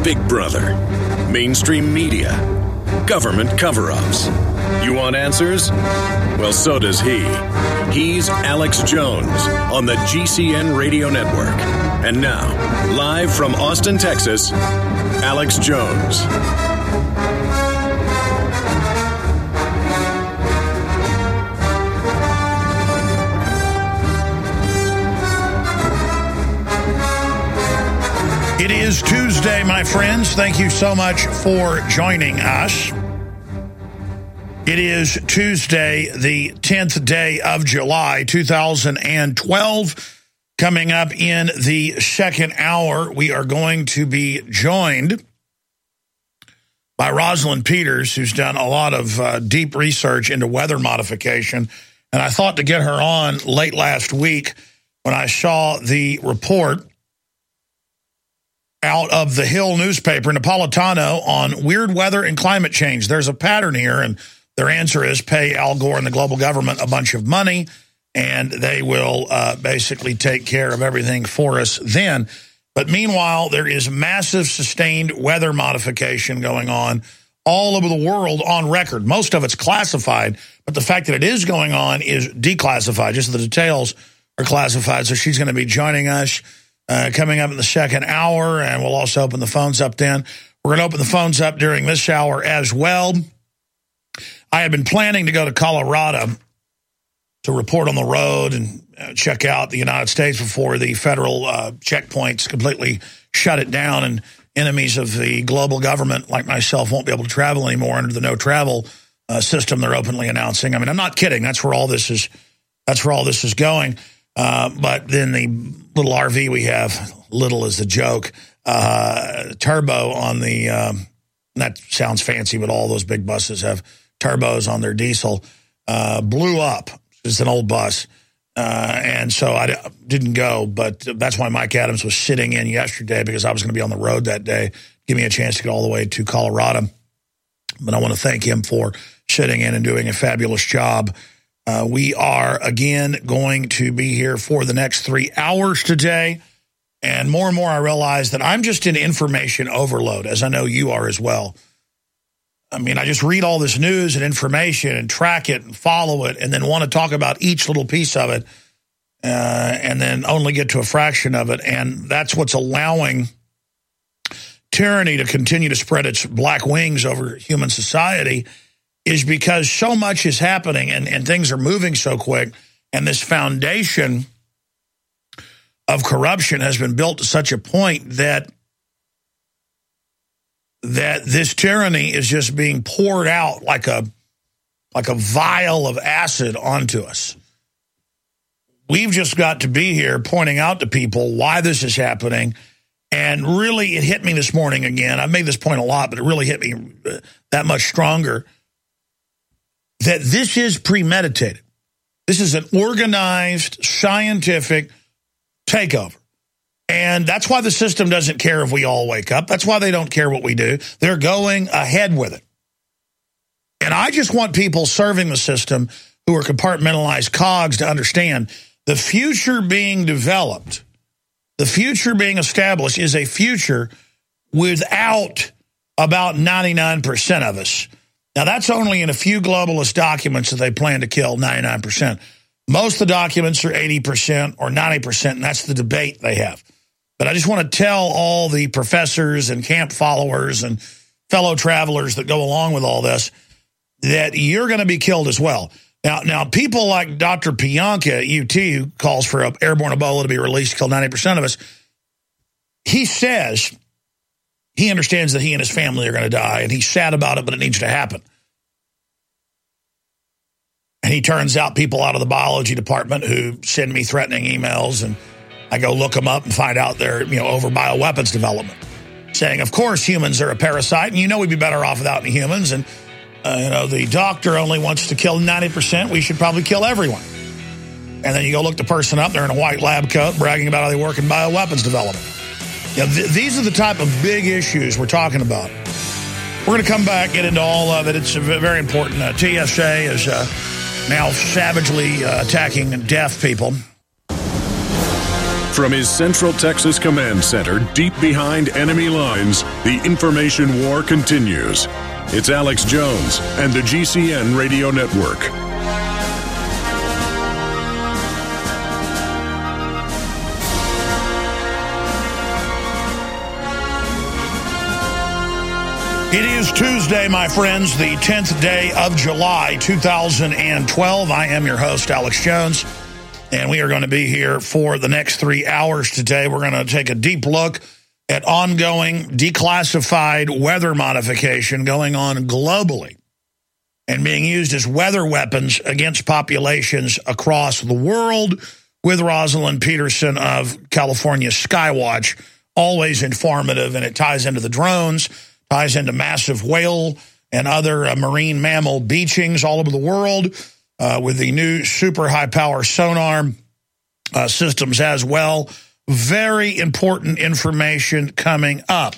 Big Brother, mainstream media, government cover-ups. You want answers? Well, so does he. He's Alex Jones on the GCN Radio Network. And now, live from Austin, Texas, Alex Jones. It is Tuesday, my friends. Thank you so much for joining us. It is Tuesday, the 10th day of July, 2012. Coming up in the second hour, we are going to be joined by Rosalind Peters, who's done a lot of deep research into weather modification. And I thought to get her on late last week when I saw the report out of the Hill newspaper, Napolitano, on weird weather and climate change. There's a pattern here, and their answer is pay Al Gore and the global government a bunch of money, and they will basically take care of everything for us then. But meanwhile, there is massive sustained weather modification going on all over the world on record. Most of it's classified, but the fact that it is going on is declassified. Just the details are classified, so she's going to be joining us coming up in the second hour, and we'll also open the phones up then. We're going to open the phones up during this hour as well. I had been planning to go to Colorado to report on the road and check out the United States before the federal checkpoints completely shut it down, and enemies of the global government like myself won't be able to travel anymore under the no-travel system they're openly announcing. I mean, I'm not kidding. That's where all this is. That's where all this is going. But then the little RV we have, little is the joke, turbo on the, that sounds fancy, but all those big buses have turbos on their diesel, blew up. It's an old bus. And so I didn't go, but that's why Mike Adams was sitting in yesterday, because I was going to be on the road that day, give me a chance to get all the way to Colorado. But I want to thank him for sitting in and doing a fabulous job. We are, again, going to be here for the next 3 hours today. And more I realize that I'm just in information overload, as I know you are as well. I mean, I just read all this news and information and track it and follow it and then want to talk about each little piece of it and then only get to a fraction of it. And that's what's allowing tyranny to continue to spread its black wings over human society, is because so much is happening and things are moving so quick, and this foundation of corruption has been built to such a point that this tyranny is just being poured out like a vial of acid onto us. We've just got to be here pointing out to people why this is happening. And really, it hit me this morning again. I've made this point a lot, but it really hit me that much stronger, that this is premeditated. This is an organized, scientific takeover. And that's why the system doesn't care if we all wake up. That's why they don't care what we do. They're going ahead with it. And I just want people serving the system who are compartmentalized cogs to understand the future being developed, the future being established, is a future without about 99% of us. Now, that's only in a few globalist documents that they plan to kill 99%. Most of the documents are 80% or 90%, and that's the debate they have. But I just want to tell all the professors and camp followers and fellow travelers that go along with all this that you're going to be killed as well. Now, people like Dr. Pianka at UT, who calls for an airborne Ebola to be released to kill 90% of us, he says he understands that he and his family are going to die, and he's sad about it, but it needs to happen. And he turns out people out of the biology department who send me threatening emails, and I go look them up and find out they're, over bioweapons development, saying, of course, humans are a parasite, and we'd be better off without any humans, and the doctor only wants to kill 90%. We should probably kill everyone. And then you go look the person up, they're in a white lab coat, bragging about how they work in bioweapons development. These are the type of big issues we're talking about. We're going to come back, get into all of it. It's very important. TSA is now savagely attacking deaf people. From his Central Texas Command Center, deep behind enemy lines, the information war continues. It's Alex Jones and the GCN Radio Network. It is Tuesday, my friends, the 10th day of July, 2012. I am your host, Alex Jones, and we are going to be here for the next 3 hours today. We're going to take a deep look at ongoing declassified weather modification going on globally and being used as weather weapons against populations across the world with Rosalind Peterson of California Skywatch. Always informative, and it ties into the drones, ties into massive whale and other marine mammal beachings all over the world with the new super high-power sonar systems as well. Very important information coming up.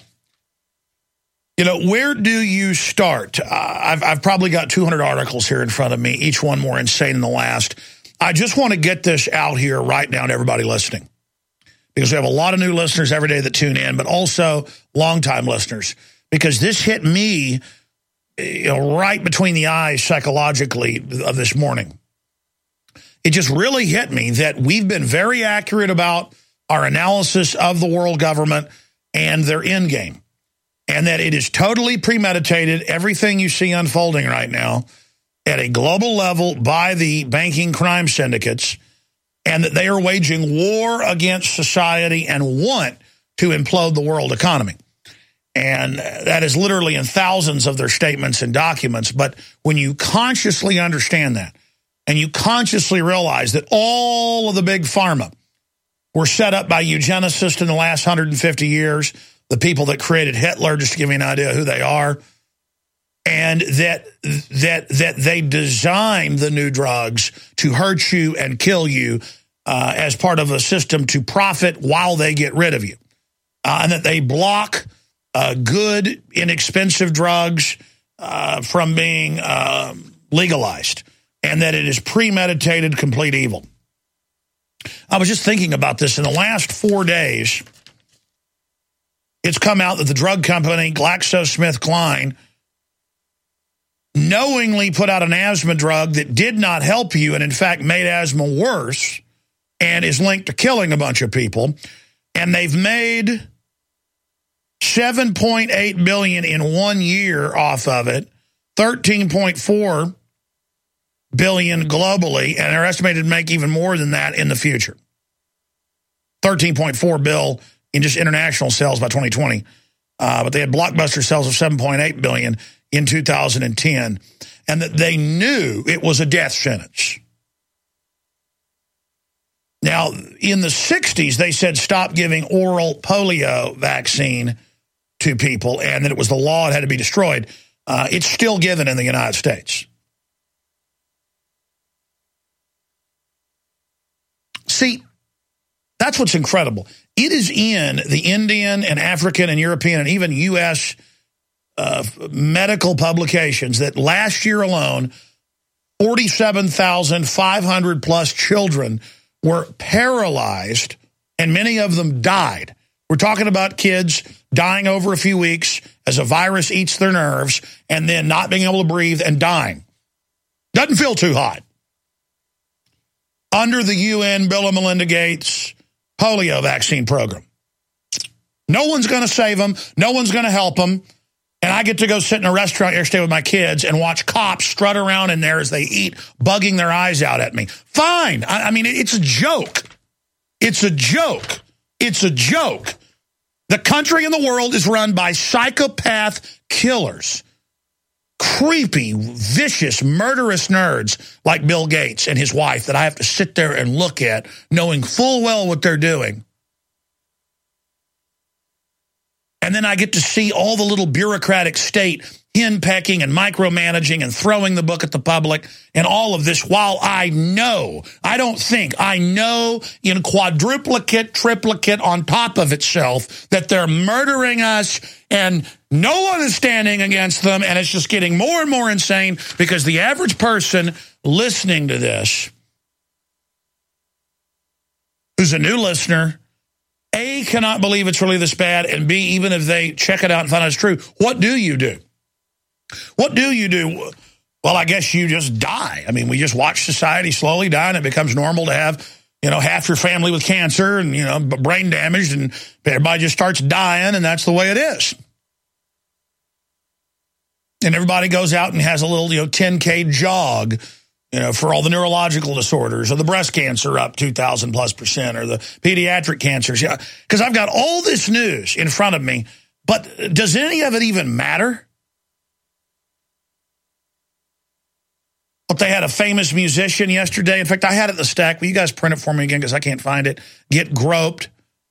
You know, where do you start? I've probably got 200 articles here in front of me, each one more insane than the last. I just want to get this out here right now to everybody listening, because we have a lot of new listeners every day that tune in, but also longtime listeners. Because this hit me, right between the eyes psychologically of this morning. It just really hit me that we've been very accurate about our analysis of the world government and their end game, and that it is totally premeditated, everything you see unfolding right now at a global level by the banking crime syndicates, and that they are waging war against society and want to implode the world economy. And that is literally in thousands of their statements and documents. But when you consciously understand that, and you consciously realize that all of the big pharma were set up by eugenicists in the last 150 years, the people that created Hitler, just to give you an idea who they are, and that they designed the new drugs to hurt you and kill you as part of a system to profit while they get rid of you, and that they block good, inexpensive drugs from being legalized, and that it is premeditated, complete evil. I was just thinking about this. In the last 4 days, it's come out that the drug company GlaxoSmithKline knowingly put out an asthma drug that did not help you and, in fact, made asthma worse and is linked to killing a bunch of people. And they've made $7.8 billion in 1 year off of it, $13.4 billion globally, and they're estimated to make even more than that in the future. $13.4 billion in just international sales by 2020, but they had blockbuster sales of $7.8 billion in 2010, and that they knew it was a death sentence. Now, in the 60s, they said stop giving oral polio vaccine to people, and that it was the law, it had to be destroyed. It's still given in the United States. See, that's what's incredible. It is in the Indian and African and European and even U.S. Medical publications that last year alone, 47,500 plus children were paralyzed, and many of them died. We're talking about kids dying over a few weeks as a virus eats their nerves and then not being able to breathe and dying. Doesn't feel too hot. Under the UN Bill and Melinda Gates polio vaccine program. No one's going to save them. No one's going to help them. And I get to go sit in a restaurant yesterday with my kids and watch cops strut around in there as they eat, bugging their eyes out at me. Fine. I mean, it's a joke. It's a joke. It's a joke. The country and the world is run by psychopath killers. Creepy, vicious, murderous nerds like Bill Gates and his wife that I have to sit there and look at, knowing full well what they're doing. And then I get to see all the little bureaucratic state henpecking and micromanaging and throwing the book at the public and all of this while I know, I know in quadruplicate, triplicate on top of itself that they're murdering us and no one is standing against them, and it's just getting more and more insane because the average person listening to this who's a new listener, A, cannot believe it's really this bad, and B, even if they check it out and find out it's true, what do you do? What do you do? Well, I guess you just die. I mean, we just watch society slowly die, and it becomes normal to have, half your family with cancer and, brain damaged, and everybody just starts dying, and that's the way it is. And everybody goes out and has a little, 10K jog, for all the neurological disorders, or the breast cancer up 2,000+%, or the pediatric cancers. Yeah, because I've got all this news in front of me, but does any of it even matter? But they had a famous musician yesterday. In fact, I had it in the stack. Will you guys print it for me again because I can't find it? Get groped.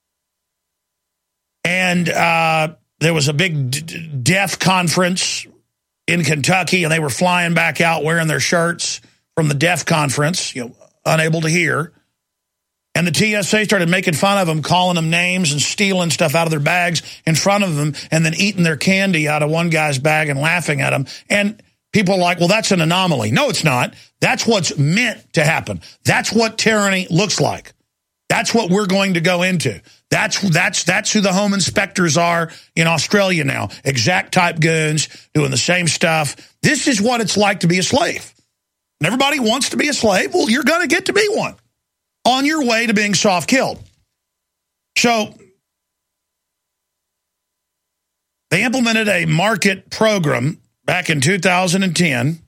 And there was a big deaf conference in Kentucky, and they were flying back out wearing their shirts from the deaf conference, unable to hear. And the TSA started making fun of them, calling them names and stealing stuff out of their bags in front of them, and then eating their candy out of one guy's bag and laughing at him. And people are like, well, that's an anomaly. No, it's not. That's what's meant to happen. That's what tyranny looks like. That's what we're going to go into. That's who the home inspectors are in Australia now. Exact type goons doing the same stuff. This is what it's like to be a slave. And everybody wants to be a slave. Well, you're going to get to be one on your way to being soft-killed. So they implemented a market program back in 2010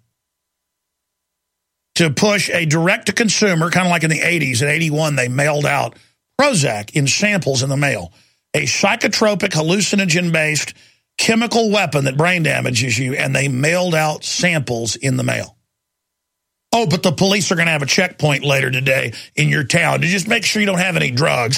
to push a direct-to-consumer, kind of like in the 80s. In 81, they mailed out Prozac in samples in the mail, a psychotropic, hallucinogen-based chemical weapon that brain damages you, and they mailed out samples in the mail. Oh, but the police are going to have a checkpoint later today in your town to just make sure you don't have any drugs.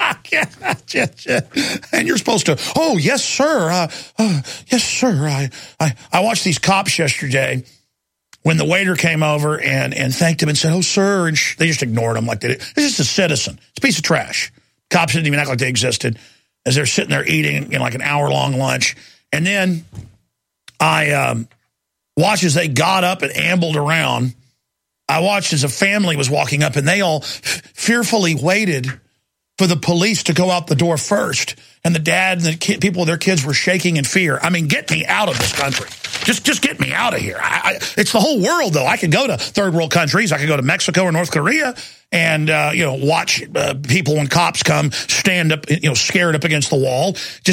And you're supposed to, oh, yes, sir. Yes, sir. I watched these cops yesterday when the waiter came over and thanked him and said, oh, sir. And they just ignored him like they did. It's just a citizen. It's a piece of trash. Cops didn't even act like they existed as they're sitting there eating like an hour-long lunch. And then I watched as they got up and ambled around. I watched as a family was walking up, and they all fearfully waited for the police to go out the door first. And the dad and the people with their kids were shaking in fear. I mean, get me out of this country. Just get me out of here. It's the whole world, though. I could go to third world countries. I could go to Mexico or North Korea and, watch people when cops come stand up, scared up against the wall.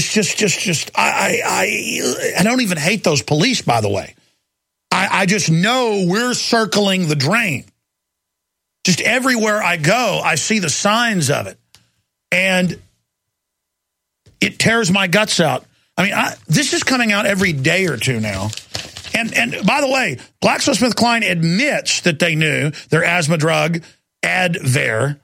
I don't even hate those police, by the way. I just know we're circling the drain. Just everywhere I go, I see the signs of it. And it tears my guts out. I mean, this is coming out every day or two now. And by the way, GlaxoSmithKline admits that they knew their asthma drug, Advair,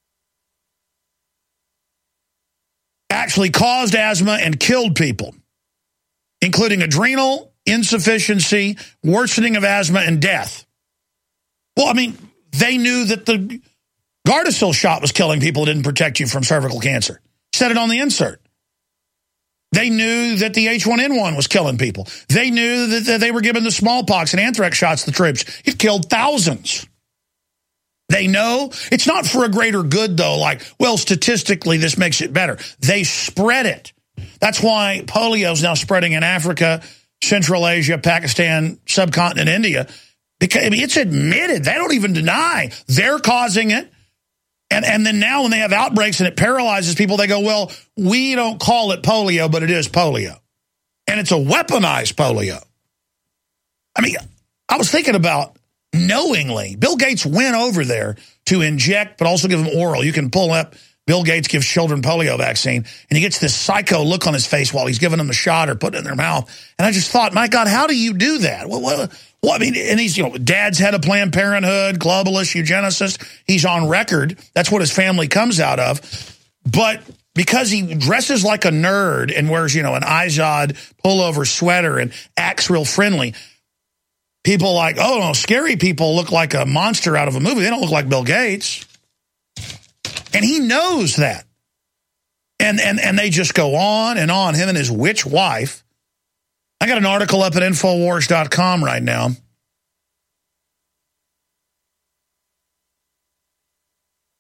actually caused asthma and killed people, including adrenal insufficiency, worsening of asthma, and death. Well, I mean, they knew that the Gardasil shot was killing people. It didn't protect you from cervical cancer. Said it on the insert. They knew that the H1N1 was killing people. They knew that they were giving the smallpox and anthrax shots to the troops. It killed thousands. They know it's not for a greater good, though, like, well, statistically, this makes it better. They spread it. That's why polio is now spreading in Africa, Central Asia, Pakistan, subcontinent India, because it's admitted. They don't even deny they're causing it. And then now when they have outbreaks and it paralyzes people, they go, well, we don't call it polio, but it is polio. And it's a weaponized polio. I mean, I was thinking about knowingly, Bill Gates went over there to inject, but also give them oral. You can pull up Bill Gates gives children polio vaccine, and he gets this psycho look on his face while he's giving them the shot or putting it in their mouth. And I just thought, my God, how do you do that? Well, I mean, and he's, dad's head of Planned Parenthood, globalist, eugenicist. He's on record. That's what his family comes out of. But because he dresses like a nerd and wears, an Izod pullover sweater and acts real friendly, people like, oh, no, scary people look like a monster out of a movie. They don't look like Bill Gates. And he knows that. And they just go on and on, him and his witch wife. I got an article up at Infowars.com right now.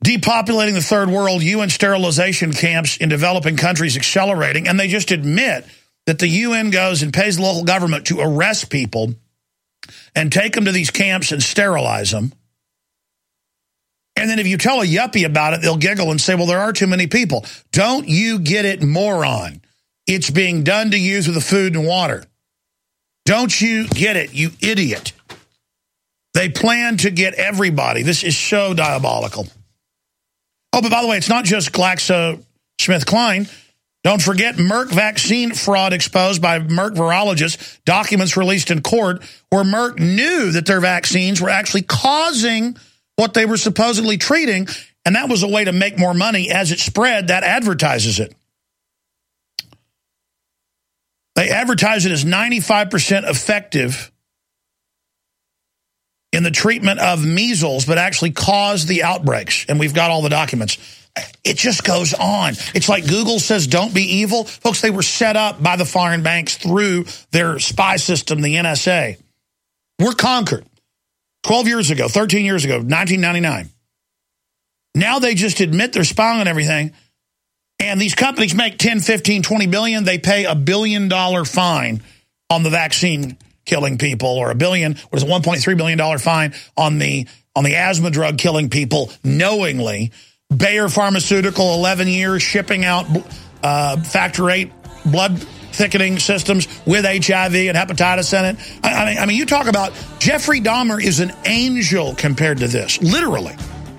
Depopulating the third world, UN sterilization camps in developing countries accelerating, and they just admit that the UN goes and pays the local government to arrest people and take them to these camps and sterilize them. And then if you tell a yuppie about it, they'll giggle and say, well, there are too many people. Don't you get it, moron? It's being done to you through the food and water. Don't you get it, you idiot? They plan to get everybody. This is so diabolical. Oh, but by the way, it's not just GlaxoSmithKline. Don't forget Merck vaccine fraud exposed by Merck virologists, documents released in court where Merck knew that their vaccines were actually causing what they were supposedly treating, and that was a way to make more money. As it spread, that advertises it. They advertise it as 95% effective in the treatment of measles, but actually caused the outbreaks, and we've got all the documents. It just goes on. It's like Google says, don't be evil. Folks, they were set up by the foreign banks through their spy system, the NSA. We're conquered. 12 years ago, 13 years ago, 1999. Now they just admit they're spying on everything, and these companies make 10, 15, 20 billion. They pay $1 billion fine on the vaccine killing people, or $1.3 billion fine on the asthma drug killing people knowingly. Bayer Pharmaceutical, 11 years shipping out factor VIII blood thickening systems with HIV and hepatitis in it. I mean, you talk about Jeffrey Dahmer is an angel compared to this. Literally.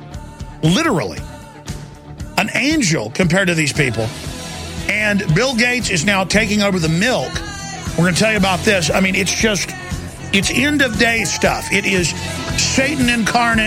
An angel compared to these people. And Bill Gates is now taking over the milk. We're going to tell you about this. I mean, it's end of day stuff. It is Satan incarnate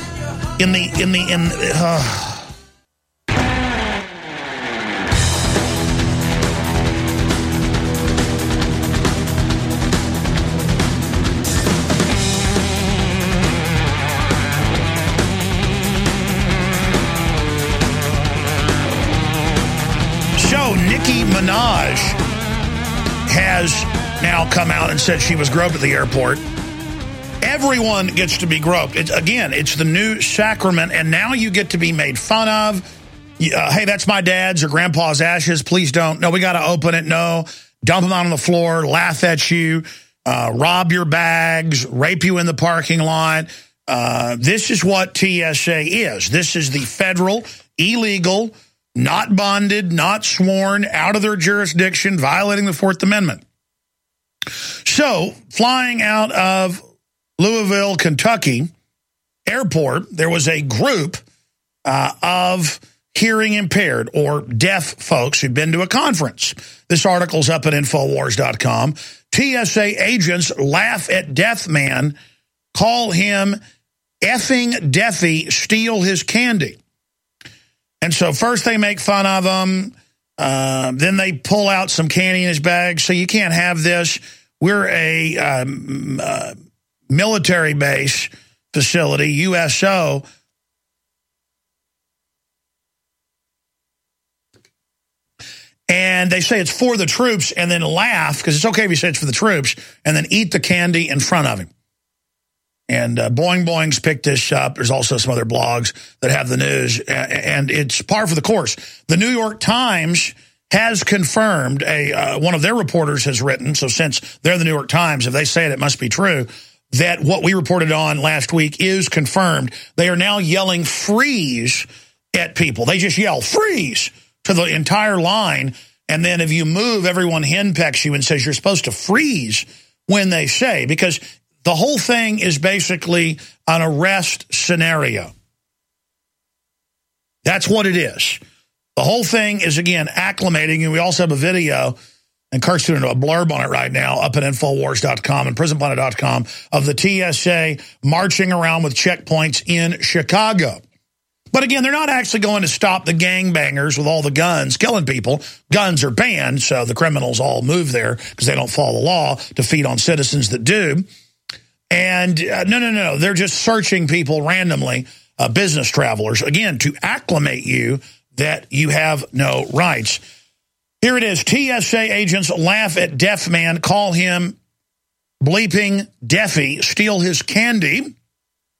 So Nicki Minaj has now come out and said she was groped at the airport. Everyone gets to be groped. It's the new sacrament, and now you get to be made fun of. Hey, that's my dad's or grandpa's ashes. Please don't. No, we got to open it. No. Dump them out on the floor, laugh at you, rob your bags, rape you in the parking lot. This is what TSA is. This is the federal, illegal, not bonded, not sworn, out of their jurisdiction, violating the Fourth Amendment. So, flying out of Louisville, Kentucky airport, there was a group of hearing impaired or deaf folks who'd been to a conference. This article's up at Infowars.com. TSA agents laugh at deaf man, call him effing deafy, steal his candy. And so first they make fun of him, then they pull out some candy in his bag. So you can't have this. We're a military base facility, USO. And they say it's for the troops and then laugh, because it's okay if you say it's for the troops, and then eat the candy in front of him. And Boing Boing's picked this up. There's also some other blogs that have the news, and it's par for the course. The New York Times has confirmed, one of their reporters has written, so since they're the New York Times, if they say it, it must be true, that what we reported on last week is confirmed. They are now yelling freeze at people. They just yell freeze to the entire line, and then if you move, everyone henpecks you and says you're supposed to freeze when they say, because the whole thing is basically an arrest scenario. That's what it is. The whole thing is, again, acclimating, and we also have a video, and Kurt's doing a blurb on it right now up at Infowars.com and PrisonPlanet.com of the TSA marching around with checkpoints in Chicago. But again, they're not actually going to stop the gangbangers with all the guns killing people. Guns are banned, so the criminals all move there because they don't follow the law to feed on citizens that do. And no. They're just searching people randomly, business travelers, again, to acclimate you that you have no rights. Here it is. TSA agents laugh at deaf man, call him bleeping deafy, steal his candy.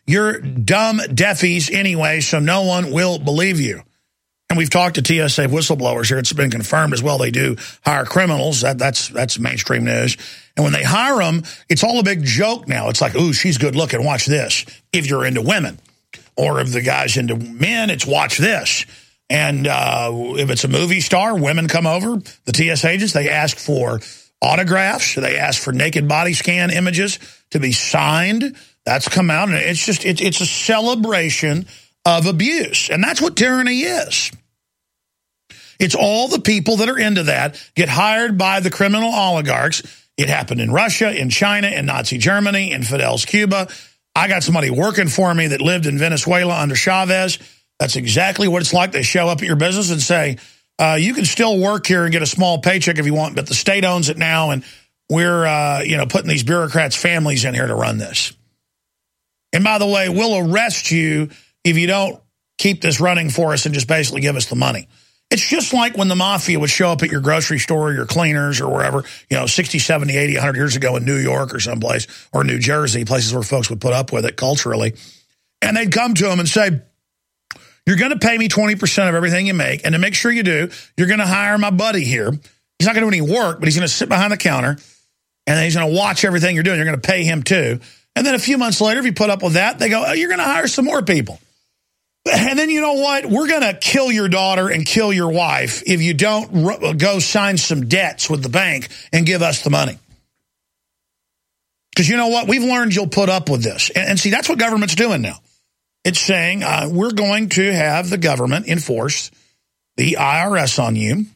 you're dumb deafies anyway, so no one will believe you. And we've talked to TSA whistleblowers here. It's been confirmed as well. They do hire criminals. That's mainstream news. And when they hire them, it's all a big joke now. It's like, ooh, she's good looking. Watch this. If you're into women. Or if the guy's into men, it's watch this. And if it's a movie star, women come over. The TSA agents, they ask for autographs. They ask for naked body scan images to be signed. That's come out. And it's a celebration of abuse. And that's what tyranny is. It's all the people that are into that get hired by the criminal oligarchs. It happened in Russia, in China, in Nazi Germany, in Fidel's Cuba. I got somebody working for me that lived in Venezuela under Chavez. That's exactly what it's like. They show up at your business and say, you can still work here and get a small paycheck if you want, but the state owns it now, and we're putting these bureaucrats' families in here to run this. And by the way, we'll arrest you if you don't keep this running for us and just basically give us the money. It's just like when the mafia would show up at your grocery store, your cleaners, or wherever, 60, 70, 80, 100 years ago in New York or someplace, or New Jersey, places where folks would put up with it culturally. And they'd come to them and say, you're going to pay me 20% of everything you make, and to make sure you do, you're going to hire my buddy here. He's not going to do any work, but he's going to sit behind the counter, and then he's going to watch everything you're doing. You're going to pay him too. And then a few months later, if you put up with that, they go, oh, you're going to hire some more people. And then you know what? We're going to kill your daughter and kill your wife if you don't go sign some debts with the bank and give us the money. Because you know what? We've learned you'll put up with this. And see, that's what government's doing now. It's saying we're going to have the government enforce the IRS on you.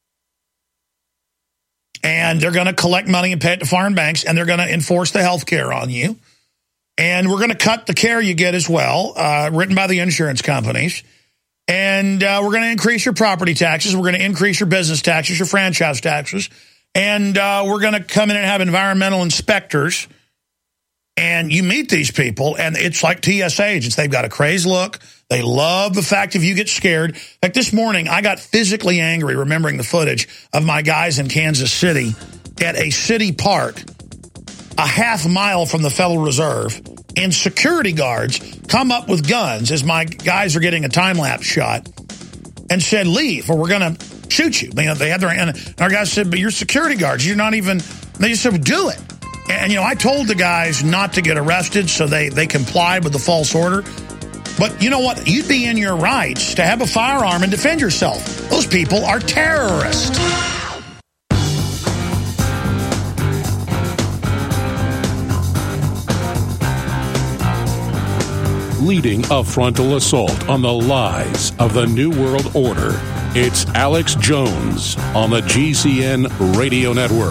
And they're going to collect money and pay it to foreign banks. And they're going to enforce the health care on you. And we're going to cut the care you get as well, written by the insurance companies. And we're going to increase your property taxes. We're going to increase your business taxes, your franchise taxes. And we're going to come in and have environmental inspectors. And you meet these people, and it's like TSA agents. They've got a crazed look. They love the fact if you get scared. Like this morning, I got physically angry remembering the footage of my guys in Kansas City at a city park a half mile from the Federal Reserve, and security guards come up with guns as my guys are getting a time-lapse shot and said, leave, or we're going to shoot you. They had their, and our guys said, but you're security guards. You're not even, they just said, do it. And, I told the guys not to get arrested, so they complied with the false order. But you know what? You'd be in your rights to have a firearm and defend yourself. Those people are terrorists. Leading a frontal assault on the lies of the New World Order, it's Alex Jones on the GCN Radio Network.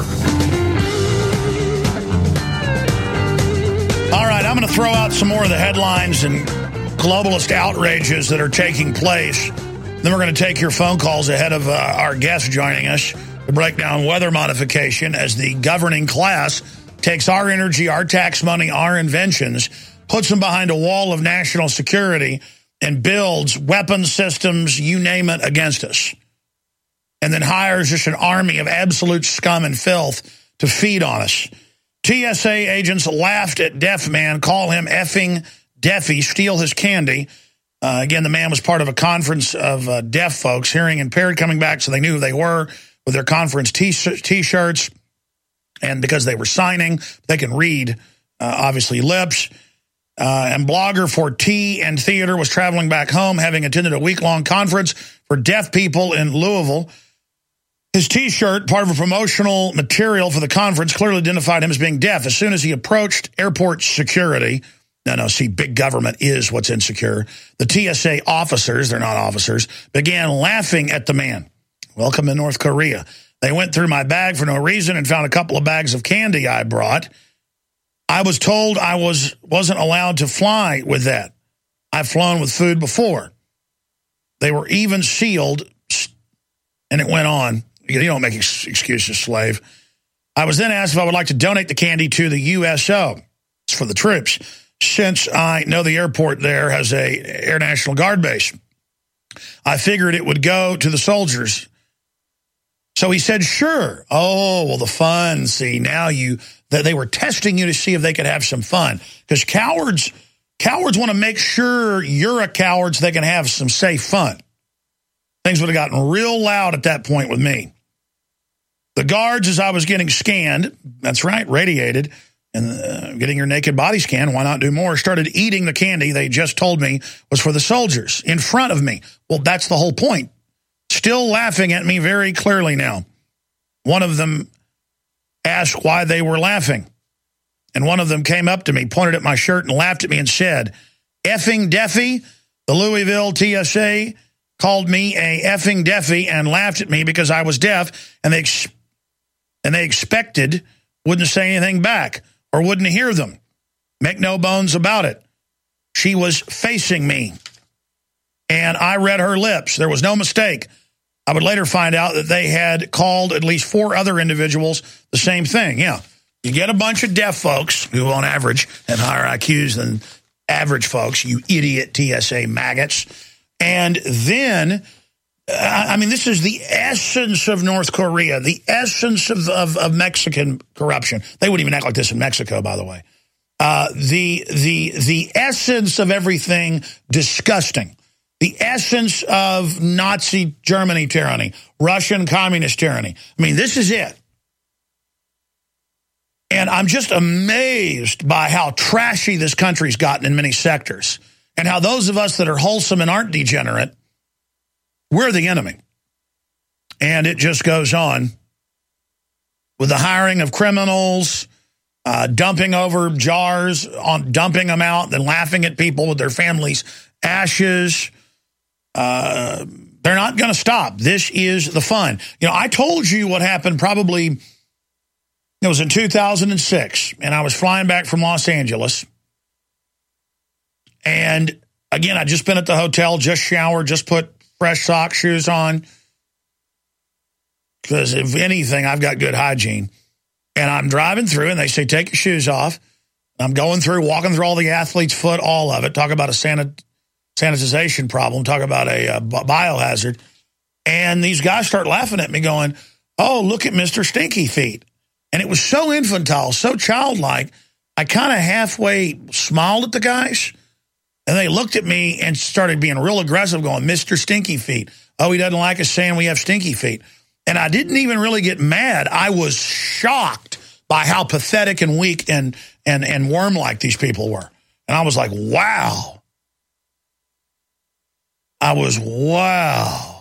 All right, I'm going to throw out some more of the headlines and globalist outrages that are taking place. Then we're going to take your phone calls ahead of our guest joining us to break down weather modification as the governing class takes our energy, our tax money, our inventions, puts them behind a wall of national security, and builds weapons systems, you name it, against us. And then hires just an army of absolute scum and filth to feed on us. TSA agents laughed at Deaf Man, call him effing deafy, steal his candy. Again, the man was part of a conference of deaf folks, hearing impaired, coming back, so they knew who they were with their conference T-shirts. And because they were signing, they can read, obviously, lips. And blogger for Tea and Theater was traveling back home, having attended a week-long conference for deaf people in Louisville. His T-shirt, part of a promotional material for the conference, clearly identified him as being deaf. As soon as he approached airport security, see, big government is what's insecure. The TSA officers, they're not officers, began laughing at the man. Welcome to North Korea. They went through my bag for no reason and found a couple of bags of candy I brought. I was told I wasn't allowed to fly with that. I've flown with food before. They were even sealed, and it went on. You don't make excuses, slave. I was then asked if I would like to donate the candy to the USO. It's for the troops, since I know the airport there has a Air National Guard base. I figured it would go to the soldiers. So he said, sure. Oh, well, the fun. See, now that they were testing you to see if they could have some fun. Because cowards Cowards want to make sure you're a coward so they can have some safe fun. Things would have gotten real loud at that point with me. The guards, as I was getting scanned, that's right, radiated, and getting your naked body scan, why not do more, started eating the candy they just told me was for the soldiers in front of me. Well, that's the whole point. Still laughing at me very clearly now. One of them asked why they were laughing. And one of them came up to me, pointed at my shirt, and laughed at me and said, "Effing deafy." The Louisville TSA called me a effing deafy and laughed at me because I was deaf, and they expected wouldn't say anything back or wouldn't hear them. Make no bones about it. She was facing me, and I read her lips. There was no mistake. I would later find out that they had called at least 4 other individuals the same thing. Yeah, you get a bunch of deaf folks who on average have higher IQs than average folks, you idiot TSA maggots. And then, I mean, this is the essence of North Korea, the essence of Mexican corruption. They wouldn't even act like this in Mexico, by the way. The essence of everything disgusting. The essence of Nazi Germany tyranny, Russian communist tyranny. I mean, this is it. And I'm just amazed by how trashy this country's gotten in many sectors. And how those of us that are wholesome and aren't degenerate, we're the enemy. And it just goes on with the hiring of criminals, dumping over jars, dumping them out, then laughing at people with their families' ashes. They're not going to stop. This is the fun. You know, I told you what happened probably, it was in 2006, and I was flying back from Los Angeles. And again, I'd just been at the hotel, just showered, just put fresh sock shoes on. Because if anything, I've got good hygiene. And I'm driving through, and they say, take your shoes off. I'm going through, walking through all the athlete's foot, all of it. Talk about a sanitization problem. Talk about a biohazard. And these guys start laughing at me going, oh, look at Mr. Stinky Feet. And it was so infantile, so childlike, I kind of halfway smiled at the guys. And they looked at me and started being real aggressive, going, Mr. Stinky Feet. Oh, he doesn't like us saying we have stinky feet. And I didn't even really get mad. I was shocked by how pathetic and weak and worm-like these people were. And I was like, wow. Wow.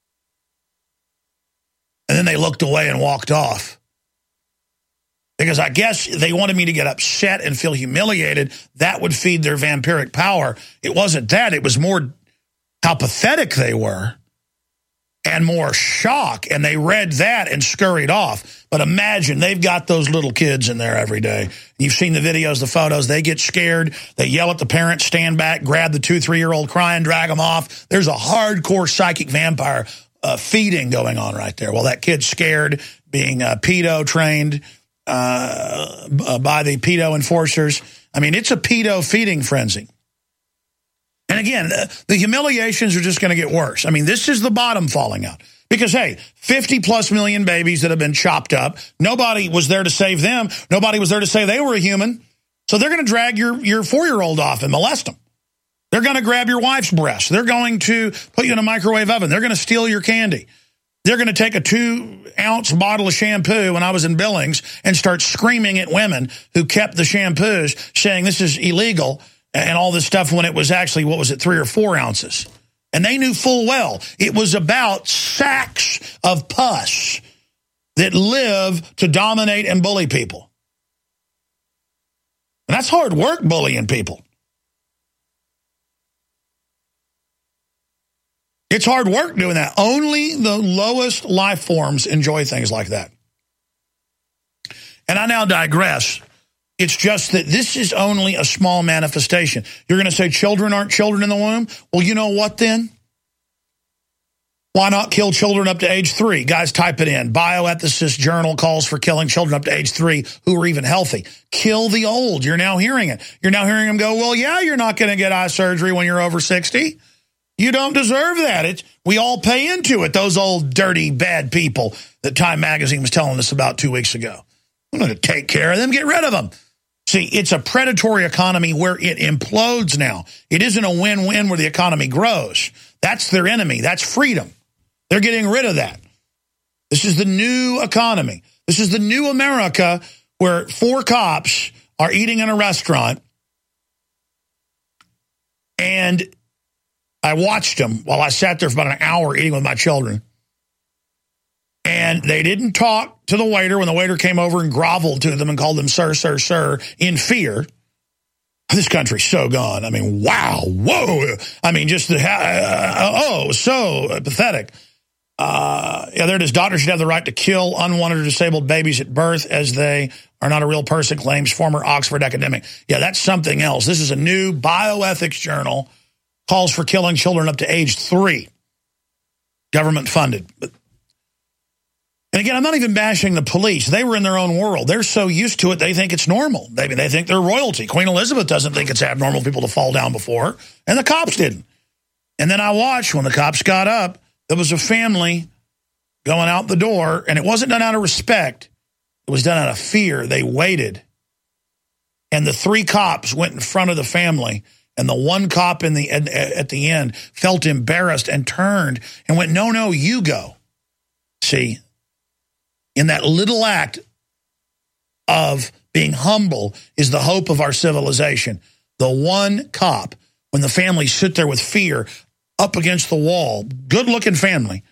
And then they looked away and walked off. Because I guess they wanted me to get upset and feel humiliated. That would feed their vampiric power. It wasn't that. It was more how pathetic they were and more shock. And they read that and scurried off. But imagine, they've got those little kids in there every day. You've seen the videos, the photos. They get scared. They yell at the parents, stand back, grab the 2-3-year-old crying, drag them off. There's a hardcore psychic vampire feeding going on right there. Well, that kid's scared, being pedo trained by the pedo enforcers. I mean, it's a pedo feeding frenzy. And again, the humiliations are just going to get worse. I mean, this is the bottom falling out. Because, hey, 50+ million babies that have been chopped up. Nobody was there to save them. Nobody was there to say they were a human. So they're going to drag your 4-year-old off and molest them. They're going to grab your wife's breast. They're going to put you in a microwave oven. They're going to steal your candy. They're going to take a 2-ounce bottle of shampoo when I was in Billings and start screaming at women who kept the shampoos, saying this is illegal and all this stuff when it was actually, 3 or 4 ounces. And they knew full well it was about sacks of pus that live to dominate and bully people. And that's hard work, bullying people. It's hard work doing that. Only the lowest life forms enjoy things like that. And I now digress. It's just that this is only a small manifestation. You're going to say children aren't children in the womb? Well, you know what then? Why not kill children up to age 3? Guys, type it in. Bioethicist Journal calls for killing children up to age 3 who are even healthy. Kill the old. You're now hearing it. You're now hearing them go, well, yeah, you're not going to get eye surgery when you're over 60. You don't deserve that. We all pay into it, those old, dirty, bad people that Time Magazine was telling us about 2 weeks ago. We're going to take care of them, get rid of them. See, it's a predatory economy where it implodes now. It isn't a win-win where the economy grows. That's their enemy. That's freedom. They're getting rid of that. This is the new economy. This is the new America where 4 cops are eating in a restaurant, and I watched them while I sat there for about an hour eating with my children. And they didn't talk to the waiter when the waiter came over and groveled to them and called them sir, sir, sir, in fear. This country's so gone. I mean, wow, whoa. I mean, just, so pathetic. Yeah, there it is. Doctors should have the right to kill unwanted or disabled babies at birth as they are not a real person, claims former Oxford academic. Yeah, that's something else. This is a new bioethics journal, calls for killing children up to age 3. Government funded. And again, I'm not even bashing the police. They were in their own world. They're so used to it, they think it's normal. Maybe they think they're royalty. Queen Elizabeth doesn't think it's abnormal for people to fall down before her, and the cops didn't. And then I watched when the cops got up, there was a family going out the door, and it wasn't done out of respect. It was done out of fear. They waited. And the 3 cops went in front of the family, and the one cop at the end felt embarrassed and turned and went, no, you go. See, in that little act of being humble is the hope of our civilization. The one cop, when the family sit there with fear up against the wall, good-looking family,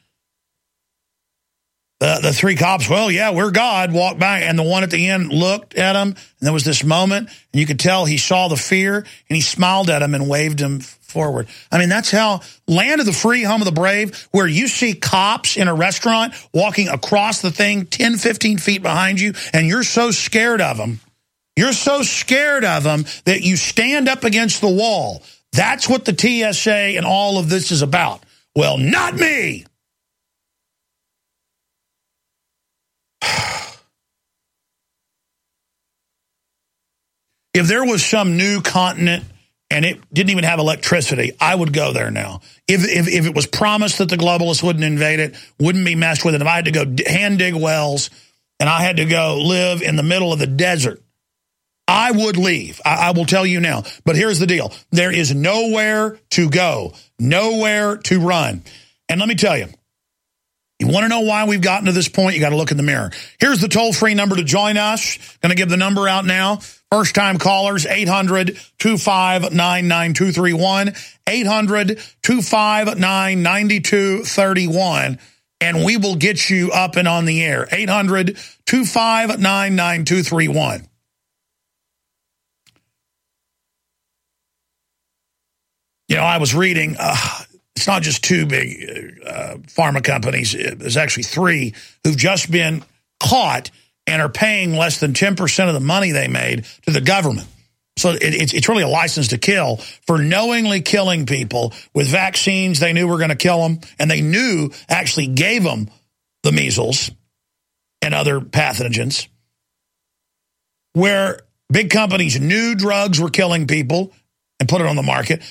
the 3 cops, well, yeah, we're God, walked by, and the one at the end looked at him, and there was this moment, and you could tell he saw the fear, and he smiled at him and waved him forward. I mean, that's how land of the free, home of the brave, where you see cops in a restaurant walking across the thing 10, 15 feet behind you, and you're so scared of them. You're so scared of them that you stand up against the wall. That's what the TSA and all of this is about. Well, not me. If there was some new continent and it didn't even have electricity, I would go there now. If it was promised that the globalists wouldn't invade it, wouldn't be messed with it, if I had to go hand dig wells and I had to go live in the middle of the desert, I would leave. I will tell you now. But here's the deal. There is nowhere to go, nowhere to run. And let me tell you, you want to know why we've gotten to this point? You got to look in the mirror. Here's the toll-free number to join us. Going to give the number out now. First-time callers, 800-259-9231, 800-259-9231, and we will get you up and on the air. 800-259-9231. You know, I was reading, it's not just 2 big pharma companies. There's actually 3 who've just been caught and are paying less than 10% of the money they made to the government. So it's really a license to kill for knowingly killing people with vaccines they knew were going to kill them, and they knew actually gave them the measles and other pathogens, where big companies knew drugs were killing people and put it on the market.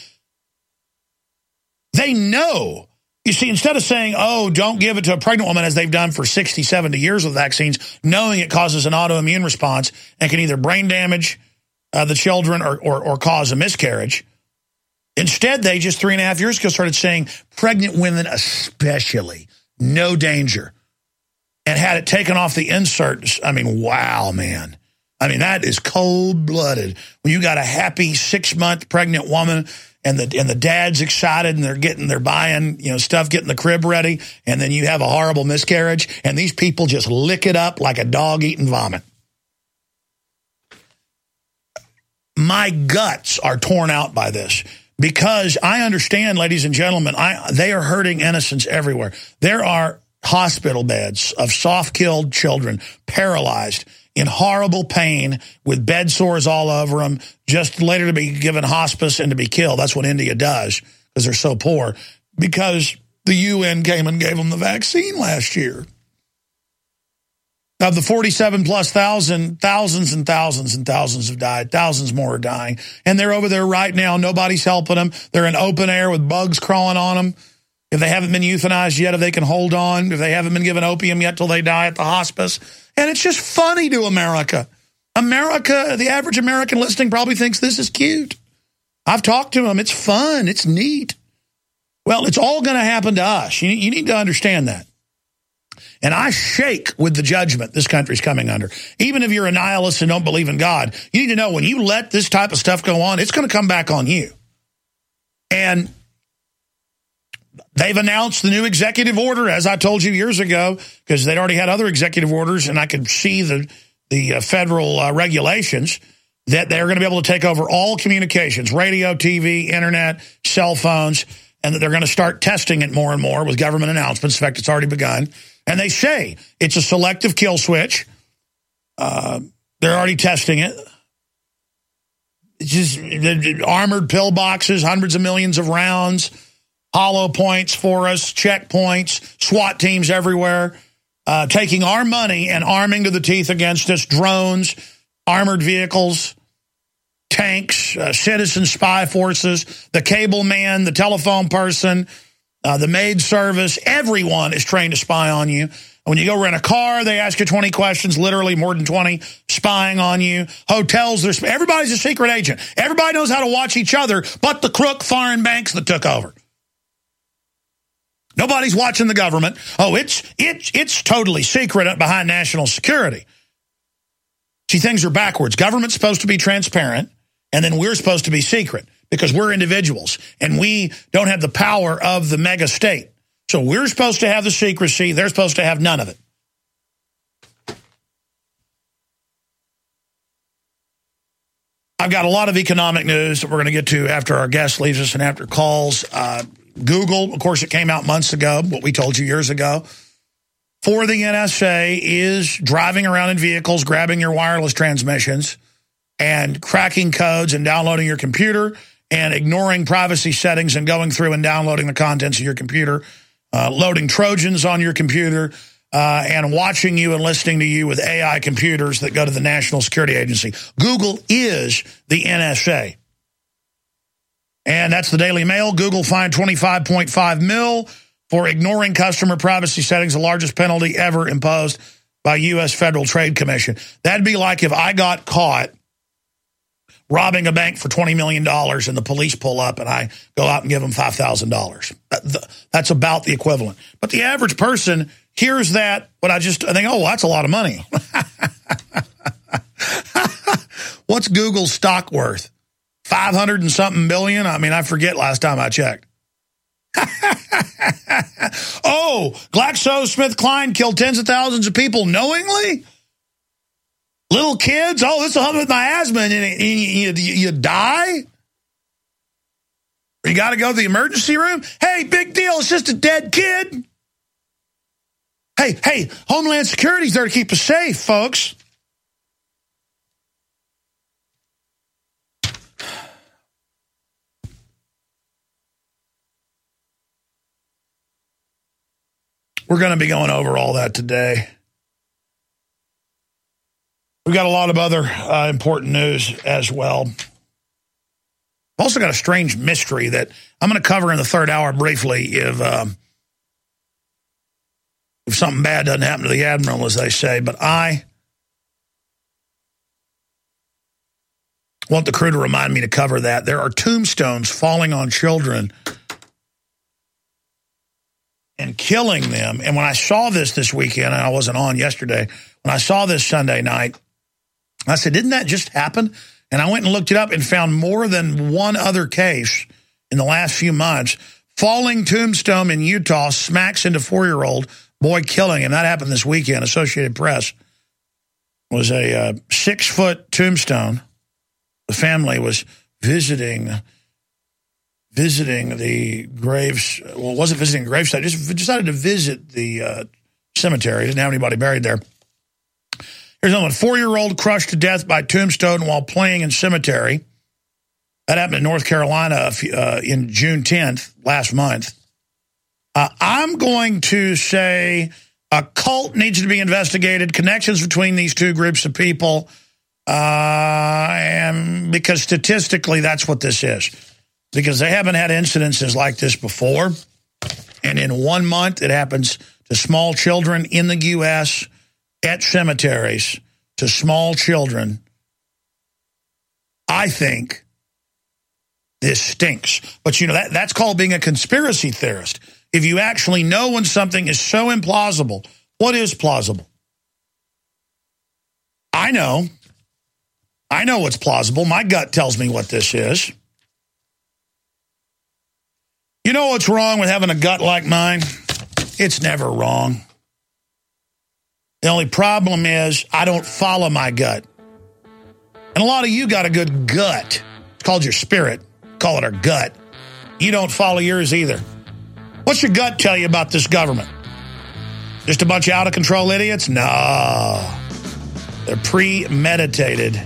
They know. You see, instead of saying, oh, don't give it to a pregnant woman, as they've done for 60, 70 years with vaccines, knowing it causes an autoimmune response and can either brain damage the children or cause a miscarriage. Instead, they just 3.5 years ago started saying pregnant women especially, no danger, and had it taken off the insert. I mean, wow, man. I mean, that is cold-blooded. When you got a happy 6-month pregnant woman and the dad's excited and they're buying, you know, stuff, getting the crib ready, and then you have a horrible miscarriage, and these people just lick it up like a dog eating vomit. My guts are torn out by this because I understand, ladies and gentlemen, they are hurting innocents everywhere. There are hospital beds of soft-killed children, paralyzed, in horrible pain, with bed sores all over them, just later to be given hospice and to be killed. That's what India does because they're so poor, because the UN came and gave them the vaccine last year. Of the 47+ thousand, thousands and thousands and thousands have died. Thousands more are dying. And they're over there right now. Nobody's helping them. They're in open air with bugs crawling on them. If they haven't been euthanized yet, if they can hold on, if they haven't been given opium yet till they die at the hospice. And it's just funny to America. America, the average American listening probably thinks this is cute. I've talked to them. It's fun. It's neat. Well, it's all going to happen to us. You need to understand that. And I shake with the judgment this country's coming under. Even if you're a nihilist and don't believe in God, you need to know when you let this type of stuff go on, it's going to come back on you. And they've announced the new executive order, as I told you years ago, because they'd already had other executive orders, and I could see the federal regulations that they're going to be able to take over all communications, radio, TV, internet, cell phones, and that they're going to start testing it more and more with government announcements. In fact, it's already begun. And they say it's a selective kill switch. They're already testing it. It's just armored pillboxes, hundreds of millions of rounds, hollow points for us, checkpoints, SWAT teams everywhere, taking our money and arming to the teeth against us, drones, armored vehicles, tanks, citizen spy forces, the cable man, the telephone person, the maid service. Everyone is trained to spy on you. When you go rent a car, they ask you 20 questions, literally more than 20, spying on you. Hotels, everybody's a secret agent. Everybody knows how to watch each other, but the crook foreign banks that took over. Nobody's watching the government. Oh, it's totally secret behind national security. See, things are backwards. Government's supposed to be transparent, and then we're supposed to be secret because we're individuals, and we don't have the power of the mega state. So we're supposed to have the secrecy. They're supposed to have none of it. I've got a lot of economic news that we're going to get to after our guest leaves us and after calls. Google, of course, it came out months ago, what we told you years ago, for the NSA is driving around in vehicles, grabbing your wireless transmissions and cracking codes and downloading your computer and ignoring privacy settings and going through and downloading the contents of your computer, loading Trojans on your computer, and watching you and listening to you with AI computers that go to the National Security Agency. Google is the NSA. And that's the Daily Mail. Google fined $25.5 million for ignoring customer privacy settings, the largest penalty ever imposed by U.S. Federal Trade Commission. That'd be like if I got caught robbing a bank for $20 million and the police pull up and I go out and give them $5,000. That's about the equivalent. But the average person hears that, but I think, oh, well, that's a lot of money. What's Google's stock worth? 500 and something billion? I mean, I forget last time I checked. Oh, GlaxoSmithKline killed tens of thousands of people knowingly? Little kids? Oh, this will help with my asthma, and you die? You got to go to the emergency room? Hey, big deal, it's just a dead kid. Hey, Homeland Security's there to keep us safe, folks. We're going to be going over all that today. We've got a lot of other important news as well. I've also got a strange mystery that I'm going to cover in the third hour briefly if something bad doesn't happen to the Admiral, as they say. But I want the crew to remind me to cover that. There are tombstones falling on children and killing them. And when I saw this weekend, and I wasn't on yesterday, when I saw this Sunday night, I said, didn't that just happen? And I went and looked it up and found more than one other case in the last few months. Falling tombstone in Utah smacks into 4-year-old boy, killing him. That happened this weekend. Associated Press was a 6-foot tombstone. The family was visiting the graves. Well, it wasn't visiting a gravesite. Just decided to visit the cemetery. Didn't have anybody buried there. Here's another one. 4-year-old crushed to death by tombstone while playing in cemetery. That happened in North Carolina in June 10th, last month. I'm going to say a cult needs to be investigated, connections between these two groups of people, and because statistically that's what this is. Because they haven't had incidences like this before. And in 1 month, it happens to small children in the U.S., at cemeteries, to small children I think this stinks. But, you know, that's called being a conspiracy theorist. If you actually know when something is so implausible, what is plausible? I know what's plausible. My gut tells me what this is. You know what's wrong with having a gut like mine? It's never wrong. The only problem is I don't follow my gut. And a lot of you got a good gut. It's called your spirit. Call it our gut. You don't follow yours either. What's your gut tell you about this government? Just a bunch of out-of-control idiots? No. They're premeditated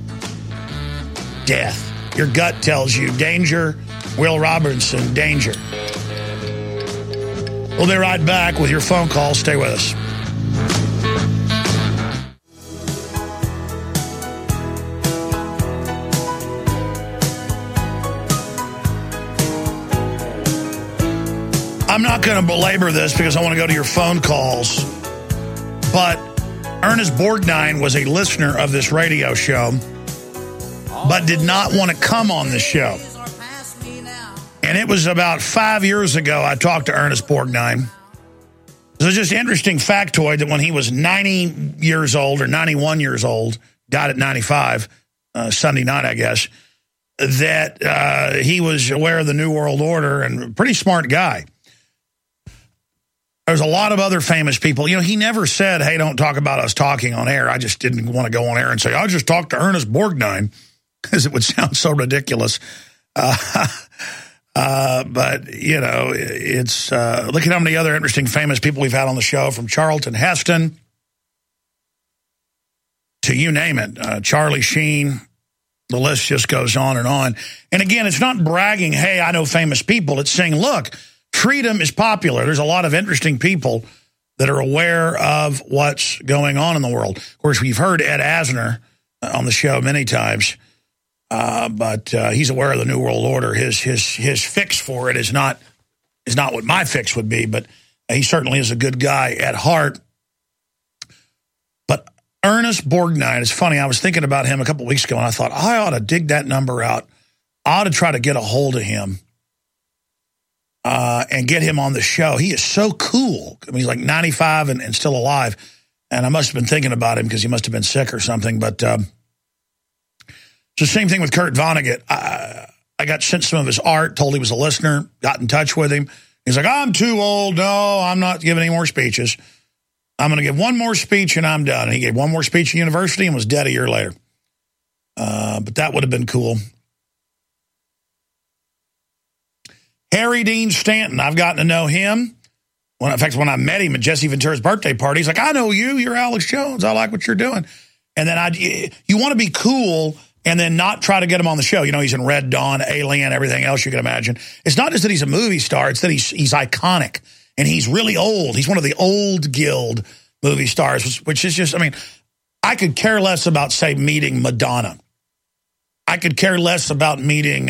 death. Your gut tells you danger. Will Robinson, danger. We'll be right back with your phone call. Stay with us. I'm not going to belabor this because I want to go to your phone calls, but Ernest Borgnine was a listener of this radio show, but did not want to come on the show. And it was about 5 years ago I talked to Ernest Borgnine. It was just an interesting factoid that when he was 90 years old or 91 years old, died at 95, Sunday night, I guess, that he was aware of the New World Order and a pretty smart guy. There's a lot of other famous people. You know, he never said, hey, don't talk about us talking on air. I just didn't want to go on air and say, I just talked to Ernest Borgnine, because it would sound so ridiculous. But, you know, it's look at how many other interesting famous people we've had on the show, from Charlton Heston to you name it, Charlie Sheen. The list just goes on and on. And again, it's not bragging, hey, I know famous people. It's saying, look, freedom is popular. There's a lot of interesting people that are aware of what's going on in the world. Of course, we've heard Ed Asner on the show many times, but he's aware of the New World Order. His fix for it is not what my fix would be, but he certainly is a good guy at heart. But Ernest Borgnine, it's funny, I was thinking about him a couple weeks ago, and I thought, I ought to dig that number out. I ought to try to get a hold of him. And get him on the show. He is so cool. I mean, he's like 95 and still alive. And I must have been thinking about him because he must have been sick or something. But it's the same thing with Kurt Vonnegut. I got sent some of his art, told he was a listener, got in touch with him. He's like, I'm too old. No, I'm not giving any more speeches. I'm going to give one more speech and I'm done. And he gave one more speech at university and was dead a year later. But that would have been cool. Harry Dean Stanton, I've gotten to know him. In fact, when I met him at Jesse Ventura's birthday party, he's like, I know you. You're Alex Jones. I like what you're doing. And then you want to be cool and then not try to get him on the show. You know, he's in Red Dawn, Alien, everything else you can imagine. It's not just that he's a movie star. It's that he's iconic. And he's really old. He's one of the old guild movie stars, which is just, I mean, I could care less about, say, meeting Madonna. I could care less about meeting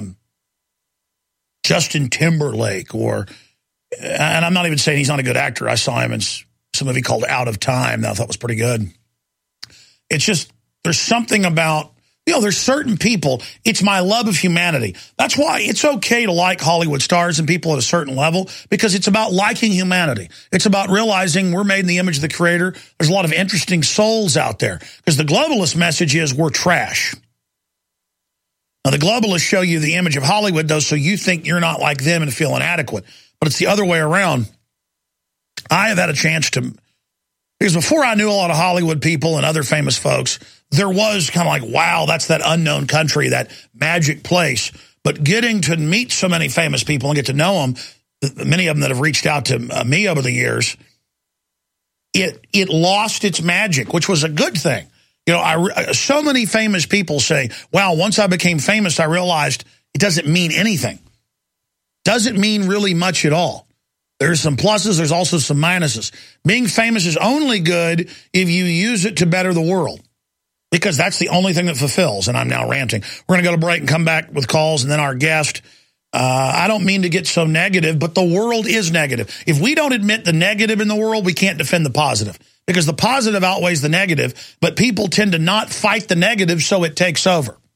Justin Timberlake, and I'm not even saying he's not a good actor. I saw him in some movie called Out of Time that I thought was pretty good. It's just, there's something about, you know, there's certain people, it's my love of humanity. That's why it's okay to like Hollywood stars and people at a certain level, because it's about liking humanity. It's about realizing we're made in the image of the Creator. There's a lot of interesting souls out there, because the globalist message is we're trash. Now, the globalists show you the image of Hollywood, though, so you think you're not like them and feel inadequate. But it's the other way around. I have had a chance to, because before I knew a lot of Hollywood people and other famous folks, there was kind of like, wow, that's that unknown country, that magic place. But getting to meet so many famous people and get to know them, many of them that have reached out to me over the years, it lost its magic, which was a good thing. You know, so many famous people say, wow, once I became famous, I realized it doesn't mean anything. Doesn't mean really much at all. There's some pluses. There's also some minuses. Being famous is only good if you use it to better the world, because that's the only thing that fulfills. And I'm now ranting. We're going to go to break and come back with calls. And then our guest, I don't mean to get so negative, but the world is negative. If we don't admit the negative in the world, we can't defend the positive. Because the positive outweighs the negative, but people tend to not fight the negative, so it takes over.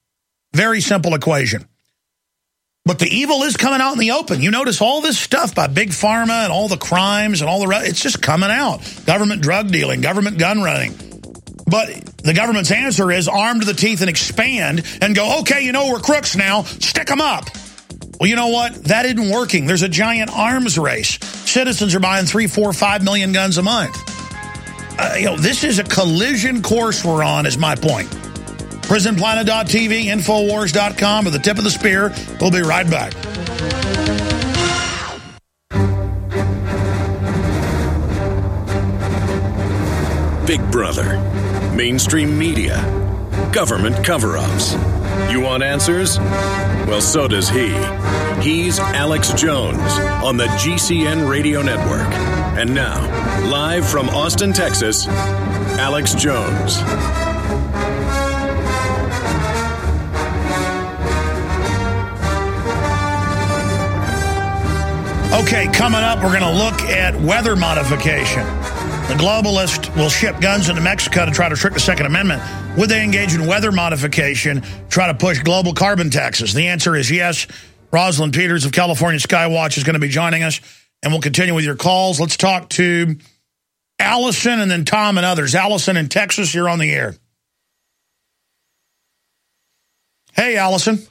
Very simple equation. But the evil is coming out in the open. You notice all this stuff by Big Pharma and all the crimes and all the rest, it's just coming out. Government drug dealing, government gun running. But the government's answer is arm to the teeth and expand and go, okay, you know we're crooks now, stick them up. Well, you know what? That isn't working. There's a giant arms race. Citizens are buying 3, 4, 5 million guns a month. This is a collision course we're on, is my point. PrisonPlanet.tv, Infowars.com, or the tip of the spear. We'll be right back. Big Brother, mainstream media, government cover-ups. You want answers? Well, so does he. He's Alex Jones on the GCN Radio Network. And now, live from Austin, Texas, Alex Jones. Okay, coming up, we're going to look at weather modification. The globalists will ship guns into Mexico to try to trick the Second Amendment. Would they engage in weather modification, try to push global carbon taxes? The answer is yes. Rosalind Peters of California Skywatch is going to be joining us, and we'll continue with your calls. Let's talk to Allison and then Tom and others. Allison in Texas, you're on the air. Hey, Allison.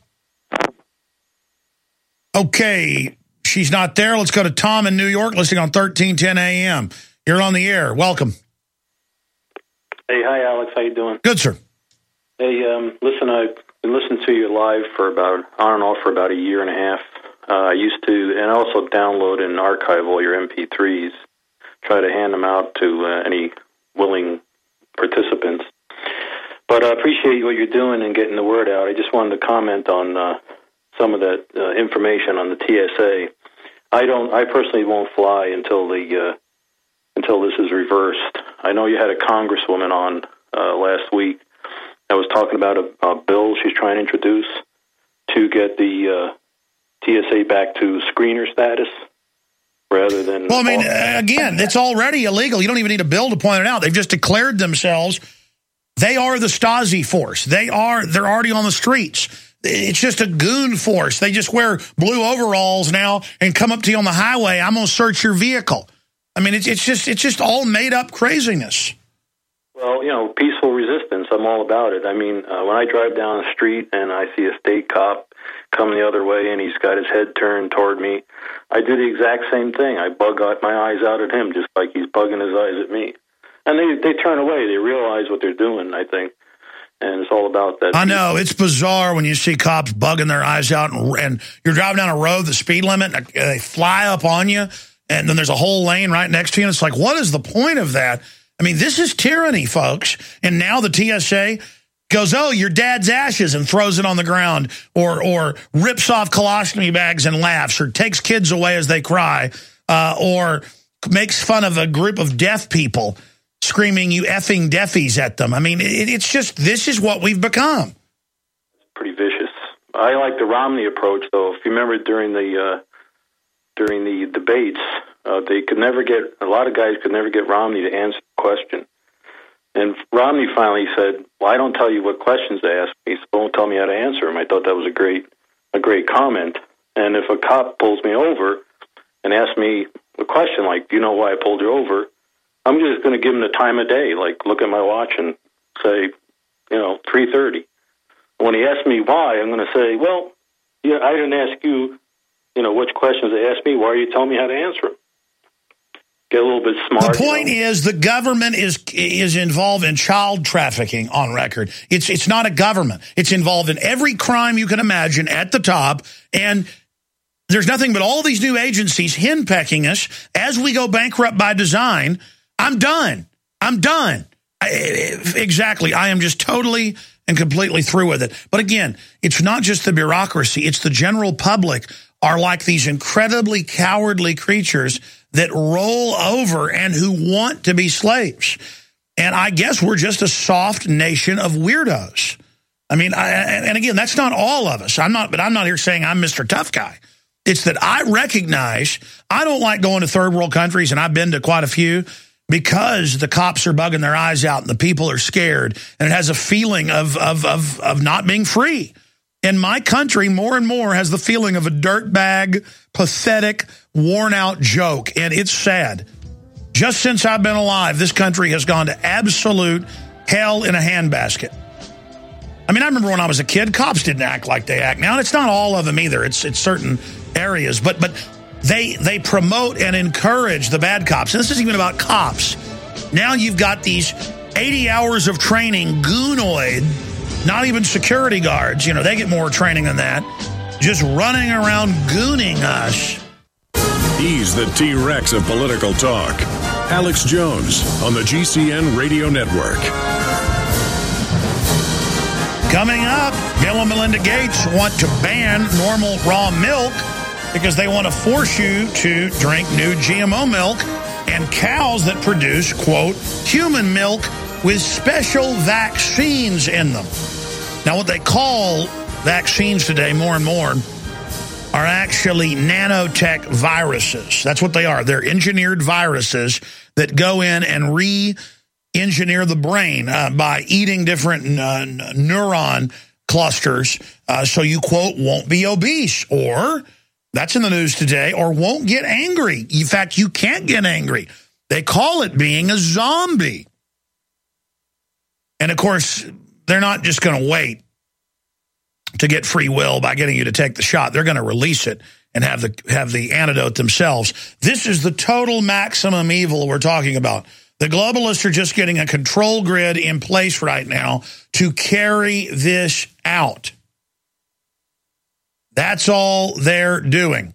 Okay, she's not there. Let's go to Tom in New York, listening on 1310 AM. You're on the air. Welcome. Hey, hi, Alex. How you doing? Good, sir. Hey, listen, I've been listening to you live for about, on and off for about a year and a half. I used to, and also download and archive all your MP3s, try to hand them out to any willing participants. But I appreciate what you're doing and getting the word out. I just wanted to comment on some of that information on the TSA. I personally won't fly until this is reversed. I know you had a congresswoman on last week that was talking about a bill she's trying to introduce to get the TSA back to screener status rather than... Well, I mean, again, it's already illegal. You don't even need a bill to point it out. They've just declared themselves. They are the Stasi force. They're already on the streets. It's just a goon force. They just wear blue overalls now and come up to you on the highway. I'm going to search your vehicle. I mean, it's just all made up craziness. Well, peaceful resistance, I'm all about it. I mean, when I drive down the street and I see a state cop coming the other way and he's got his head turned toward me, I do the exact same thing. I bug out my eyes out at him just like he's bugging his eyes at me. And they turn away. They realize what they're doing, I think. And it's all about that. I know. It's bizarre when you see cops bugging their eyes out and you're driving down a road, the speed limit, and they fly up on you, and then there's a whole lane right next to you. And it's like, what is the point of that? I mean, this is tyranny, folks. And now the TSA goes, oh, your dad's ashes, and throws it on the ground, or rips off colostomy bags and laughs, or takes kids away as they cry, or makes fun of a group of deaf people screaming, you effing deafies at them. I mean, it's just, this is what we've become. It's pretty vicious. I like the Romney approach, though. If you remember during the debates, a lot of guys could never get Romney to answer the question. And Romney finally said, well, I don't tell you what questions to ask me, so don't tell me how to answer them. I thought that was a great comment. And if a cop pulls me over and asks me a question like, do you know why I pulled you over? I'm just going to give him the time of day, like look at my watch and say, 3:30. When he asks me why, I'm going to say, well, I didn't ask you, which questions they asked me. Why are you telling me how to answer them? Get a little bit smart. The point is the government is involved in child trafficking on record. It's not a government. It's involved in every crime you can imagine at the top, and there's nothing but all these new agencies henpecking us as we go bankrupt by design. I'm done. Exactly. I am just totally and completely through with it. But again, it's not just the bureaucracy. It's the general public are like these incredibly cowardly creatures that roll over and who want to be slaves. And I guess we're just a soft nation of weirdos. I mean, and again, that's not all of us. I'm not here saying I'm Mr. Tough Guy. It's that I recognize I don't like going to third world countries, and I've been to quite a few, because the cops are bugging their eyes out and the people are scared, and it has a feeling of not being free. in my country more and more has the feeling of a dirtbag, pathetic, worn-out joke, and it's sad. Just since I've been alive, this country has gone to absolute hell in a handbasket. I mean, I remember when I was a kid, cops didn't act like they act now, and it's not all of them either. It's certain areas, but they promote and encourage the bad cops. And this isn't even about cops. Now you've got these 80 hours of training, goonoid, not even security guards. You know, they get more training than that. Just running around gooning us. He's the T-Rex of political talk. Alex Jones on the GCN Radio Network. Coming up, Bill and Melinda Gates want to ban normal raw milk because they want to force you to drink new GMO milk and cows that produce, quote, human milk with special vaccines in them. Now, what they call vaccines today, more and more, are actually nanotech viruses. That's what they are. They're engineered viruses that go in and re-engineer the brain by eating different neuron clusters so you, quote, won't be obese, or, that's in the news today, or won't get angry. In fact, you can't get angry. They call it being a zombie. And, of course, they're not just going to wait to get free will by getting you to take the shot. They're going to release it and have the antidote themselves. This is the total maximum evil we're talking about. The globalists are just getting a control grid in place right now to carry this out. That's all they're doing.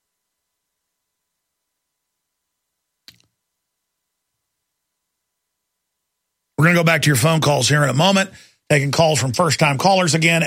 We're going to go back to your phone calls here in a moment. Taking calls from first-time callers again,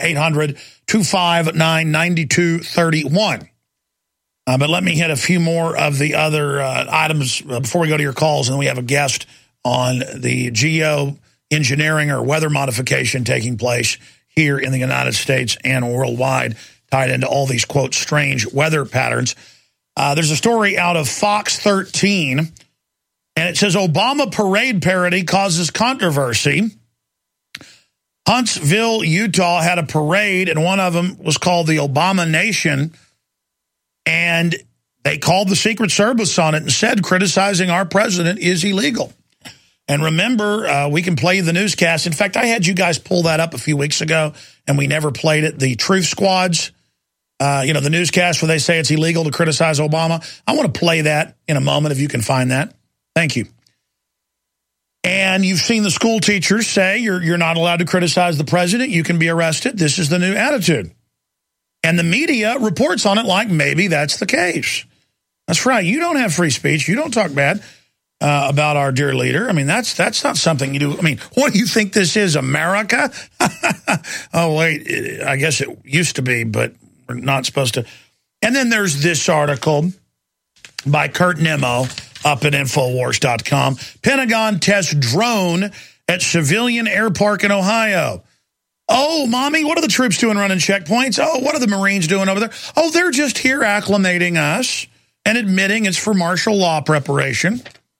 800-259-9231. But let me hit a few more of the other items before we go to your calls, and then we have a guest on the geoengineering or weather modification taking place here in the United States and worldwide, tied into all these, quote, strange weather patterns. There's a story out of Fox 13, and it says Obama parade parody causes controversy. Huntsville, Utah had a parade, and one of them was called the Obama Nation, and they called the Secret Service on it and said criticizing our president is illegal. And remember, we can play the newscast. In fact, I had you guys pull that up a few weeks ago, and we never played it. The Truth Squads, the newscast where they say it's illegal to criticize Obama. I want to play that in a moment if you can find that. Thank you. And you've seen the school teachers say you're not allowed to criticize the president. You can be arrested. This is the new attitude. And the media reports on it like maybe that's the case. That's right. You don't have free speech. You don't talk bad about our dear leader. I mean, that's not something you do. I mean, what do you think this is, America? Oh, wait, I guess it used to be, but we're not supposed to. And then there's this article by Kurt Nimmo up at Infowars.com. Pentagon tests drone at civilian air park in Ohio. Oh, mommy, what are the troops doing running checkpoints? Oh, what are the Marines doing over there? Oh, they're just here acclimating us and admitting it's for martial law preparation.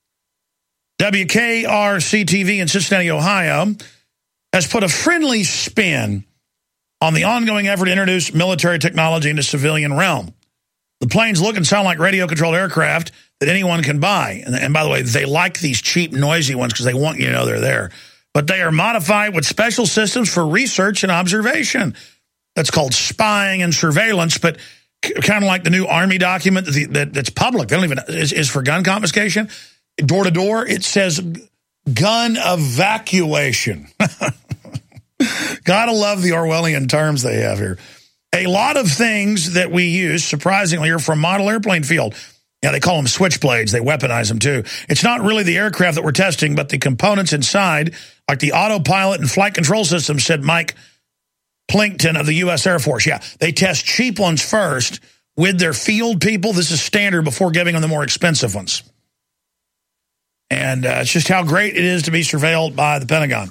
WKRC-TV in Cincinnati, Ohio, has put a friendly spin on the ongoing effort to introduce military technology into civilian realm. The planes look and sound like radio-controlled aircraft that anyone can buy. And by the way, they like these cheap, noisy ones because they want you to know they're there. But they are modified with special systems for research and observation. That's called spying and surveillance, but kind of like the new Army document that's public. They don't even is for gun confiscation. Door to door, it says gun evacuation. Gotta love the Orwellian terms they have here. A lot of things that we use, surprisingly, are from model airplane field. Yeah, they call them switchblades. They weaponize them, too. It's not really the aircraft that we're testing, but the components inside, like the autopilot and flight control system, said Mike Plinkton of the U.S. Air Force. Yeah, they test cheap ones first with their field people. This is standard before giving them the more expensive ones. And it's just how great it is to be surveilled by the Pentagon.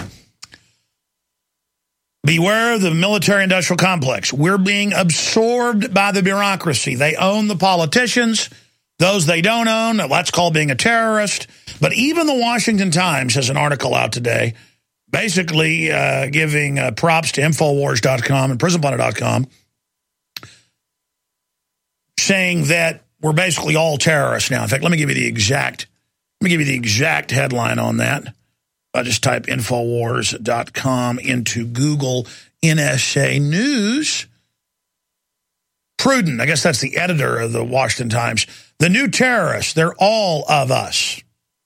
Beware of the military-industrial complex. We're being absorbed by the bureaucracy. They own the politicians. Those they don't own, that's called being a terrorist. But even the Washington Times has an article out today basically giving props to Infowars.com and PrisonPlanet.com, saying that we're basically all terrorists now. In fact, let me give you the exact headline on that. I just type Infowars.com into Google NSA News. Pruden, I guess that's the editor of the Washington Times. The new terrorists, they're all of us.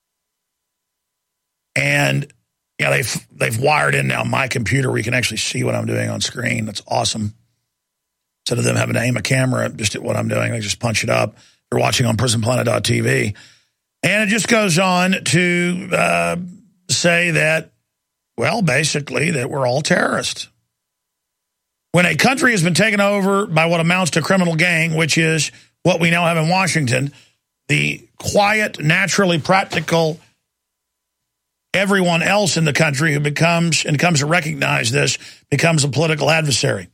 And yeah, they've wired in now my computer where you can actually see what I'm doing on screen. That's awesome. Instead of them having to aim a camera just at what I'm doing, they just punch it up. They're watching on PrisonPlanet.tv. And it just goes on to say that, well, basically that we're all terrorists. When a country has been taken over by what amounts to a criminal gang, which is what we now have in Washington, the quiet, naturally practical everyone else in the country who comes to recognize this becomes a political adversary.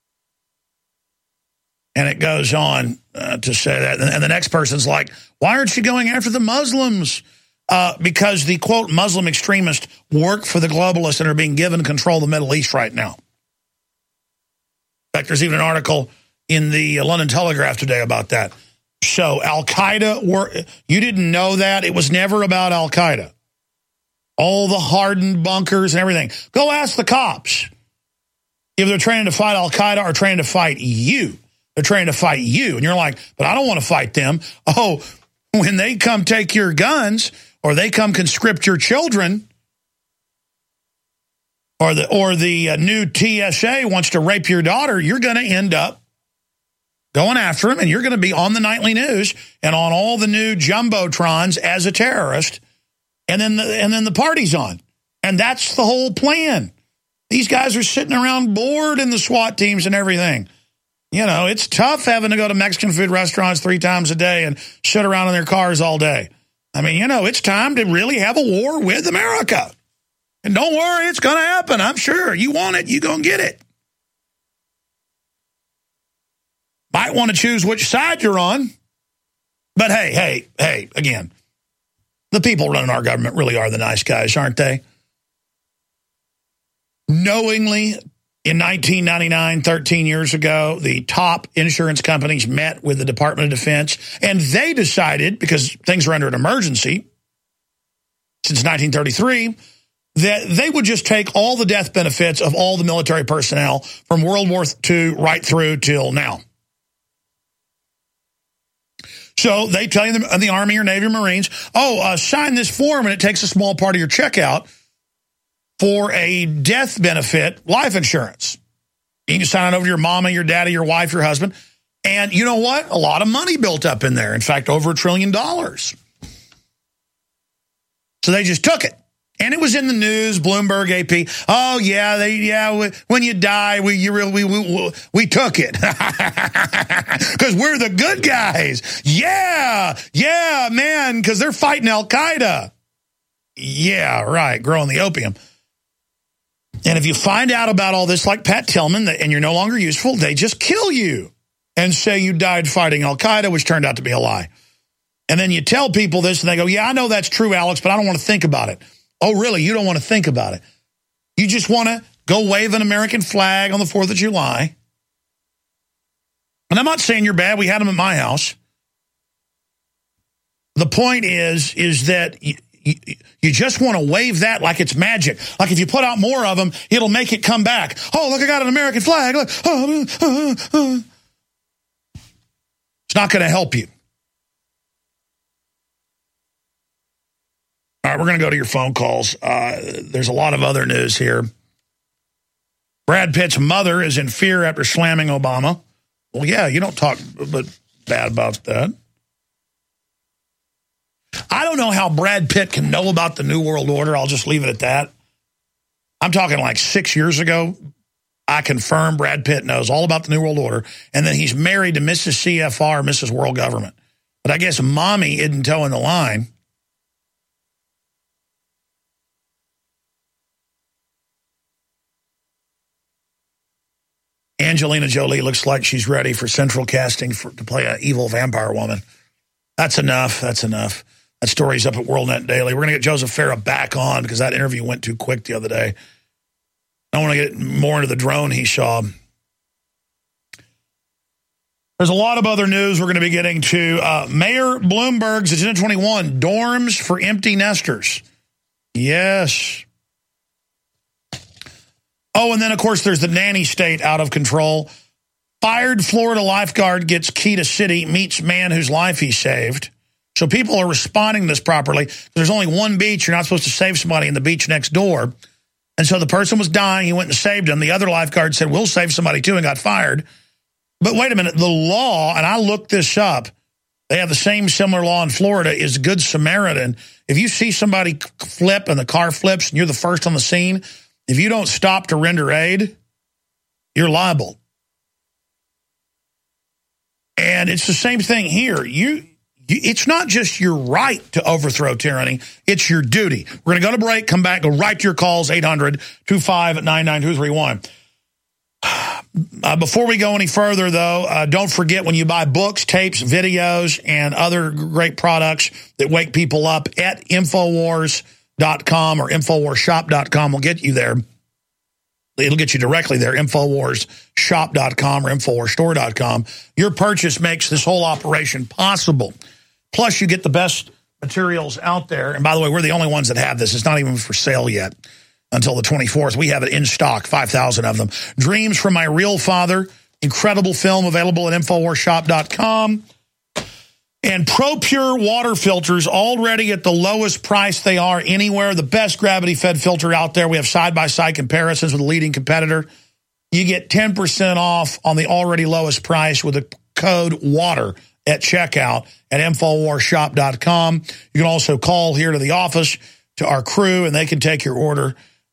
And it goes on to say that. And the next person's like, why aren't you going after the Muslims? Because the, quote, Muslim extremists work for the globalists and are being given control of the Middle East right now. In fact, there's even an article in the London Telegraph today about that. So Al-Qaeda, you didn't know that? It was never about Al-Qaeda. All the hardened bunkers and everything. Go ask the cops if they're training to fight Al-Qaeda or training to fight you. They're training to fight you. And you're like, but I don't want to fight them. Oh, when they come take your guns or they come conscript your children, or the new TSA wants to rape your daughter, you're going to end up going after them, and you're going to be on the nightly news and on all the new jumbotrons as a terrorist, and then the party's on. And that's the whole plan. These guys are sitting around bored in the SWAT teams and everything. You know, it's tough having to go to Mexican food restaurants 3 times a day and sit around in their cars all day. I mean, you know, it's time to really have a war with America. And don't worry, it's going to happen, I'm sure. You want it, you're going to get it. Might want to choose which side you're on. But hey, again, the people running our government really are the nice guys, aren't they? Knowingly, in 1999, 13 years ago, the top insurance companies met with the Department of Defense, and they decided, because things were under an emergency since 1933, that they would just take all the death benefits of all the military personnel from World War II right through till now. So they tell you in the Army or Navy or Marines, sign this form and it takes a small part of your check out for a death benefit life insurance. You can sign it over to your mama, your daddy, your wife, your husband. And you know what? A lot of money built up in there. In fact, over $1 trillion. So they just took it. And it was in the news, Bloomberg, AP. Oh, yeah, when you die, we took it. Because we're the good guys. Yeah, man, because they're fighting Al-Qaeda. Yeah, right, growing the opium. And if you find out about all this, like Pat Tillman, and you're no longer useful, they just kill you and say you died fighting Al-Qaeda, which turned out to be a lie. And then you tell people this, and they go, yeah, I know that's true, Alex, but I don't want to think about it. Oh, really? You don't want to think about it. You just want to go wave an American flag on the 4th of July. And I'm not saying you're bad. We had them at my house. The point is that you just want to wave that like it's magic. Like if you put out more of them, it'll make it come back. Oh, look, I got an American flag. Look. It's not going to help you. All right, we're going to go to your phone calls. There's a lot of other news here. Brad Pitt's mother is in fear after slamming Obama. Well, yeah, you don't talk bad about that. I don't know how Brad Pitt can know about the New World Order. I'll just leave it at that. I'm talking like 6 years ago. I confirm Brad Pitt knows all about the New World Order, and then he's married to Mrs. CFR, Mrs. World Government. But I guess mommy isn't towing the line. Angelina Jolie looks like she's ready for central casting to play an evil vampire woman. That's enough. That's enough. That story's up at WorldNet Daily. We're going to get Joseph Farah back on because that interview went too quick the other day. I want to get more into the drone he saw. There's a lot of other news we're going to be getting to. Mayor Bloomberg's Agenda 21, dorms for empty nesters. Yes. Oh, and then, of course, there's the nanny state out of control. Fired Florida lifeguard gets key to city, meets man whose life he saved. So people are responding to this properly. There's only one beach. You're not supposed to save somebody in the beach next door. And so the person was dying. He went and saved him. The other lifeguard said, we'll save somebody too, and got fired. But wait a minute. The law, and I looked this up, they have the same similar law in Florida, is Good Samaritan. If you see somebody flip and the car flips and you're the first on the scene, if you don't stop to render aid, you're liable. And it's the same thing here. It's not just your right to overthrow tyranny. It's your duty. We're going to go to break, come back, go right to your calls, 800-259-9231. Before we go any further, though, don't forget when you buy books, tapes, videos, and other great products that wake people up at Infowars.com or InfoWarsShop.com will get you there. It'll get you directly there, InfoWarsShop.com or InfoWarsStore.com. Your purchase makes this whole operation possible. Plus, you get the best materials out there. And by the way, we're the only ones that have this. It's not even for sale yet until the 24th. We have it in stock, 5,000 of them. Dreams from My Real Father, incredible film available at InfoWarsShop.com. And ProPure water filters already at the lowest price they are anywhere. The best gravity-fed filter out there. We have side-by-side comparisons with a leading competitor. You get 10% off on the already lowest price with the code WATER at checkout at InfoWarsShop.com. You can also call here to the office to our crew, and they can take your order,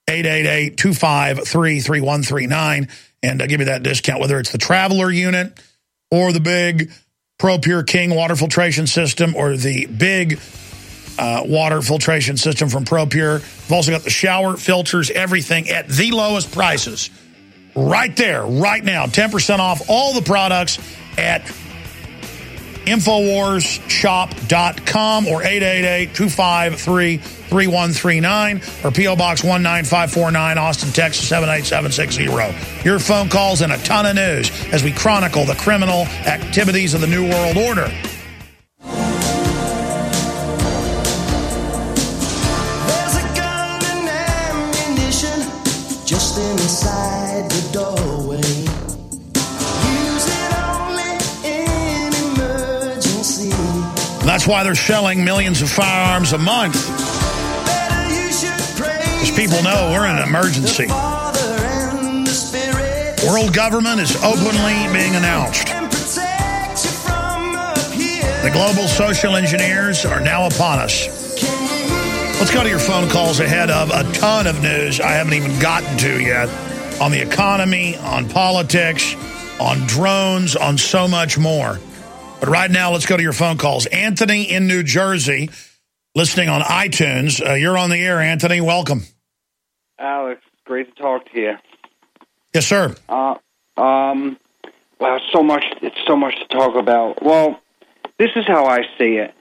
888-253-3139, and give you that discount, whether it's the Traveler unit or the big ProPure King water filtration system or the big water filtration system from ProPure. We've also got the shower filters, everything at the lowest prices. Right there, right now, 10% off all the products at InfoWarsShop.com or 888-253-3139 or P.O. Box 19549, Austin, Texas, 78760. Your phone calls and a ton of news as we chronicle the criminal activities of the New World Order. There's a gun and ammunition just inside the doorway. That's why they're selling millions of firearms a month. As people know, we're in an emergency. World government is openly being announced. The global social engineers are now upon us. Let's go to your phone calls ahead of a ton of news I haven't even gotten to yet on the economy, on politics, on drones, on so much more. But right now, let's go to your phone calls. Anthony in New Jersey, listening on iTunes. You're on the air, Anthony. Welcome. Alex, great to talk to you. Yes, sir. Wow, it's so much to talk about. Well, this is how I see it.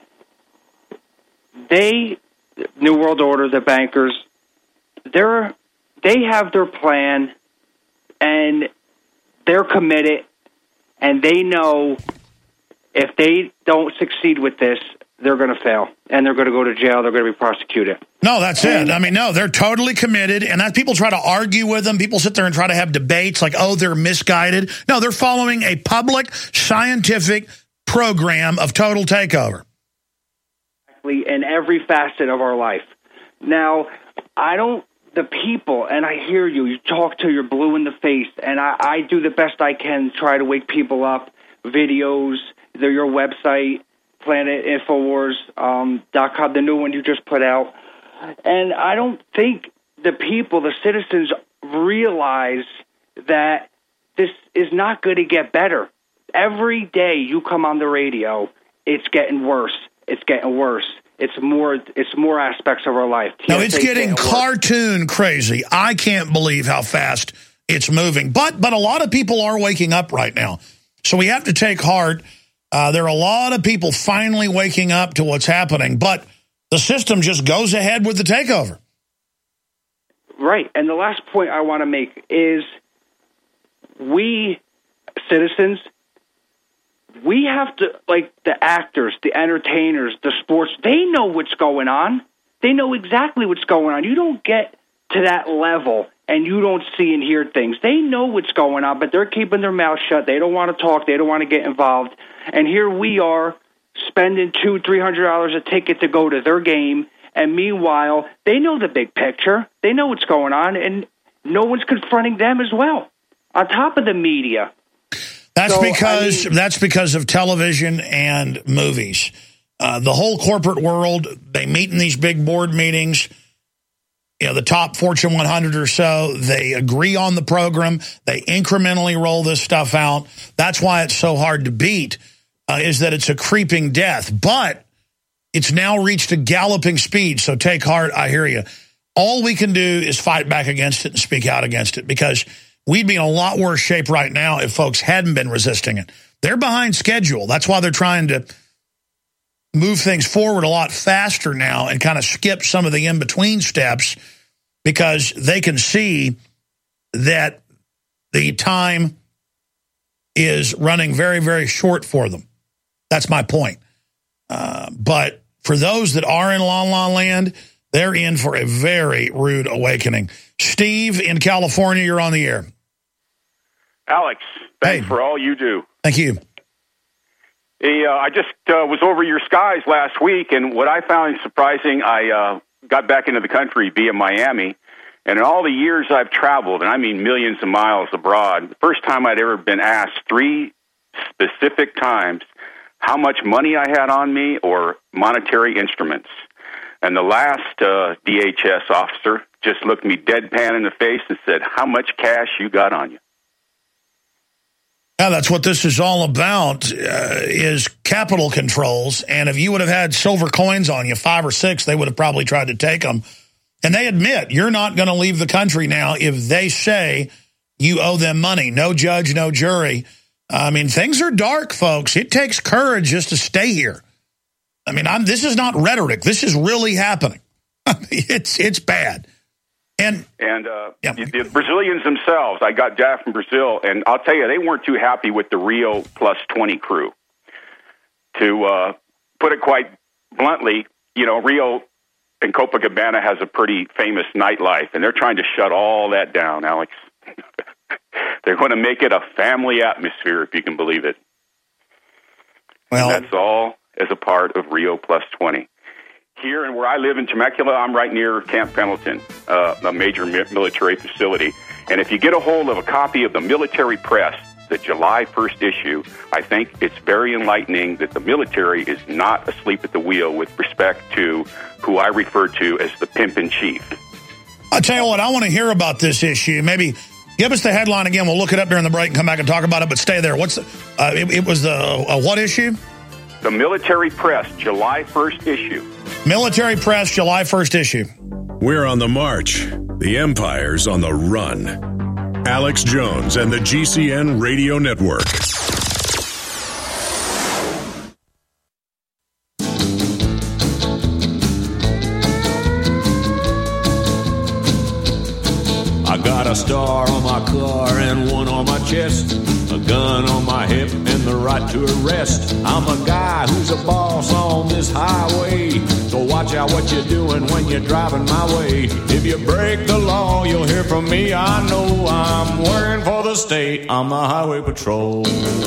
New World Order, the bankers, they have their plan, and they're committed, and they know if they don't succeed with this, they're going to fail, and they're going to go to jail. They're going to be prosecuted. No, that's it. I mean, no, they're totally committed, and that people try to argue with them. People sit there and try to have debates like, oh, they're misguided. No, they're following a public, scientific program of total takeover. In every facet of our life. Now, the people, and I hear you talk till you're blue in the face, and I do the best I can, try to wake people up, videos, your website, PlanetInfowars.com, the new one you just put out. And I don't think the people, the citizens, realize that this is not going to get better. Every day you come on the radio, it's getting worse. It's getting worse. It's more aspects of our life. No, it's getting cartoon crazy. I can't believe how fast it's moving. But a lot of people are waking up right now. So we have to take heart. There are a lot of people finally waking up to what's happening. But the system just goes ahead with the takeover. Right. And the last point I want to make is we citizens, we have to, like the actors, the entertainers, the sports, they know what's going on. They know exactly what's going on. You don't get to that level and you don't see and hear things. They know what's going on, but they're keeping their mouth shut. They don't want to talk. They don't want to get involved. And here we are spending $200-300 a ticket to go to their game. And meanwhile, they know the big picture. They know what's going on, and no one's confronting them as well. On top of the media. That's because of television and movies. The whole corporate world, they meet in these big board meetings. You know, the top Fortune 100 or so, they agree on the program. They incrementally roll this stuff out. That's why it's so hard to beat, is that it's a creeping death. But it's now reached a galloping speed, so take heart, I hear you. All we can do is fight back against it and speak out against it, because we'd be in a lot worse shape right now if folks hadn't been resisting it. They're behind schedule. That's why they're trying to move things forward a lot faster now and kind of skip some of the in-between steps, because they can see that the time is running very, very short for them. That's my point. But for those that are in La La Land, they're in for a very rude awakening. Steve in California, you're on the air. Alex, thanks for all you do. Thank you. Hey, I just was over your skies last week, and what I found surprising, I got back into the country via Miami, and in all the years I've traveled, and I mean millions of miles abroad, the first time I'd ever been asked 3 specific times how much money I had on me or monetary instruments. And the last DHS officer just looked me deadpan in the face and said, "How much cash you got on you?" Yeah, that's what this is all about, is capital controls. And if you would have had silver coins on you, 5 or 6, they would have probably tried to take them. And they admit you're not going to leave the country now if they say you owe them money. No judge, no jury. I mean, things are dark, folks. It takes courage just to stay here. I mean, this is not rhetoric. This is really happening. It's bad. And the Brazilians themselves, I got Jack from Brazil, and I'll tell you, they weren't too happy with the Rio Plus 20 crew. To put it quite bluntly, you know, Rio and Copacabana has a pretty famous nightlife, and they're trying to shut all that down, Alex. They're going to make it a family atmosphere, if you can believe it. Well, and that's all as a part of Rio Plus 20. Here and where I live in Temecula, I'm right near Camp Pendleton, a major military facility. And if you get a hold of a copy of the Military Press, the July 1st issue, I think it's very enlightening that the military is not asleep at the wheel with respect to who I refer to as the pimp-in-chief. I'll tell you what, I want to hear about this issue. Maybe give us the headline again. We'll look it up during the break and come back and talk about it, but stay there. What's it was the what issue? The Military Press, July 1st issue. Military Press, July 1st issue. We're on the march. The Empire's on the run. Alex Jones and the GCN Radio Network. I got a star on my car and one on my chest, a gun on my hip and the right to arrest. I'm a guy who's a boss on this highway, so watch out what you're doing when you're driving my way. If you break the law, you'll hear from me. I know I'm working for the state. I'm the highway patrol.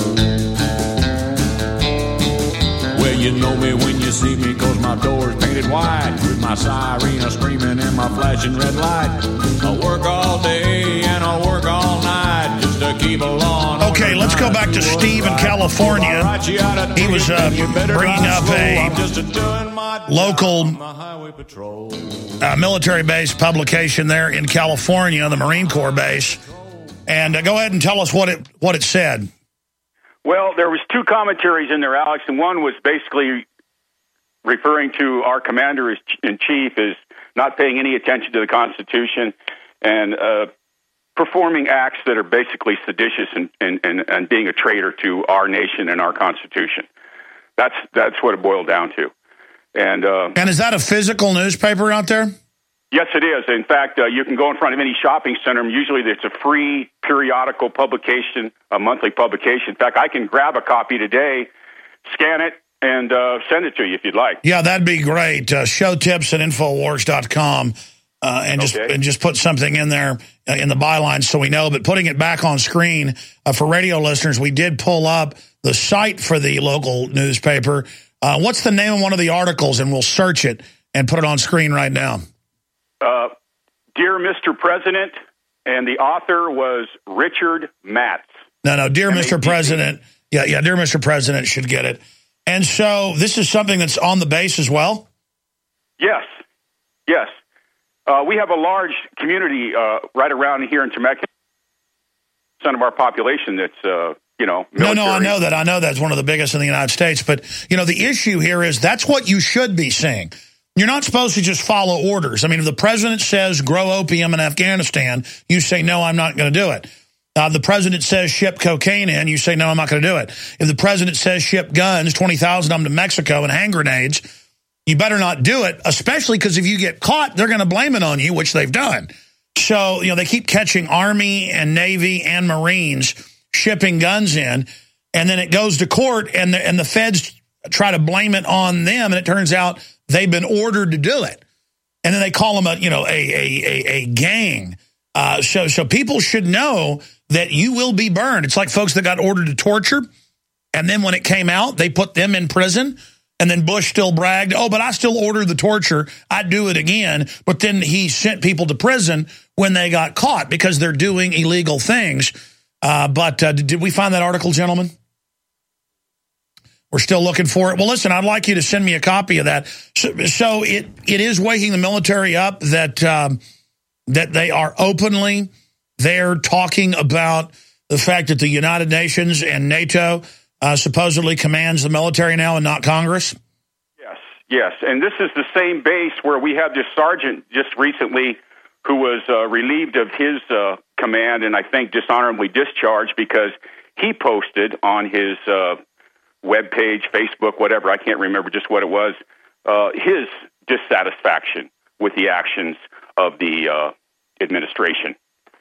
Well, you know me when you see me, 'cause my door's painted white, with my siren screaming and my flashing red light. I work all day and I work all night just to keep a law. Okay, let's go back to Steve in California. He was bringing up a local military-based publication there in California, the Marine Corps base. And go ahead and tell us what it said. Well, there was 2 commentaries in there, Alex, and one was basically referring to our commander-in-chief as not paying any attention to the Constitution and performing acts that are basically seditious and being a traitor to our nation and our Constitution. That's what it boiled down to. And is that a physical newspaper out there? Yes, it is. In fact, you can go in front of any shopping center. Usually it's a free periodical publication, a monthly publication. In fact, I can grab a copy today, scan it, and send it to you if you'd like. Yeah, that'd be great. Show tips at Infowars.com. And just put something in there in the byline so we know. But putting it back on screen for radio listeners, we did pull up the site for the local newspaper. What's the name of one of the articles? And we'll search it and put it on screen right now. Dear Mr. President, and the author was Richard Matz. No, Dear Mr. President. Yeah, Dear Mr. President should get it. And so this is something that's on the base as well? Yes. We have a large community right around here in Temecula. Percent of our population that's, military. No, I know that. I know that's one of the biggest in the United States. But, the issue here is that's what you should be saying. You're not supposed to just follow orders. I mean, if the president says grow opium in Afghanistan, you say, no, I'm not going to do it. The president says ship cocaine in, you say, no, I'm not going to do it. If the president says ship guns, 20,000 of them to Mexico, and hand grenades, you better not do it, especially because if you get caught, they're going to blame it on you, which they've done. So, they keep catching Army and Navy and Marines shipping guns in, and then it goes to court, and the feds try to blame it on them, and it turns out they've been ordered to do it. And then they call them a gang. So people should know that you will be burned. It's like folks that got ordered to torture, and then when it came out, they put them in prison. And then Bush still bragged, but I still ordered the torture. I'd do it again. But then he sent people to prison when they got caught because they're doing illegal things. But did we find that article, gentlemen? We're still looking for it. Well, listen, I'd like you to send me a copy of that. So it is waking the military up that they are openly there talking about the fact that the United Nations and NATO supposedly commands the military now and not Congress? Yes. And this is the same base where we have this sergeant just recently who was relieved of his command and I think dishonorably discharged because he posted on his webpage, Facebook, whatever, I can't remember just what it was, his dissatisfaction with the actions of the administration.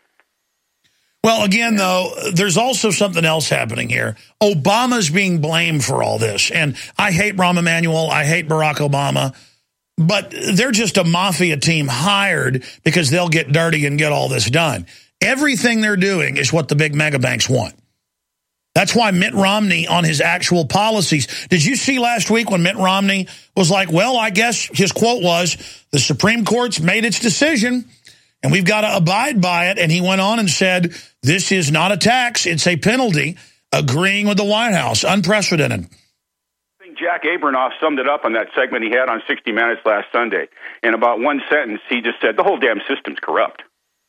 Well, again, though, there's also something else happening here. Obama's being blamed for all this. And I hate Rahm Emanuel. I hate Barack Obama. But they're just a mafia team hired because they'll get dirty and get all this done. Everything they're doing is what the big mega banks want. That's why Mitt Romney on his actual policies. Did you see last week when Mitt Romney was like, well, I guess his quote was, the Supreme Court's made its decision and we've got to abide by it. And he went on and said, this is not a tax, it's a penalty, agreeing with the White House. Unprecedented. I think Jack Abramoff summed it up on that segment he had on 60 Minutes last Sunday. In about one sentence, he just said, the whole damn system's corrupt.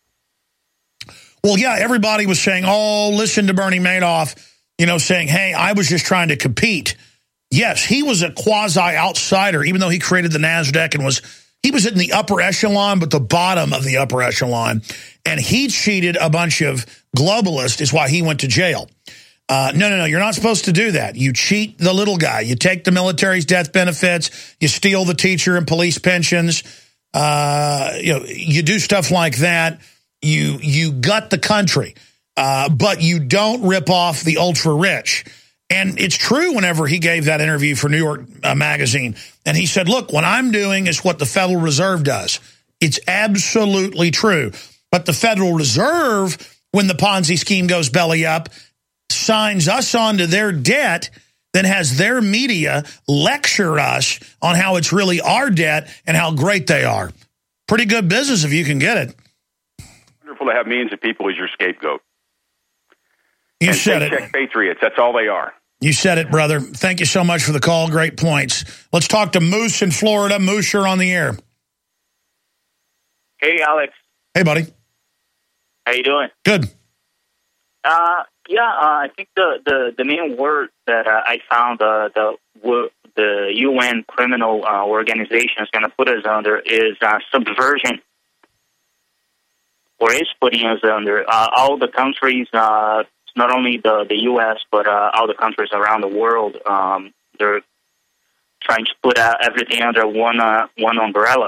Well, yeah, everybody was saying, listen to Bernie Madoff, saying, hey, I was just trying to compete. Yes, he was a quasi-outsider, even though he created the NASDAQ and he was in the upper echelon, but the bottom of the upper echelon. And he cheated a bunch of globalists, is why he went to jail. No, you're not supposed to do that. You cheat the little guy. You take the military's death benefits. You steal the teacher and police pensions. You do stuff like that. You gut the country, but you don't rip off the ultra-rich. And it's true whenever he gave that interview for New York Magazine. And he said, look, what I'm doing is what the Federal Reserve does. It's absolutely true. But the Federal Reserve, when the Ponzi scheme goes belly up, signs us onto their debt, then has their media lecture us on how it's really our debt and how great they are. Pretty good business if you can get it. Wonderful to have millions of people as your scapegoat. You said it. Check patriots, that's all they are. You said it, brother. Thank you so much for the call. Great points. Let's talk to Moose in Florida. Moose, you're on the air. Hey, Alex. Hey, buddy. How you doing? Good. I think the main word that I found the UN criminal organization is going to put us under is subversion, or is putting us under. All the countries, not only the U.S., but all the countries around the world, they're trying to put everything under one umbrella.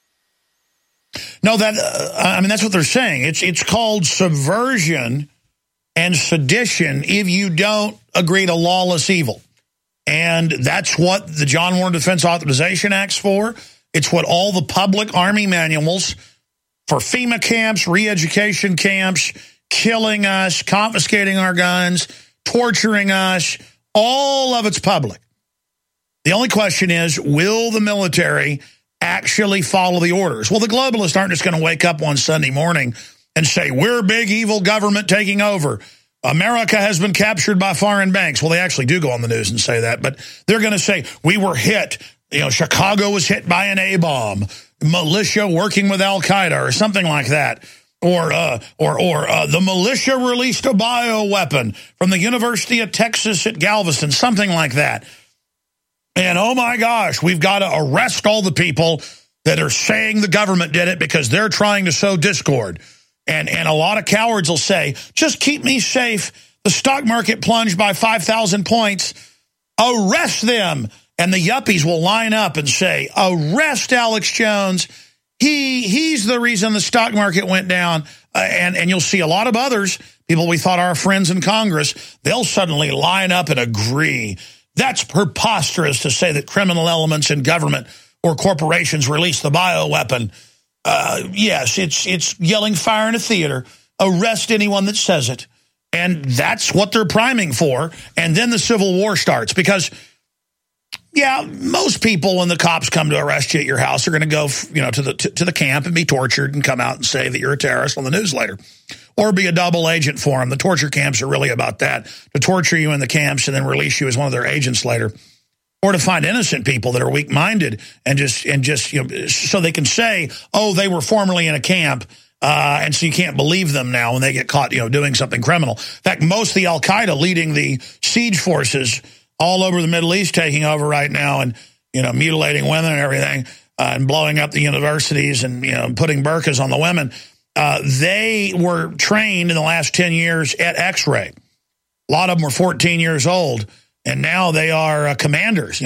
No, that's what they're saying. It's called subversion and sedition if you don't agree to lawless evil. And that's what the John Warren Defense Authorization Act's for. It's what all the public Army manuals for FEMA camps, re-education camps, killing us, confiscating our guns, torturing us, all of it's public. The only question is, will the military actually follow the orders? Well, the globalists aren't just going to wake up one Sunday morning and say, we're big evil government taking over. America has been captured by foreign banks. Well, they actually do go on the news and say that, but they're going to say, we were hit. Chicago was hit by an A-bomb, militia working with Al-Qaeda or something like that. Or the militia released a bioweapon from the University of Texas at Galveston, something like that. And oh my gosh, we've got to arrest all the people that are saying the government did it because they're trying to sow discord. And a lot of cowards will say, just keep me safe. The stock market plunged by 5,000 points. Arrest them. And the yuppies will line up and say, arrest Alex Jones. He's the reason the stock market went down. And you'll see a lot of others, people we thought our friends in Congress, they'll suddenly line up and agree. That's preposterous to say that criminal elements in government or corporations release the bioweapon. Yes, it's yelling fire in a theater. Arrest anyone that says it. And that's what they're priming for. And then the Civil War starts because, yeah, most people when the cops come to arrest you at your house are going to go, to the camp and be tortured and come out and say that you're a terrorist on the news later. Or be a double agent for them. The torture camps are really about that, to torture you in the camps and then release you as one of their agents later. Or to find innocent people that are weak-minded and just so they can say, oh, they were formerly in a camp, and so you can't believe them now when they get caught, doing something criminal. In fact, most of the Al-Qaeda leading the siege forces all over the Middle East taking over right now and, mutilating women and everything and blowing up the universities and, putting burqas on the women. They were trained in the last 10 years at X-ray. A lot of them were 14 years old. And now they are commanders.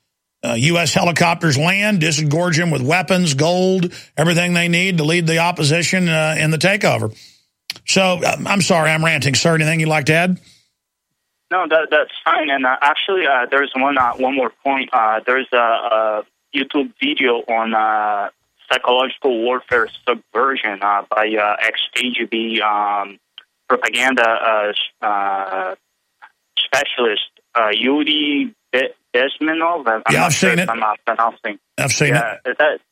U.S. helicopters land, disgorge them with weapons, gold, everything they need to lead the opposition in the takeover. So I'm sorry, I'm ranting. Sir, anything you'd like to add? No, that's fine. And actually, there's one more point. There's a YouTube video on psychological warfare subversion by ex-KGB propaganda specialist. Yuri Bezmenov. I've seen it. I'm not pronouncing. I've seen it.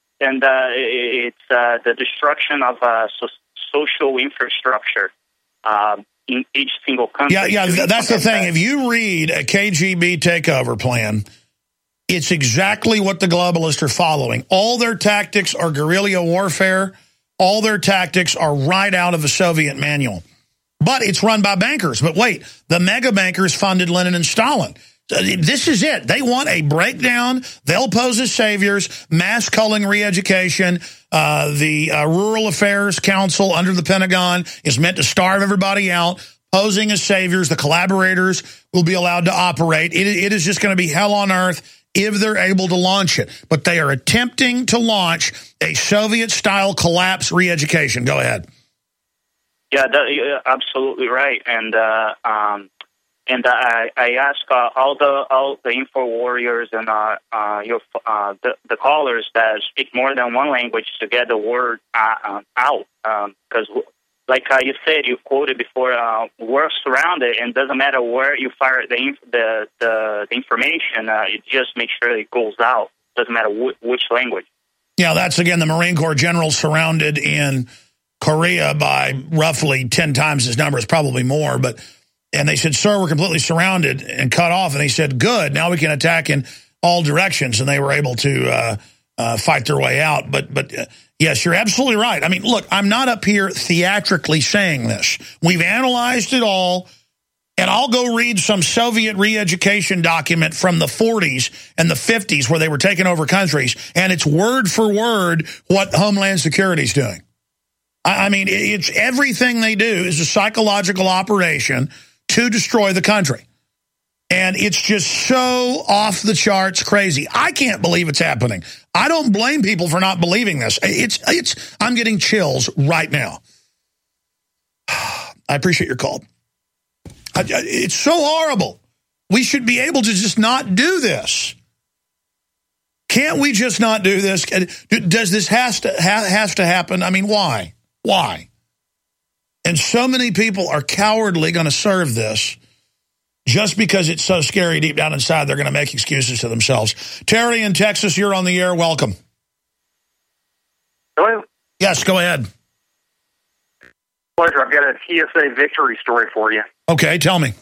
It's the destruction of social infrastructure in each single country. Yeah, that's the thing. If you read a KGB takeover plan, it's exactly what the globalists are following. All their tactics are guerrilla warfare. All their tactics are right out of the Soviet manual. But it's run by bankers. But wait, the mega bankers funded Lenin and Stalin. This is it. They want a breakdown. They'll pose as saviors, mass culling re-education. The Rural Affairs Council under the Pentagon is meant to starve everybody out, posing as saviors. The collaborators will be allowed to operate. It is just going to be hell on earth if they're able to launch it. But they are attempting to launch a Soviet-style collapse re-education. Go ahead. Yeah, you're absolutely right, and I ask all the info warriors and the callers that speak more than one language to get the word out, because like you said, you quoted before, we're surrounded, and it doesn't matter where you fire the information, it just makes sure it goes out. It doesn't matter which language. Yeah, that's again the Marine Corps generals surrounded in Korea by roughly 10 times his number. It's probably more, and they said, sir, we're completely surrounded and cut off. And they said, good, now we can attack in all directions. And they were able to fight their way out. But yes, you're absolutely right. I mean, look, I'm not up here theatrically saying this. We've analyzed it all. And I'll go read some Soviet re-education document from the 40s and the 50s where they were taking over countries. And it's word for word what Homeland Security is doing. I mean, it's everything they do is a psychological operation to destroy the country. And it's just so off the charts crazy. I can't believe it's happening. I don't blame people for not believing this. I'm getting chills right now. I appreciate your call. It's so horrible. We should be able to just not do this. Can't we just not do this? Does this have to happen? I mean, why? Why? And so many people are cowardly going to serve this just because it's so scary deep down inside. They're going to make excuses to themselves. Terry in Texas, you're on the air. Welcome. Hello? Yes, go ahead. Pleasure. I've got a TSA victory story for you. Okay, tell me.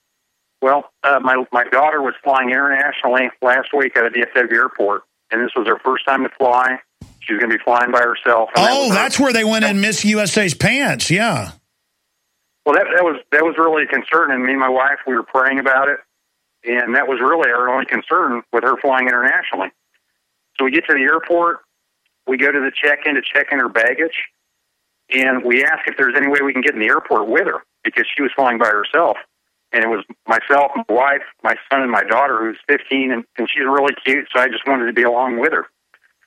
Well, my daughter was flying internationally last week at a DFW airport, and this was her first time to fly. She was going to be flying by herself. Oh, that's where they went in Miss USA's pants, yeah. Well, that was really a concern, and me and my wife, we were praying about it, and that was really our only concern with her flying internationally. So we get to the airport, we go to the check-in to check in her baggage, and we ask if there's any way we can get in the airport with her, because she was flying by herself. And it was myself, my wife, my son, and my daughter, who's 15, and she's really cute, so I just wanted to be along with her.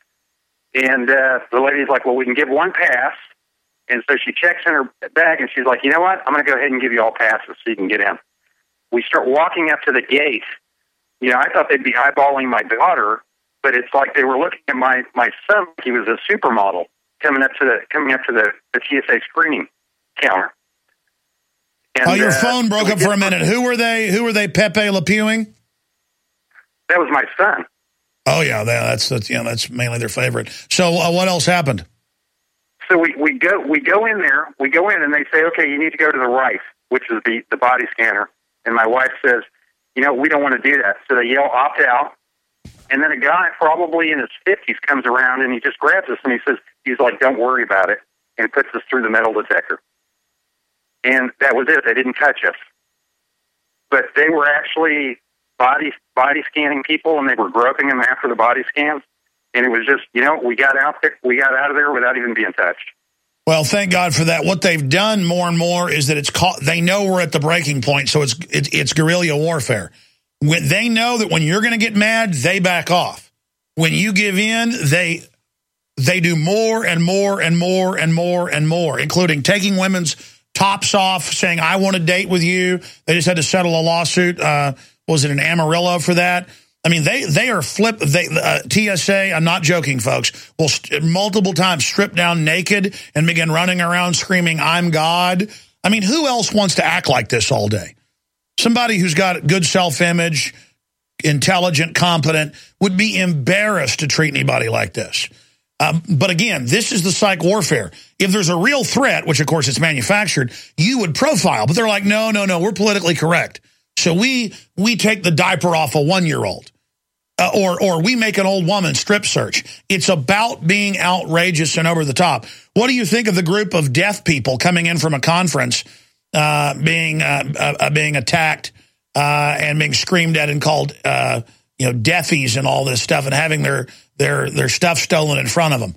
And the lady's like, well, we can give one pass. And so she checks in her bag, and she's like, you know what? I'm going to go ahead and give you all passes so you can get in. We start walking up to the gate. You know, I thought they'd be eyeballing my daughter, but it's like they were looking at my son. He was a supermodel coming up to the TSA screening counter. And, your phone broke up for a minute. Who were they? Pepe Le Pewing? That was my son. Oh yeah, that's mainly their favorite. So what else happened? So we go in there. We go in and they say, okay, you need to go to the right, which is the body scanner. And my wife says, you know, we don't want to do that. So they yell, opt out. And then a guy probably in his 50s comes around and he just grabs us and he's like, don't worry about it, and puts us through the metal detector. And that was it. They didn't touch us. But they were actually body scanning people, and they were groping them after the body scans. And it was just, you know, we got out of there without even being touched. Well, thank God for that. What they've done more and more is that they know we're at the breaking point, so it's guerrilla warfare. When they know that when you're going to get mad, they back off. When you give in, they do more and more and more and more and more, including taking women's tops off, saying, I want to date with you. They just had to settle a lawsuit. Was it in Amarillo for that? I mean, they are TSA, I'm not joking, folks, will multiple times strip down naked and begin running around screaming, I'm God. I mean, who else wants to act like this all day? Somebody who's got good self-image, intelligent, competent, would be embarrassed to treat anybody like this. But again, this is the psych warfare. If there's a real threat, which of course it's manufactured, you would profile. But they're like, no, we're politically correct. So we take the diaper off a 1-year-old. Or we make an old woman strip search. It's about being outrageous and over the top. What do you think of the group of deaf people coming in from a conference being attacked and being screamed at and called deafies and all this stuff, and having their stuff stolen in front of them?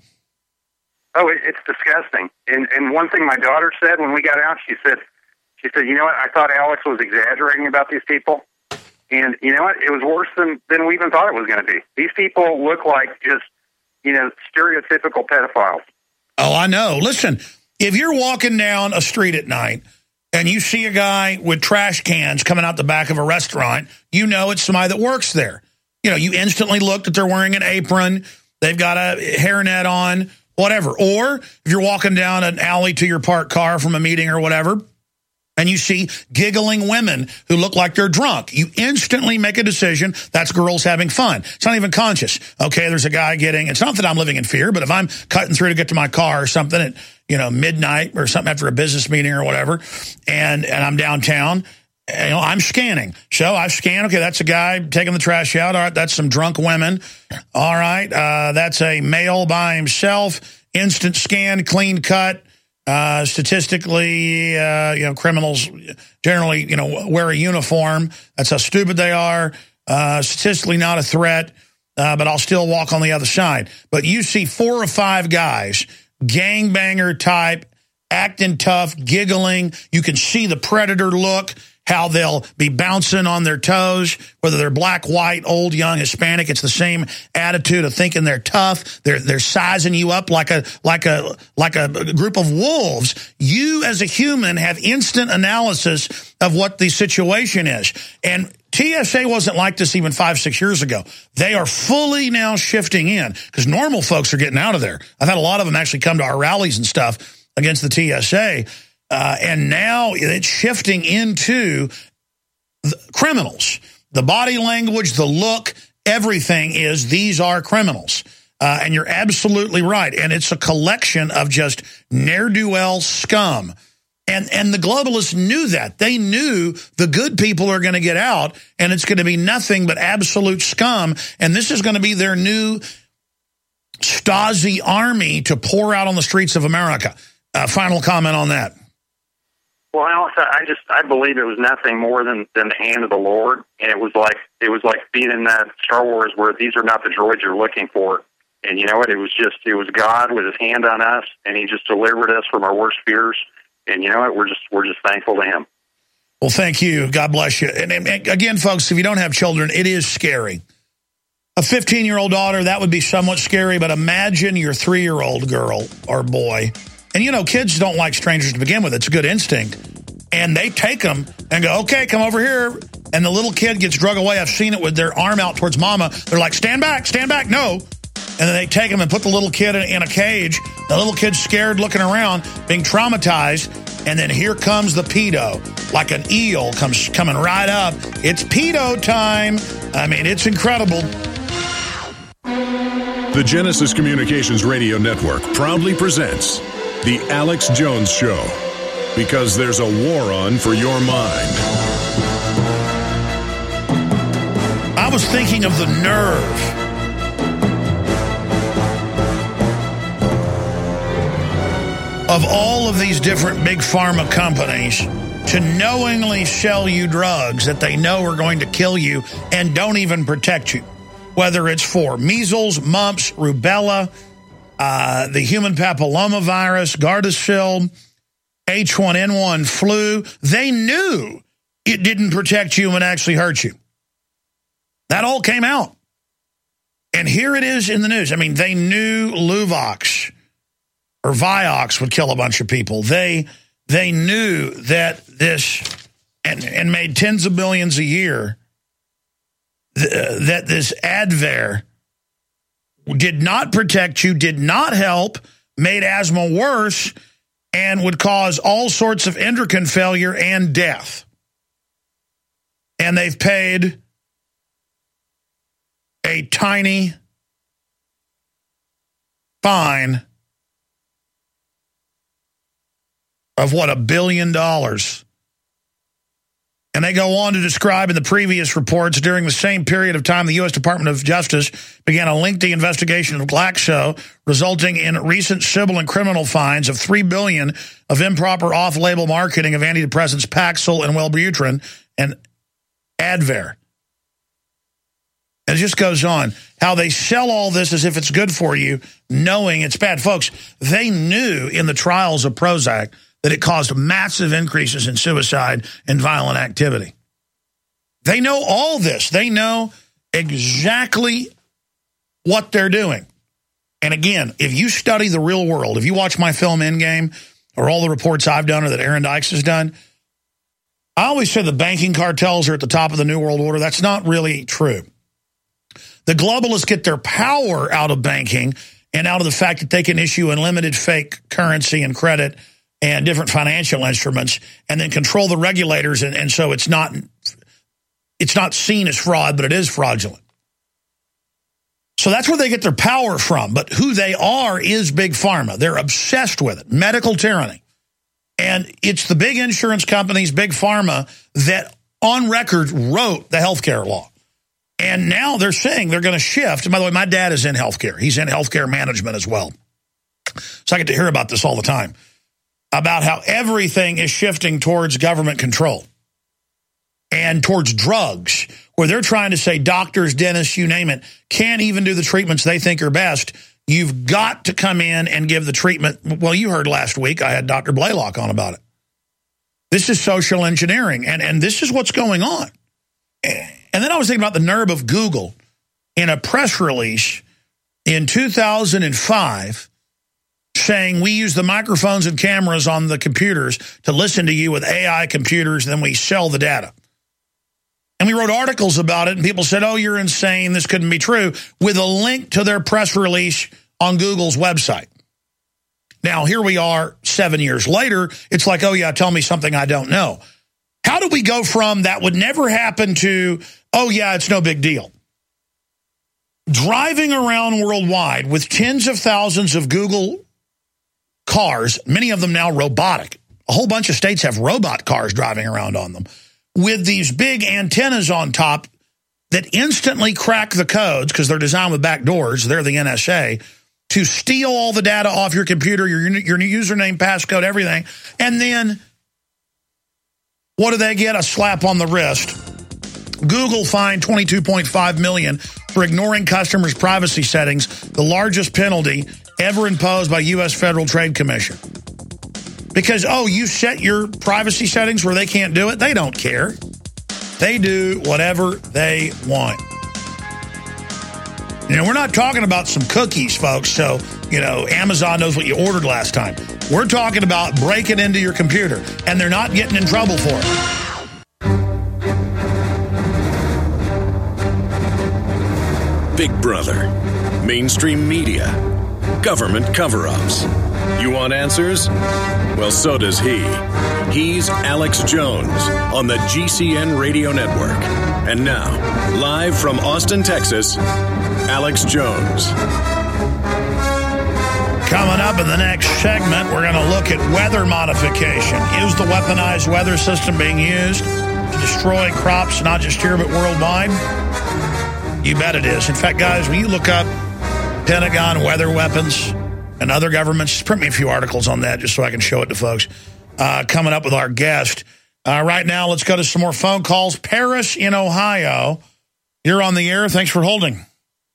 Oh, it's disgusting. And one thing my daughter said when we got out, she said, you know what, I thought Alex was exaggerating about these people. And you know what, it was worse than we even thought it was going to be. These people look like just, stereotypical pedophiles. Oh, I know. Listen, if you're walking down a street at night and you see a guy with trash cans coming out the back of a restaurant, you know it's somebody that works there. You know, you instantly look that they're wearing an apron, they've got a hairnet on, whatever. Or if you're walking down an alley to your parked car from a meeting or whatever, and you see giggling women who look like they're drunk, you instantly make a decision, that's girls having fun. It's not even conscious. Okay, there's a guy it's not that I'm living in fear, but if I'm cutting through to get to my car or something at, midnight or something after a business meeting or whatever, and I'm downtown, I'm scanning. So I scan, okay, that's a guy taking the trash out. All right, that's some drunk women. All right, that's a male by himself. Instant scan, clean cut. Statistically, criminals generally, wear a uniform. That's how stupid they are. Statistically not a threat, but I'll still walk on the other side. But you see 4 or 5 guys, gangbanger type, acting tough, giggling. You can see the predator look. how they'll be bouncing on their toes, whether they're black, white, old, young, Hispanic. It's the same attitude of thinking they're tough. They're sizing you up like a group of wolves. You as a human have instant analysis of what the situation is. And TSA wasn't like this even 5-6 years ago. They are fully now shifting in because normal folks are getting out of there. I've had a lot of them actually come to our rallies and stuff against the TSA. And now it's shifting into criminals. The body language, the look, everything is these are criminals. And you're absolutely right. And it's a collection of just ne'er-do-well scum. And the globalists knew that. They knew the good people are going to get out, and it's going to be nothing but absolute scum. And this is going to be their new Stasi army to pour out on the streets of America. Final comment on that. Well, Alex, I believe it was nothing more than the hand of the Lord, and it was like being in that Star Wars where these are not the droids you're looking for. And you know what? It was God with his hand on us, and he just delivered us from our worst fears. And you know what? We're just thankful to him. Well, thank you. God bless you. And again, folks, if you don't have children, it is scary. A 15-year-old daughter, that would be somewhat scary, but imagine your 3-year-old girl or boy. And, you know, kids don't like strangers to begin with. It's a good instinct. And they take them and go, okay, come over here. And the little kid gets drug away. I've seen it with their arm out towards mama. They're like, stand back, no. And then they take him and put the little kid in a cage. The little kid's scared, looking around, being traumatized. And then here comes the pedo, like an eel coming right up. It's pedo time. I mean, it's incredible. The Genesis Communications Radio Network proudly presents The Alex Jones Show, because there's a war on for your mind. I was thinking of the nerve of all of these different big pharma companies to knowingly sell you drugs that they know are going to kill you and don't even protect you. Whether it's for measles, mumps, rubella, the human papillomavirus, Gardasil, H1N1 flu, they knew it didn't protect you and actually hurt you. That all came out. And here it is in the news. I mean, they knew Luvox or Vioxx would kill a bunch of people. They knew that this, and made tens of billions a year, that this Advair did not protect you, did not help, made asthma worse, and would cause all sorts of endocrine failure and death. And they've paid a tiny fine of what, $1 billion. And they go on to describe in the previous reports, during the same period of time, the U.S. Department of Justice began a lengthy investigation of Glaxo, resulting in recent civil and criminal fines of $3 billion of improper off-label marketing of antidepressants Paxil and Wellbutrin and Advair. And it just goes on. How they sell all this as if it's good for you, knowing it's bad. Folks, they knew in the trials of Prozac that it caused massive increases in suicide and violent activity. They know all this. They know exactly what they're doing. And again, if you study the real world, if you watch my film Endgame or all the reports I've done or that Aaron Dykes has done, I always say the banking cartels are at the top of the New World Order. That's not really true. The globalists get their power out of banking and out of the fact that they can issue unlimited fake currency and credit and different financial instruments, and then control the regulators, and so it's not seen as fraud, but it is fraudulent. So that's where they get their power from. But who they are is Big Pharma. They're obsessed with it, medical tyranny. And it's the big insurance companies, Big Pharma, that on record wrote the healthcare law. And now they're saying they're going to shift. And by the way, my dad is in healthcare. He's in healthcare management as well. So I get to hear about this all the time, about how everything is shifting towards government control and towards drugs, where they're trying to say doctors, dentists, you name it, can't even do the treatments they think are best. You've got to come in and give the treatment. Well, you heard last week I had Dr. Blaylock on about it. This is social engineering, and this is what's going on. And then I was thinking about the nerve of Google in a press release in 2005 saying we use the microphones and cameras on the computers to listen to you with AI computers, and then we sell the data. And we wrote articles about it, and people said, oh, you're insane, this couldn't be true, with a link to their press release on Google's website. Now, here we are 7 years later. It's like, oh, yeah, tell me something I don't know. How do we go from that would never happen to, oh, yeah, it's no big deal? Driving around worldwide with tens of thousands of Google cars, many of them now robotic. A whole bunch of states have robot cars driving around on them with these big antennas on top that instantly crack the codes because they're designed with back doors. They're the NSA. To steal all the data off your computer, your username, passcode, everything. And then what do they get? A slap on the wrist. Google fined $22.5 million for ignoring customers' privacy settings, the largest penalty ever imposed by U.S. Federal Trade Commission. Because, oh, you set your privacy settings where they can't do it? They don't care. They do whatever they want. You know, we're not talking about some cookies, folks, so, you know, Amazon knows what you ordered last time. We're talking about breaking into your computer, and they're not getting in trouble for it. Big Brother, mainstream media, government cover-ups. You want answers? Well, so does he. He's Alex Jones on the GCN Radio Network. And now, live from Austin, Texas, Alex Jones. Coming up in the next segment, we're going to look at weather modification. Is the weaponized weather system being used to destroy crops, not just here, but worldwide? You bet it is. In fact, guys, when you look up Pentagon weather weapons and other governments, just print me a few articles on that just so I can show it to folks. Coming up with our guest. Right now, let's go to some more phone calls. Paris in Ohio. You're on the air. Thanks for holding.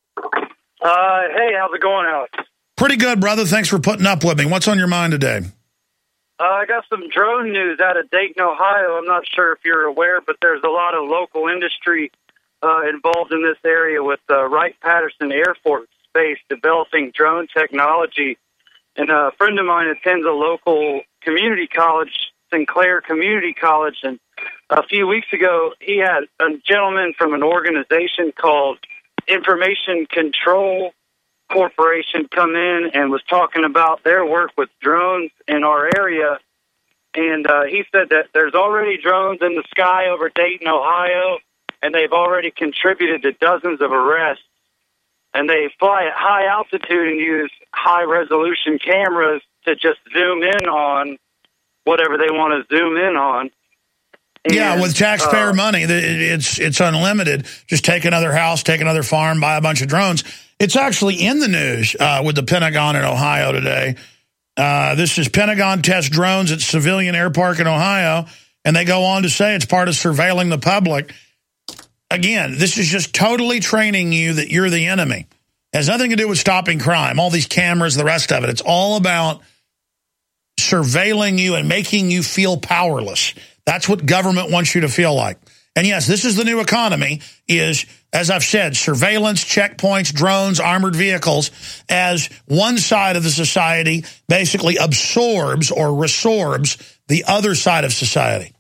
Hey, how's it going, Alex? Pretty good, brother. Thanks for putting up with me. What's on your mind today? I got some drone news out of Dayton, Ohio. I'm not sure if you're aware, but there's a lot of local industry involved in this area with Wright-Patterson Air Force Base developing drone technology. And a friend of mine attends a local community college, Sinclair Community College, and a few weeks ago he had a gentleman from an organization called Information Control Corporation come in and was talking about their work with drones in our area. And he said that there's already drones in the sky over Dayton, Ohio, and they've already contributed to dozens of arrests. And they fly at high altitude and use high-resolution cameras to just zoom in on whatever they want to zoom in on. And, yeah, with taxpayer money, it's unlimited. Just take another house, take another farm, buy a bunch of drones. It's actually in the news with the Pentagon in Ohio today. This is Pentagon test drones at civilian air park in Ohio, and they go on to say it's part of surveilling the public. Again, this is just totally training you that you're the enemy. It has nothing to do with stopping crime, all these cameras, the rest of it. It's all about surveilling you and making you feel powerless. That's what government wants you to feel like. And yes, this is the new economy, is, as I've said, surveillance, checkpoints, drones, armored vehicles, as one side of the society basically absorbs or resorbs the other side of society.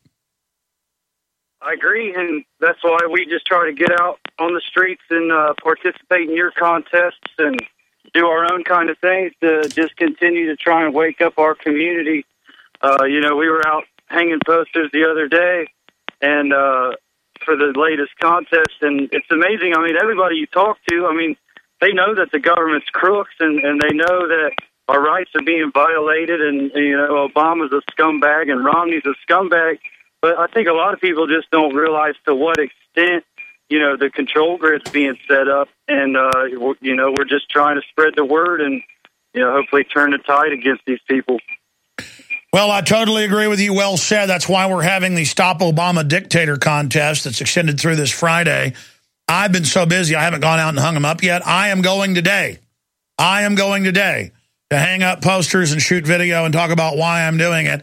I agree, and that's why we just try to get out on the streets and participate in your contests and do our own kind of things to just continue to try and wake up our community. You know, we were out hanging posters the other day and for the latest contest, and it's amazing. I mean, everybody you talk to, I mean, they know that the government's crooks, and they know that our rights are being violated, and, you know, Obama's a scumbag and Romney's a scumbag. But I think a lot of people just don't realize to what extent, you know, the control grid's being set up. And, you know, we're just trying to spread the word and, you know, hopefully turn the tide against these people. Well, I totally agree with you. Well said. That's why we're having the Stop Obama Dictator contest that's extended through this Friday. I've been so busy, I haven't gone out and hung them up yet. I am going today. I am going today to hang up posters and shoot video and talk about why I'm doing it.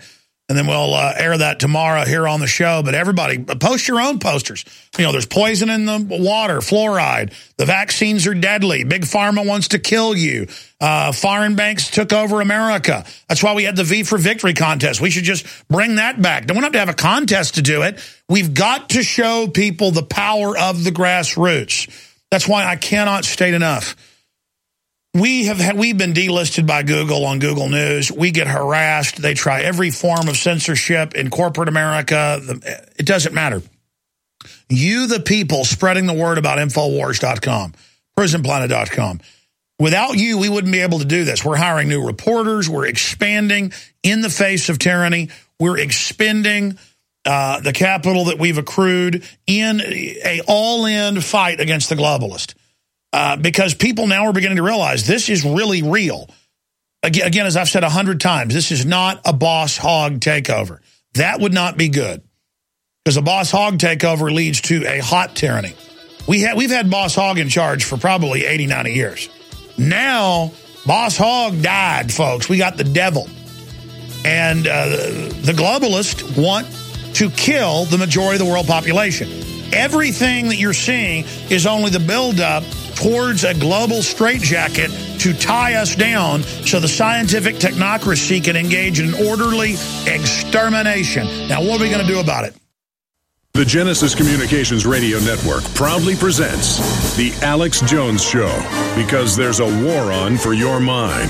And then we'll air that tomorrow here on the show. But everybody, post your own posters. You know, there's poison in the water, fluoride. The vaccines are deadly. Big Pharma wants to kill you. Foreign banks took over America. That's why we had the V for Victory contest. We should just bring that back. Don't have to have a contest to do it. We've got to show people the power of the grassroots. That's why I cannot state enough. We've been delisted by Google on Google News. We get harassed. They try every form of censorship in corporate America. It doesn't matter. You, the people, spreading the word about Infowars.com, PrisonPlanet.com. Without you, we wouldn't be able to do this. We're hiring new reporters. We're expanding in the face of tyranny. We're expending the capital that we've accrued in a all-in fight against the globalist. Because people now are beginning to realize this is really real. Again, as I've said 100 times, this is not a boss hog takeover. That would not be good. Because a boss hog takeover leads to a hot tyranny. We've had boss hog in charge for probably 80, 90 years. Now, boss hog died, folks. We got the devil. And the globalists want to kill the majority of the world population. Everything that you're seeing is only the buildup towards a global straitjacket to tie us down so the scientific technocracy can engage in an orderly extermination. Now, what are we going to do about it? The Genesis Communications Radio Network proudly presents The Alex Jones Show, because there's a war on for your mind.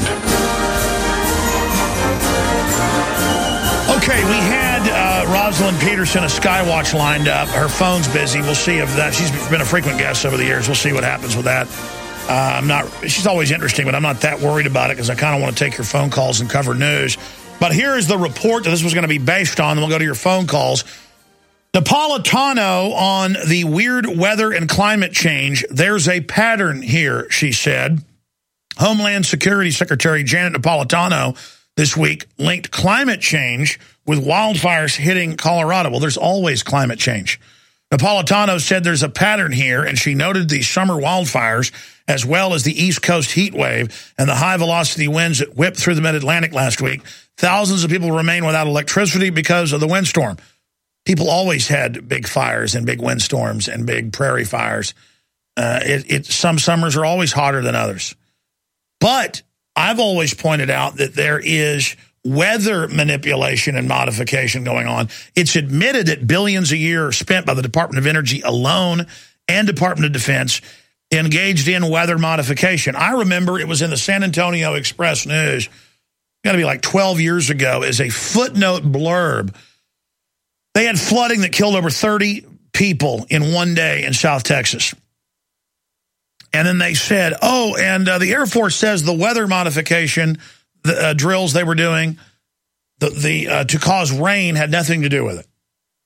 Okay, we had Rosalind Peterson of Skywatch lined up. Her phone's busy. We'll see if that. She's been a frequent guest over the years. We'll see what happens with that. She's always interesting, but I'm not that worried about it because I kind of want to take your phone calls and cover news. But here is the report that this was going to be based on. Then we'll go to your phone calls. Napolitano on the weird weather and climate change. There's a pattern here, she said. Homeland Security Secretary Janet Napolitano this week linked climate change with wildfires hitting Colorado. Well, there's always climate change. Napolitano said there's a pattern here, and she noted the summer wildfires as well as the East Coast heat wave and the high-velocity winds that whipped through the mid-Atlantic last week. Thousands of people remain without electricity because of the windstorm. People always had big fires and big windstorms and big prairie fires. Some summers are always hotter than others. But I've always pointed out that there is weather manipulation and modification going on. It's admitted that billions a year are spent by the Department of Energy alone and Department of Defense engaged in weather modification. I remember it was in the San Antonio Express News, got to be like 12 years ago, as a footnote blurb. They had flooding that killed over 30 people in one day in South Texas. And then they said, the Air Force says the weather modification drills they were doing to cause rain had nothing to do with it.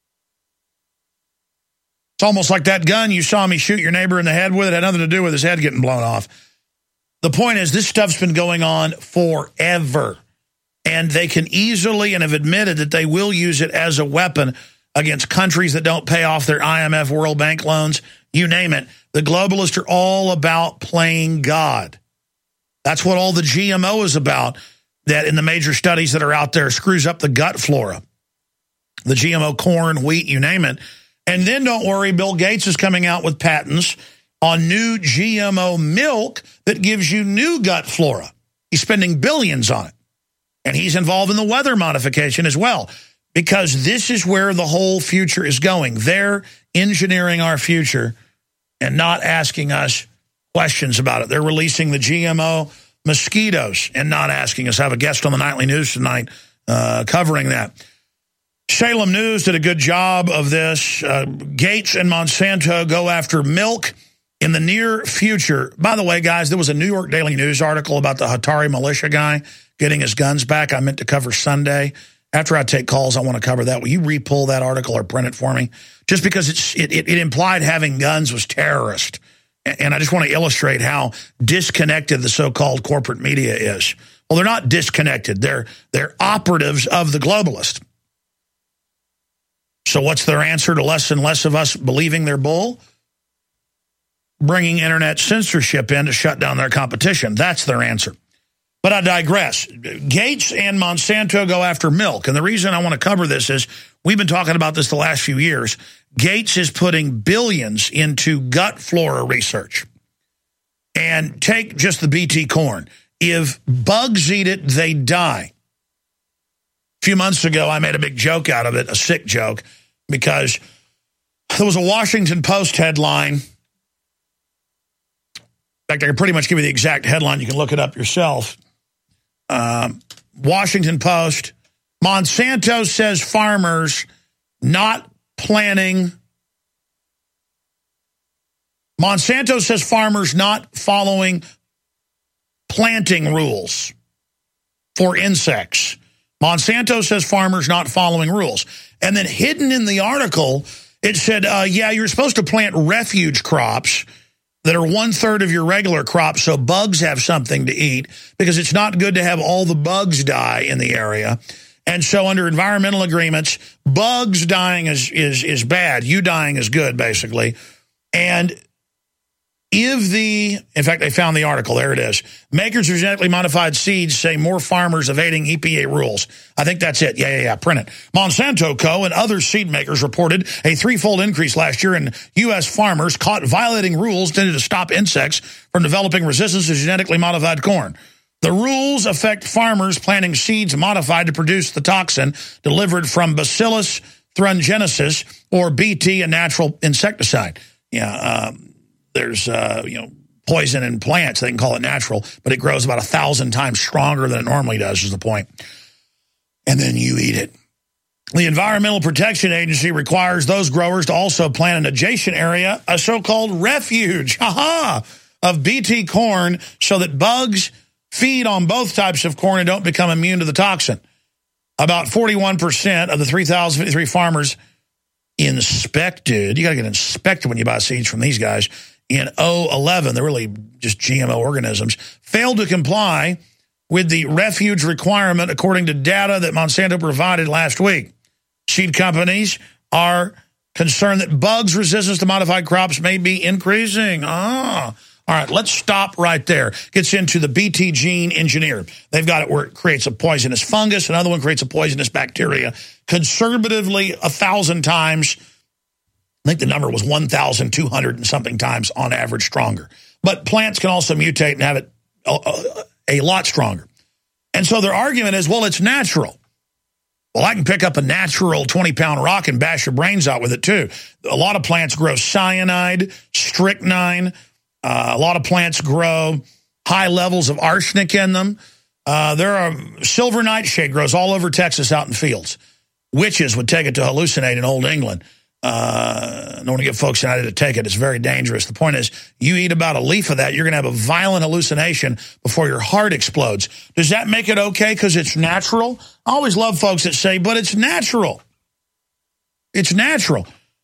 It's almost like that gun you saw me shoot your neighbor in the head with. It had nothing to do with his head getting blown off. The point is, this stuff's been going on forever. And they can easily and have admitted that they will use it as a weapon against countries that don't pay off their IMF, World Bank loans, you name it. The globalists are all about playing God. That's what all the GMO is about, that in the major studies that are out there screws up the gut flora. The GMO corn, wheat, you name it. And then don't worry, Bill Gates is coming out with patents on new GMO milk that gives you new gut flora. He's spending billions on it. And he's involved in the weather modification as well, because this is where the whole future is going. They're engineering our future and not asking us questions about it. They're releasing the GMO mosquitoes and not asking us. I have a guest on the Nightly News tonight covering that. Salem News did a good job of this. Gates and Monsanto go after milk in the near future. By the way, guys, there was a New York Daily News article about the Hatari militia guy getting his guns back. I meant to cover Sunday. After I take calls, I want to cover that. Will you re-pull that article or print it for me? Just because it implied having guns was terrorist. And I just want to illustrate how disconnected the so-called corporate media is. Well, they're not disconnected. They're operatives of the globalist. So what's their answer to less and less of us believing their bull? Bringing internet censorship in to shut down their competition. That's their answer. But I digress. Gates and Monsanto go after milk. And the reason I want to cover this is we've been talking about this the last few years. Gates is putting billions into gut flora research. And take just the BT corn. If bugs eat it, they die. A few months ago, I made a big joke out of it, a sick joke, because there was a Washington Post headline. In fact, I can pretty much give you the exact headline. You can look it up yourself. Washington Post, Monsanto says farmers not planning. Monsanto says farmers not following planting rules for insects. Monsanto says farmers not following rules. And then hidden in the article, it said, yeah, you're supposed to plant refuge crops that are 1/3 of your regular crop so bugs have something to eat, because it's not good to have all the bugs die in the area. And so under environmental agreements, bugs dying is bad. You dying is good, basically. And in fact, they found the article. There it is. Makers of genetically modified seeds say more farmers evading EPA rules. I think that's it. Yeah. Print it. Monsanto Co. and other seed makers reported a 3-fold increase last year in U.S. farmers caught violating rules intended to stop insects from developing resistance to genetically modified corn. The rules affect farmers planting seeds modified to produce the toxin delivered from Bacillus thuringiensis, or BT, a natural insecticide. There's poison in plants. They can call it natural, but it grows about 1,000 times stronger than it normally does, is the point. And then you eat it. The Environmental Protection Agency requires those growers to also plant an adjacent area, a so-called refuge, of BT corn, so that bugs feed on both types of corn and don't become immune to the toxin. About 41% of the 3,053 farmers inspected, you got to get inspected when you buy seeds from these guys, in 2011, they're really just GMO organisms, failed to comply with the refuge requirement according to data that Monsanto provided last week. Seed companies are concerned that bugs' resistance to modified crops may be increasing. All right, let's stop right there. Gets into the BT gene engineered. They've got it where it creates a poisonous fungus. Another one creates a poisonous bacteria. Conservatively, 1,000 times. I think the number was 1,200 and something times on average stronger. But plants can also mutate and have it a lot stronger. And so their argument is, well, it's natural. Well, I can pick up a natural 20-pound rock and bash your brains out with it, too. A lot of plants grow cyanide, strychnine. A lot of plants grow high levels of arsenic in them. There are silver nightshade grows all over Texas out in fields. Witches would take it to hallucinate in Old England. I don't want to get folks excited to take it. It's very dangerous. The point is, you eat about a leaf of that, you're going to have a violent hallucination before your heart explodes. Does that make it okay because it's natural? I always love folks that say, but it's natural. It's natural.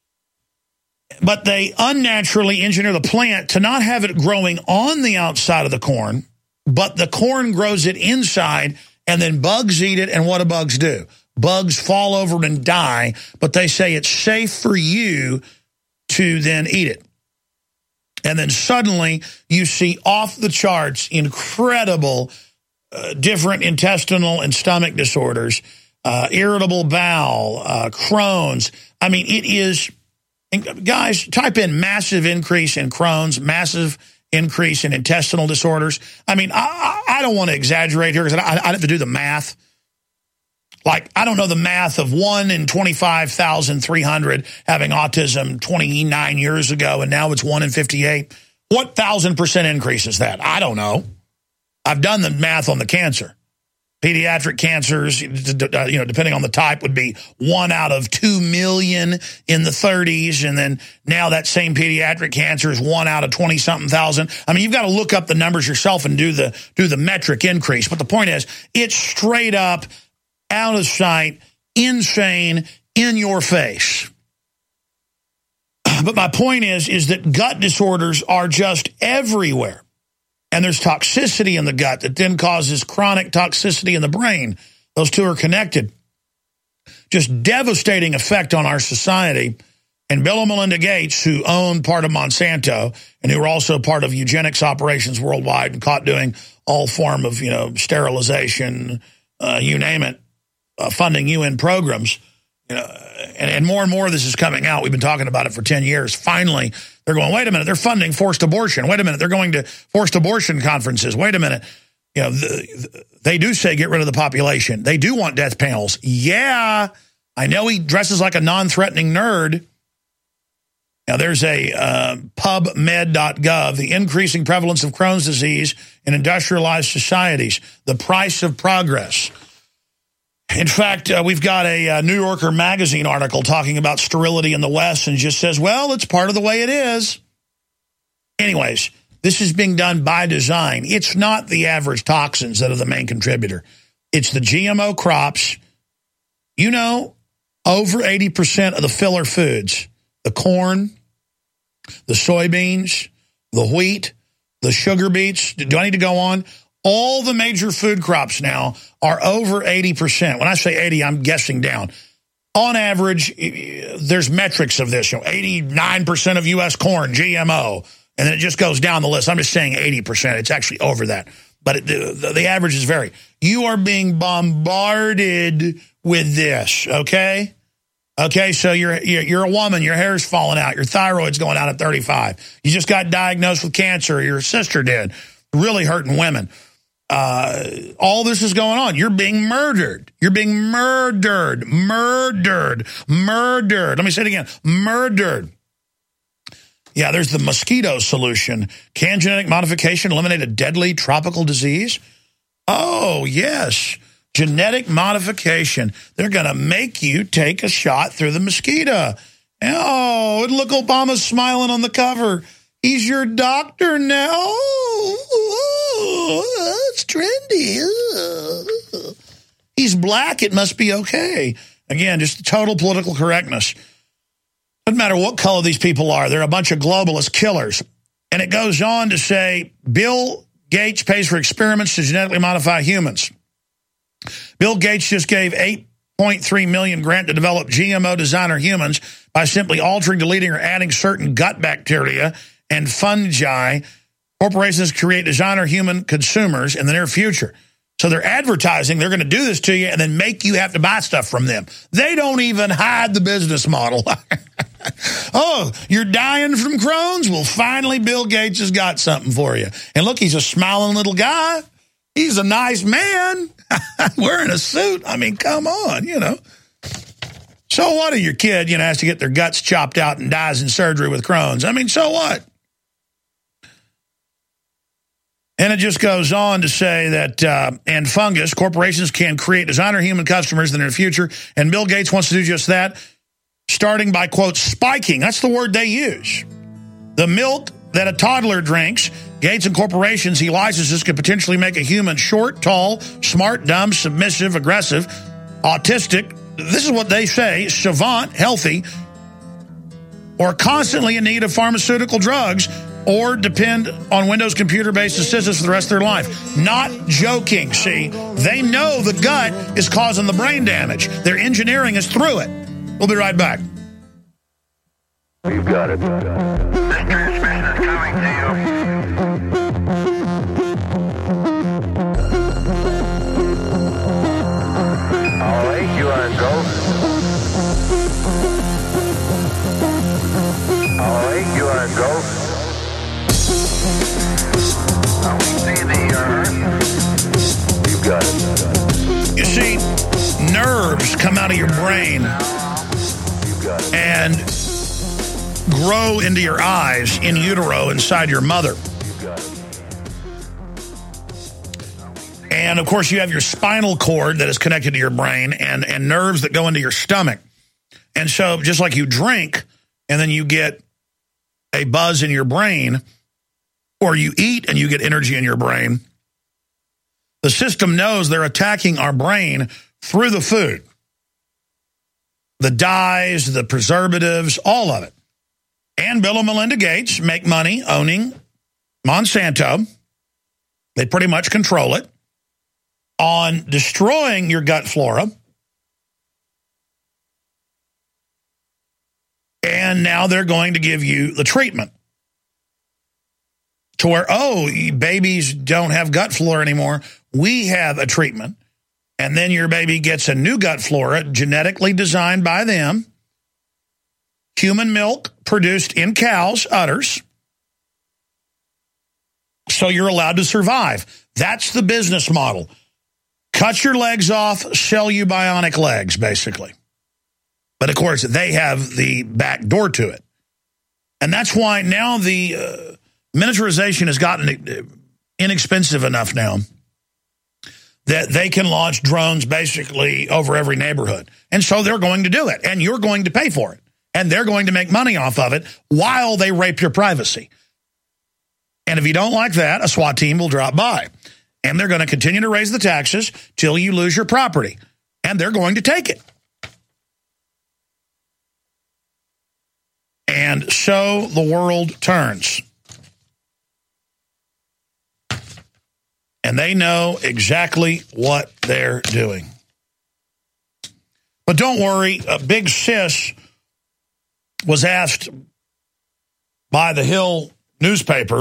But they unnaturally engineer the plant to not have it growing on the outside of the corn, but the corn grows it inside, and then bugs eat it, and what do bugs do? Bugs fall over and die, but they say it's safe for you to then eat it. And then suddenly you see off the charts incredible different intestinal and stomach disorders, irritable bowel, Crohn's. I mean, it is, guys, type in massive increase in Crohn's, massive increase in intestinal disorders. I mean, I don't want to exaggerate here because I have to do the math. Like, I don't know the math of 1 in 25,300 having autism 29 years ago, and now it's 1 in 58. What 1,000% increase is that? I don't know. I've done the math on the cancer. Pediatric cancers, depending on the type, would be 1 out of 2 million in the 30s, and then now that same pediatric cancer is 1 out of 20-something thousand. I mean, you've got to look up the numbers yourself and do the metric increase. But the point is, it's straight up, out of sight, insane, in your face. But my point is that gut disorders are just everywhere. And there's toxicity in the gut that then causes chronic toxicity in the brain. Those two are connected. Just devastating effect on our society. And Bill and Melinda Gates, who own part of Monsanto and who are also part of eugenics operations worldwide and caught doing all form of, sterilization, you name it, funding UN programs, and more of this is coming out. We've been talking about it for 10 years. Finally, they're going, wait a minute, they're funding forced abortion. Wait a minute, they're going to forced abortion conferences. Wait a minute. They do say get rid of the population. They do want death panels. Yeah, I know he dresses like a non-threatening nerd. Now, there's a PubMed.gov, the increasing prevalence of Crohn's disease in industrialized societies, the price of progress. In fact, we've got a New Yorker magazine article talking about sterility in the West and just says, well, it's part of the way it is. Anyways, this is being done by design. It's not the average toxins that are the main contributor. It's the GMO crops. Over 80% of the filler foods, the corn, the soybeans, the wheat, the sugar beets. Do I need to go on? All the major food crops now are over 80%. When I say 80, I'm guessing down. On average, there's metrics of this. 89% of U.S. corn, GMO. And then it just goes down the list. I'm just saying 80%. It's actually over that. But the averages vary. You are being bombarded with this, okay? Okay, so you're a woman, your hair's falling out, your thyroid's going out at 35. You just got diagnosed with cancer, your sister did. Really hurting women. All this is going on. You're being murdered. You're being murdered. Murdered. Let me say it again. Murdered. Yeah, there's the mosquito solution. Can genetic modification eliminate a deadly tropical disease? Oh, yes. Genetic modification. They're going to make you take a shot through the mosquito. Oh, and look, Obama's smiling on the cover. He's your doctor now. Oh, it's trendy. He's black. It must be okay. Again, just total political correctness. Doesn't matter what color these people are. They're a bunch of globalist killers. And it goes on to say, Bill Gates pays for experiments to genetically modify humans. Bill Gates just gave $8.3 million grant to develop GMO designer humans by simply altering, deleting, or adding certain gut bacteria and fungi. Corporations create designer human consumers in the near future. So they're advertising they're going to do this to you and then make you have to buy stuff from them. They don't even hide the business model. Oh, you're dying from Crohn's? Well, finally Bill Gates has got something for you. And look, he's a smiling little guy. He's a nice man wearing a suit. I mean, come on, So what if your kid, has to get their guts chopped out and dies in surgery with Crohn's? I mean, so what? And it just goes on to say that, and fungus, corporations can create designer human customers in the near future, and Bill Gates wants to do just that, starting by, quote, spiking. That's the word they use. The milk that a toddler drinks, Gates and corporations he licenses could potentially make a human short, tall, smart, dumb, submissive, aggressive, autistic, this is what they say, savant, healthy, or constantly in need of pharmaceutical drugs, or depend on Windows computer-based assistants for the rest of their life. Not joking, see? They know the gut is causing the brain damage. Their engineering is through it. We'll be right back. You got it. This transmission is coming to you. All right, you are go. All right, you are go. Now we see the Earth. You got it. You see, nerves come out of your brain and grow into your eyes in utero inside your mother. And, of course, you have your spinal cord that is connected to your brain and nerves that go into your stomach. And so just like you drink and then you get a buzz in your brain, or you eat and you get energy in your brain, the system knows they're attacking our brain through the food. The dyes, the preservatives, all of it. And Bill and Melinda Gates make money owning Monsanto. They pretty much control it on destroying your gut flora And now they're going to give you the treatment to where, oh, babies don't have gut flora anymore. We have a treatment. And then your baby gets a new gut flora genetically designed by them. Human milk produced in cows' udders. So you're allowed to survive. That's the business model. Cut your legs off, sell you bionic legs, basically. But, of course, they have the back door to it. And that's why now the miniaturization has gotten inexpensive enough now that they can launch drones basically over every neighborhood. And so they're going to do it, and you're going to pay for it. And they're going to make money off of it while they rape your privacy. And if you don't like that, a SWAT team will drop by. And they're going to continue to raise the taxes till you lose your property. And they're going to take it. And so the world turns. And they know exactly what they're doing. But don't worry, Big Sis was asked by the Hill newspaper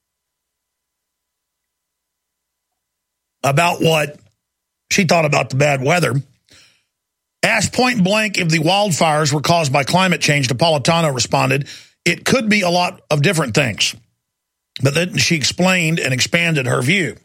about what she thought about the bad weather. Asked point blank if the wildfires were caused by climate change, Napolitano responded, it could be a lot of different things. But then she explained and expanded her view,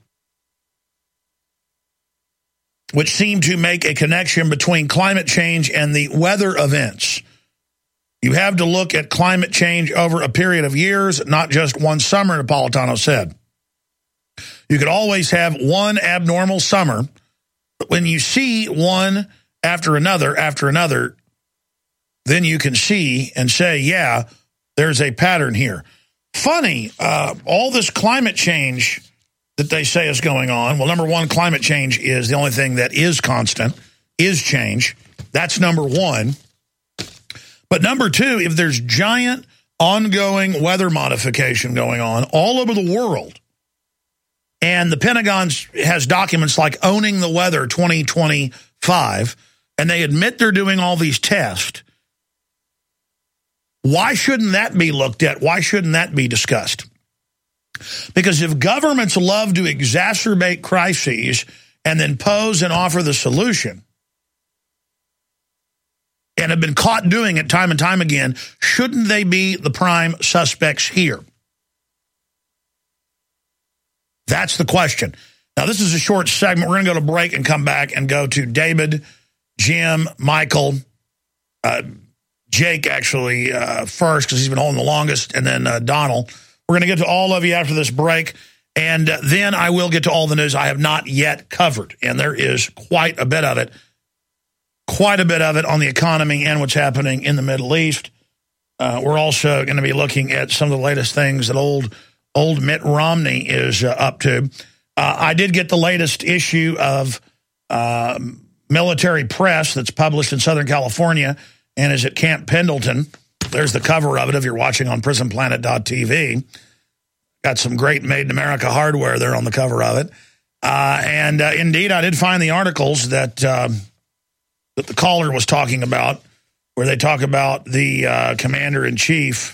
which seemed to make a connection between climate change and the weather events. You have to look at climate change over a period of years, not just one summer, Napolitano said. You could always have one abnormal summer, but when you see one after another, then you can see and say, yeah, there's a pattern here. Funny, all this climate change that they say is going on. Well, number one, climate change is the only thing that is constant, is change. That's number one. But number two, if there's giant ongoing weather modification going on all over the world, and the Pentagon has documents like Owning the Weather 2025, and they admit they're doing all these tests, why shouldn't that be looked at? Why shouldn't that be discussed? Because if governments love to exacerbate crises and then pose and offer the solution, and have been caught doing it time and time again, shouldn't they be the prime suspects here? That's the question. Now, this is a short segment. We're going to go to break and come back and go to David, Jim, Michael, Jake, actually, first, because he's been holding the longest, and then Donald. We're going to get to all of you after this break, and then I will get to all the news I have not yet covered, and there is quite a bit of it on the economy and what's happening in the Middle East. We're also going to be looking at some of the latest things that old Mitt Romney is up to. I did get the latest issue of Military Press that's published in Southern California and is at Camp Pendleton. There's the cover of it if you're watching on prisonplanet.tv. Got some great Made in America hardware there on the cover of it. And indeed, I did find the articles that the caller was talking about, where they talk about the commander-in-chief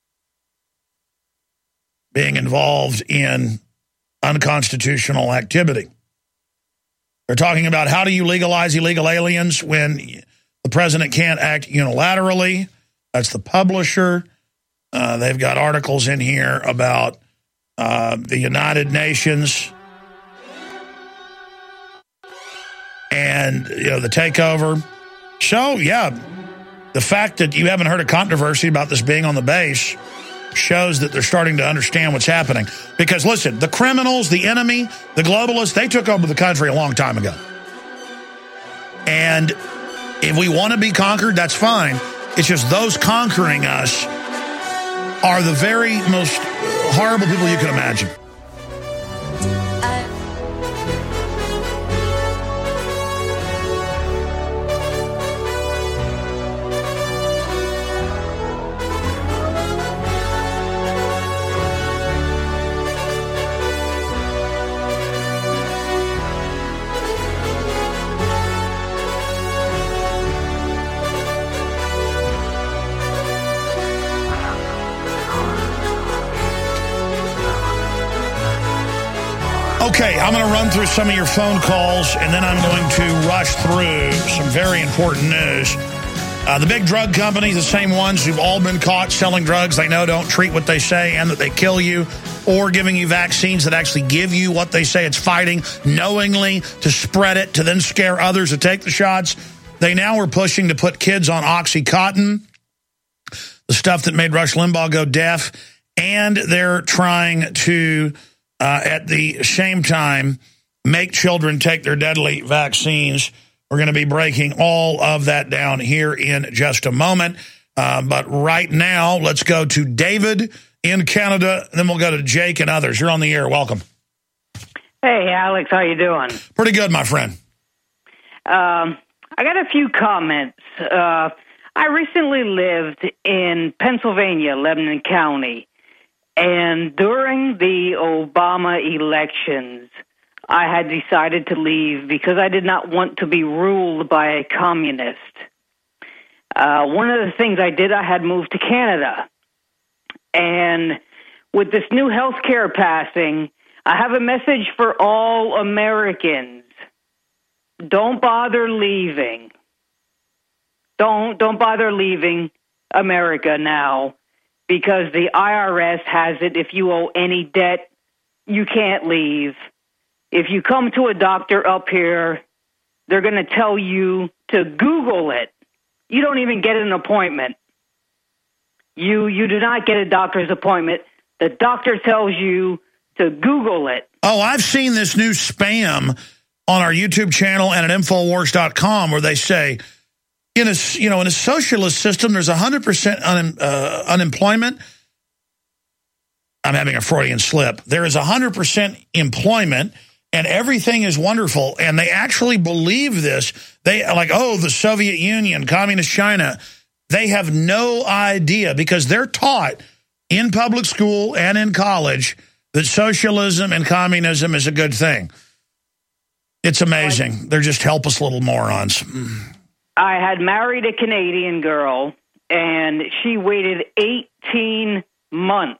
being involved in unconstitutional activity. They're talking about how do you legalize illegal aliens when the president can't act unilaterally. That's the publisher. They've got articles in here about the United Nations and the takeover. So, yeah, the fact that you haven't heard a controversy about this being on the base shows that they're starting to understand what's happening. Because, listen, the criminals, the enemy, the globalists, they took over the country a long time ago. And if we want to be conquered, that's fine. It's just those conquering us are the very most horrible people you can imagine. Okay, I'm going to run through some of your phone calls, and then I'm going to rush through some very important news. The big drug companies, the same ones who've all been caught selling drugs they know don't treat what they say and that they kill you, or giving you vaccines that actually give you what they say it's fighting, knowingly to spread it, to then scare others to take the shots. They now are pushing to put kids on Oxycontin, the stuff that made Rush Limbaugh go deaf, and they're trying to, at the same time, make children take their deadly vaccines. We're going to be breaking all of that down here in just a moment. But right now, let's go to David in Canada, and then we'll go to Jake and others. You're on the air. Welcome. Hey, Alex. How you doing? Pretty good, my friend. I got a few comments. I recently lived in Pennsylvania, Lebanon County, and during the Obama elections, I had decided to leave because I did not want to be ruled by a communist. One of the things I did, I had moved to Canada. And with this new health care passing, I have a message for all Americans. Don't bother leaving. Don't bother leaving America now, because the IRS has it. If you owe any debt, you can't leave. If you come to a doctor up here, they're going to tell you to Google it. You don't even get an appointment. You do not get a doctor's appointment. The doctor tells you to Google it. Oh, I've seen this new spam on our YouTube channel and at Infowars.com where they say, in a socialist system, there's 100% unemployment. I'm having a Freudian slip. There is 100% employment, and everything is wonderful. And they actually believe this. They are like, oh, the Soviet Union, communist China. They have no idea, because they're taught in public school and in college that socialism and communism is a good thing. It's amazing. They're just helpless little morons. I had married a Canadian girl, and she waited 18 months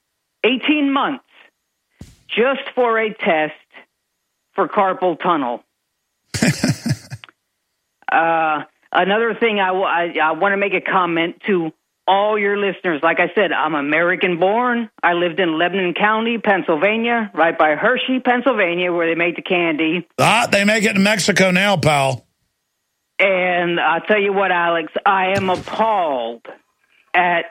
just for a test for carpal tunnel. Another thing, I want to make a comment to all your listeners. Like I said, I'm American-born. I lived in Lebanon County, Pennsylvania, right by Hershey, Pennsylvania, where they make the candy. They make it in Mexico now, pal. And I'll tell you what, Alex, I am appalled at,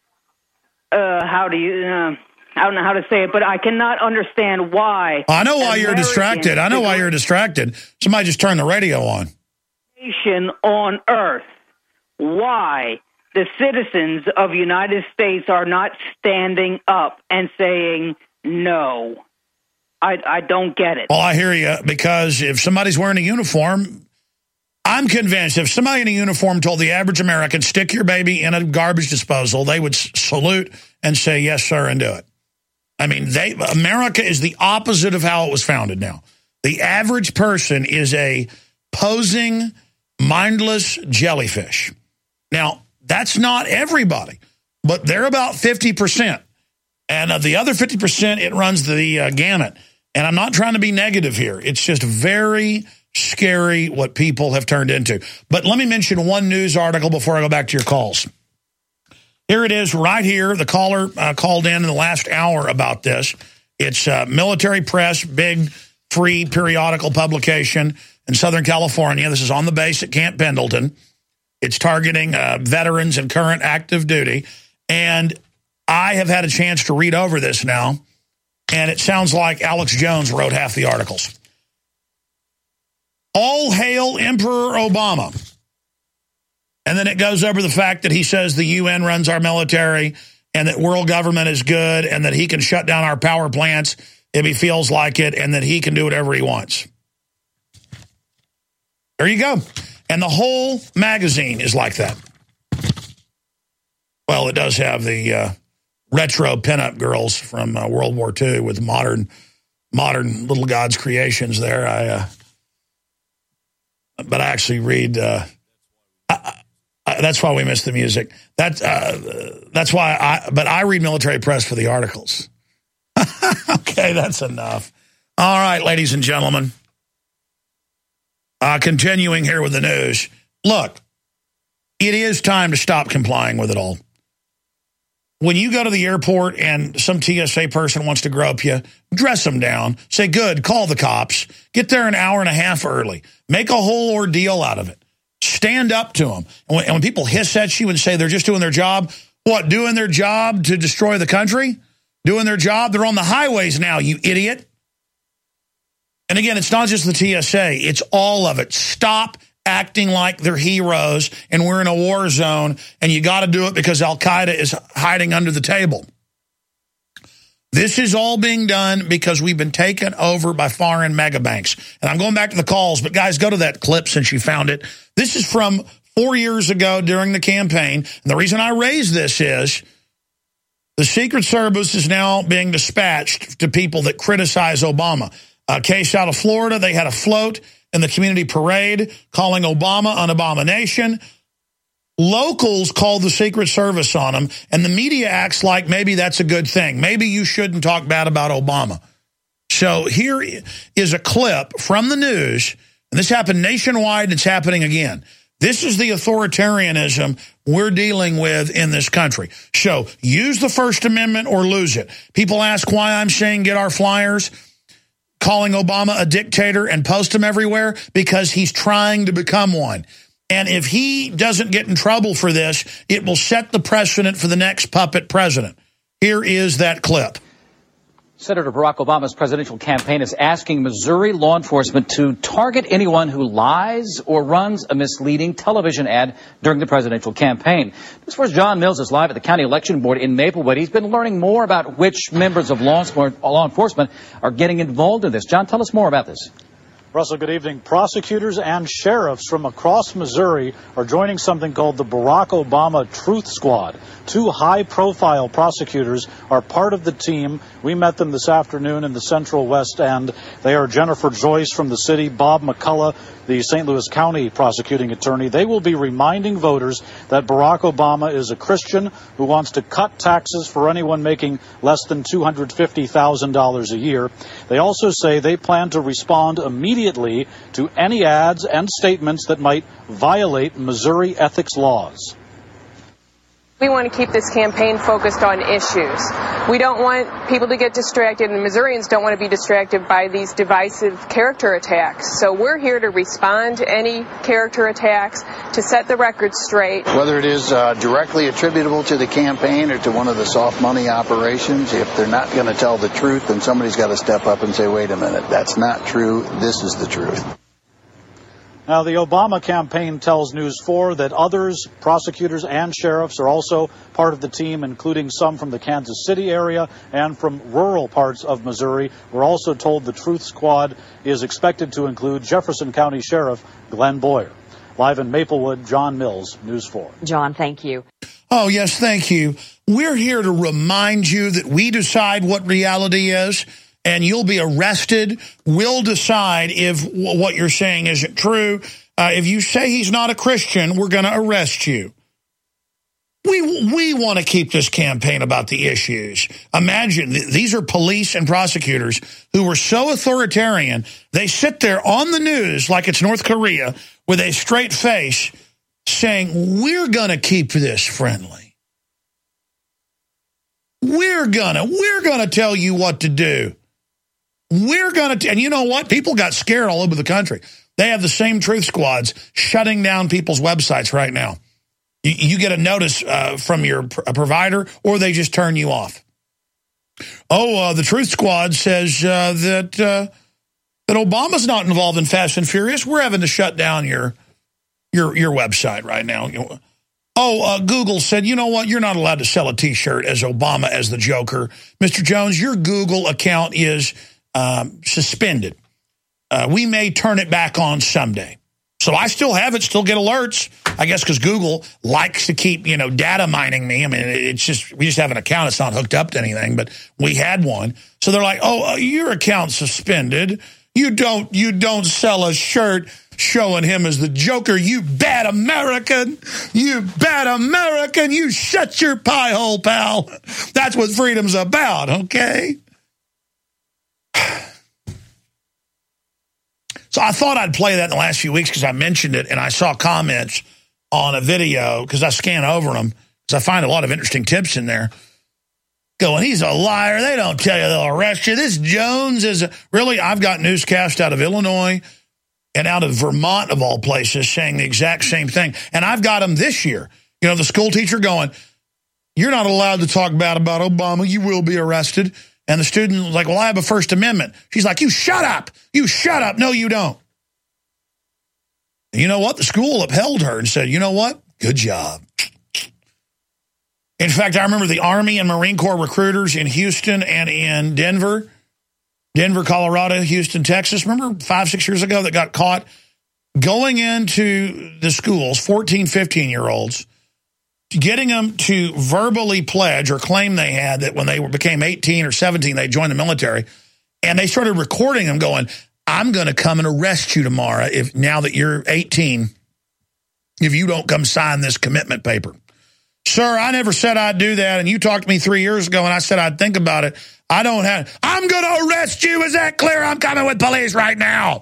I don't know how to say it, but I cannot understand why. I know why you're distracted. I know why you're distracted. Somebody just turned the radio on. Nation on earth, why the citizens of the United States are not standing up and saying no. I don't get it. Well, I hear you, because if somebody's wearing a uniform, I'm convinced if somebody in a uniform told the average American, stick your baby in a garbage disposal, they would salute and say, yes, sir, and do it. I mean, America is the opposite of how it was founded now. The average person is a posing, mindless jellyfish. Now, that's not everybody, but they're about 50%. And of the other 50%, it runs the gamut. And I'm not trying to be negative here. It's just very scary what people have turned into. But let me mention one news article before I go back to your calls. Here it is right here. The caller called in the last hour about this. It's Military Press, big free periodical publication in Southern California. This is on the base at Camp Pendleton. It's targeting veterans and current active duty. And I have had a chance to read over this now, and it sounds like Alex Jones wrote half the articles. All hail Emperor Obama. And then it goes over the fact that he says the UN runs our military and that world government is good and that he can shut down our power plants if he feels like it and that he can do whatever he wants. There you go. And the whole magazine is like that. Well, it does have the retro pinup girls from World War II with modern Little Gods creations there. But I actually read... that's why we miss the music. That's why I read Military Press for the articles. Okay, that's enough. All right, ladies and gentlemen. Continuing here with the news. Look, it is time to stop complying with it all. When you go to the airport and some TSA person wants to grope you, dress them down. Say, good, call the cops. Get there an hour and a half early. Make a whole ordeal out of it. Stand up to them. And when people hiss at you and say they're just doing their job, what, doing their job to destroy the country? Doing their job? They're on the highways now, you idiot. And again, it's not just the TSA. It's all of it. Stop acting like they're heroes and we're in a war zone and you got to do it because Al-Qaeda is hiding under the table. This is all being done because we've been taken over by foreign mega banks. And I'm going back to the calls, but guys, go to that clip since you found it. This is from 4 years ago during the campaign. And the reason I raise this is the Secret Service is now being dispatched to people that criticize Obama. A case out of Florida, they had a float in the community parade calling Obama an abomination. Locals called the Secret Service on them, and the media acts like maybe that's a good thing. Maybe you shouldn't talk bad about Obama. So here is a clip from the news, and this happened nationwide, and it's happening again. This is the authoritarianism we're dealing with in this country. So use the First Amendment or lose it. People ask why I'm saying get our flyers, calling Obama a dictator and post him everywhere, because he's trying to become one. And if he doesn't get in trouble for this, it will set the precedent for the next puppet president. Here is that clip. Senator Barack Obama's presidential campaign is asking Missouri law enforcement to target anyone who lies or runs a misleading television ad during the presidential campaign. News 4's John Mills is live at the county election board in Maplewood. He's been learning more about which members of law enforcement are getting involved in this. John, tell us more about this. Russell, good evening. Prosecutors and sheriffs from across Missouri are joining something called the Barack Obama Truth Squad. 2 high-profile prosecutors are part of the team. We met them this afternoon in the Central West End. They are Jennifer Joyce from the city, Bob McCullough, the St. Louis County prosecuting attorney. They will be reminding voters that Barack Obama is a Christian who wants to cut taxes for anyone making less than $250,000 a year. They also say they plan to respond immediately to any ads and statements that might violate Missouri ethics laws. We want to keep this campaign focused on issues. We don't want people to get distracted, and Missourians don't want to be distracted by these divisive character attacks. So we're here to respond to any character attacks, to set the record straight. Whether it is directly attributable to the campaign or to one of the soft money operations, if they're not going to tell the truth, then somebody's got to step up and say, wait a minute, that's not true, this is the truth. Now, the Obama campaign tells News 4 that others, prosecutors and sheriffs, are also part of the team, including some from the Kansas City area and from rural parts of Missouri. We're also told the Truth Squad is expected to include Jefferson County Sheriff Glenn Boyer. Live in Maplewood, John Mills, News 4. John, thank you. Oh, yes, thank you. We're here to remind you that we decide what reality is. And you'll be arrested. We'll decide if what you're saying isn't true. If you say he's not a Christian, we're going to arrest you. We want to keep this campaign about the issues. Imagine, these are police and prosecutors who are so authoritarian, they sit there on the news like it's North Korea with a straight face saying, we're going to keep this friendly. We're gonna tell you what to do. We're going to, and you know what? People got scared all over the country. They have the same truth squads shutting down people's websites right now. You get a notice from your provider, or they just turn you off. The truth squad says that Obama's not involved in Fast and Furious. We're having to shut down your website right now. Google said, you know what? You're not allowed to sell a T-shirt as Obama as the Joker. Mr. Jones, your Google account is suspended. We may turn it back on someday. So I still have it, still get alerts, I guess, because Google likes to keep, data mining me. I mean, we just have an account. It's not hooked up to anything, but we had one. So they're like, your account's suspended. You don't sell a shirt showing him as the Joker. You bad American. You bad American. You shut your pie hole, pal. That's what freedom's about, okay? So I thought I'd play that in the last few weeks because I mentioned it, and I saw comments on a video because I scan over them because I find a lot of interesting tips in there. Going, he's a liar. They don't tell you they'll arrest you. This Jones is really. I've got newscasts out of Illinois and out of Vermont, of all places, saying the exact same thing. And I've got them this year. You know, the school teacher going, you're not allowed to talk bad about Obama. You will be arrested. And the student was like, well, I have a First Amendment. She's like, you shut up. You shut up. No, you don't. And you know what? The school upheld her and said, you know what? Good job. In fact, I remember the Army and Marine Corps recruiters in Houston and in Denver, Colorado, Houston, Texas. Remember 5-6 years ago that got caught going into the schools, 14, 15-year-olds, getting them to verbally pledge or claim they had that when they became 18 or 17, they joined the military. And they started recording them going, I'm going to come and arrest you tomorrow if now that you're 18, if you don't come sign this commitment paper. Sir, I never said I'd do that, and you talked to me 3 years ago, and I said I'd think about it. I'm going to arrest you. Is that clear? I'm coming with police right now.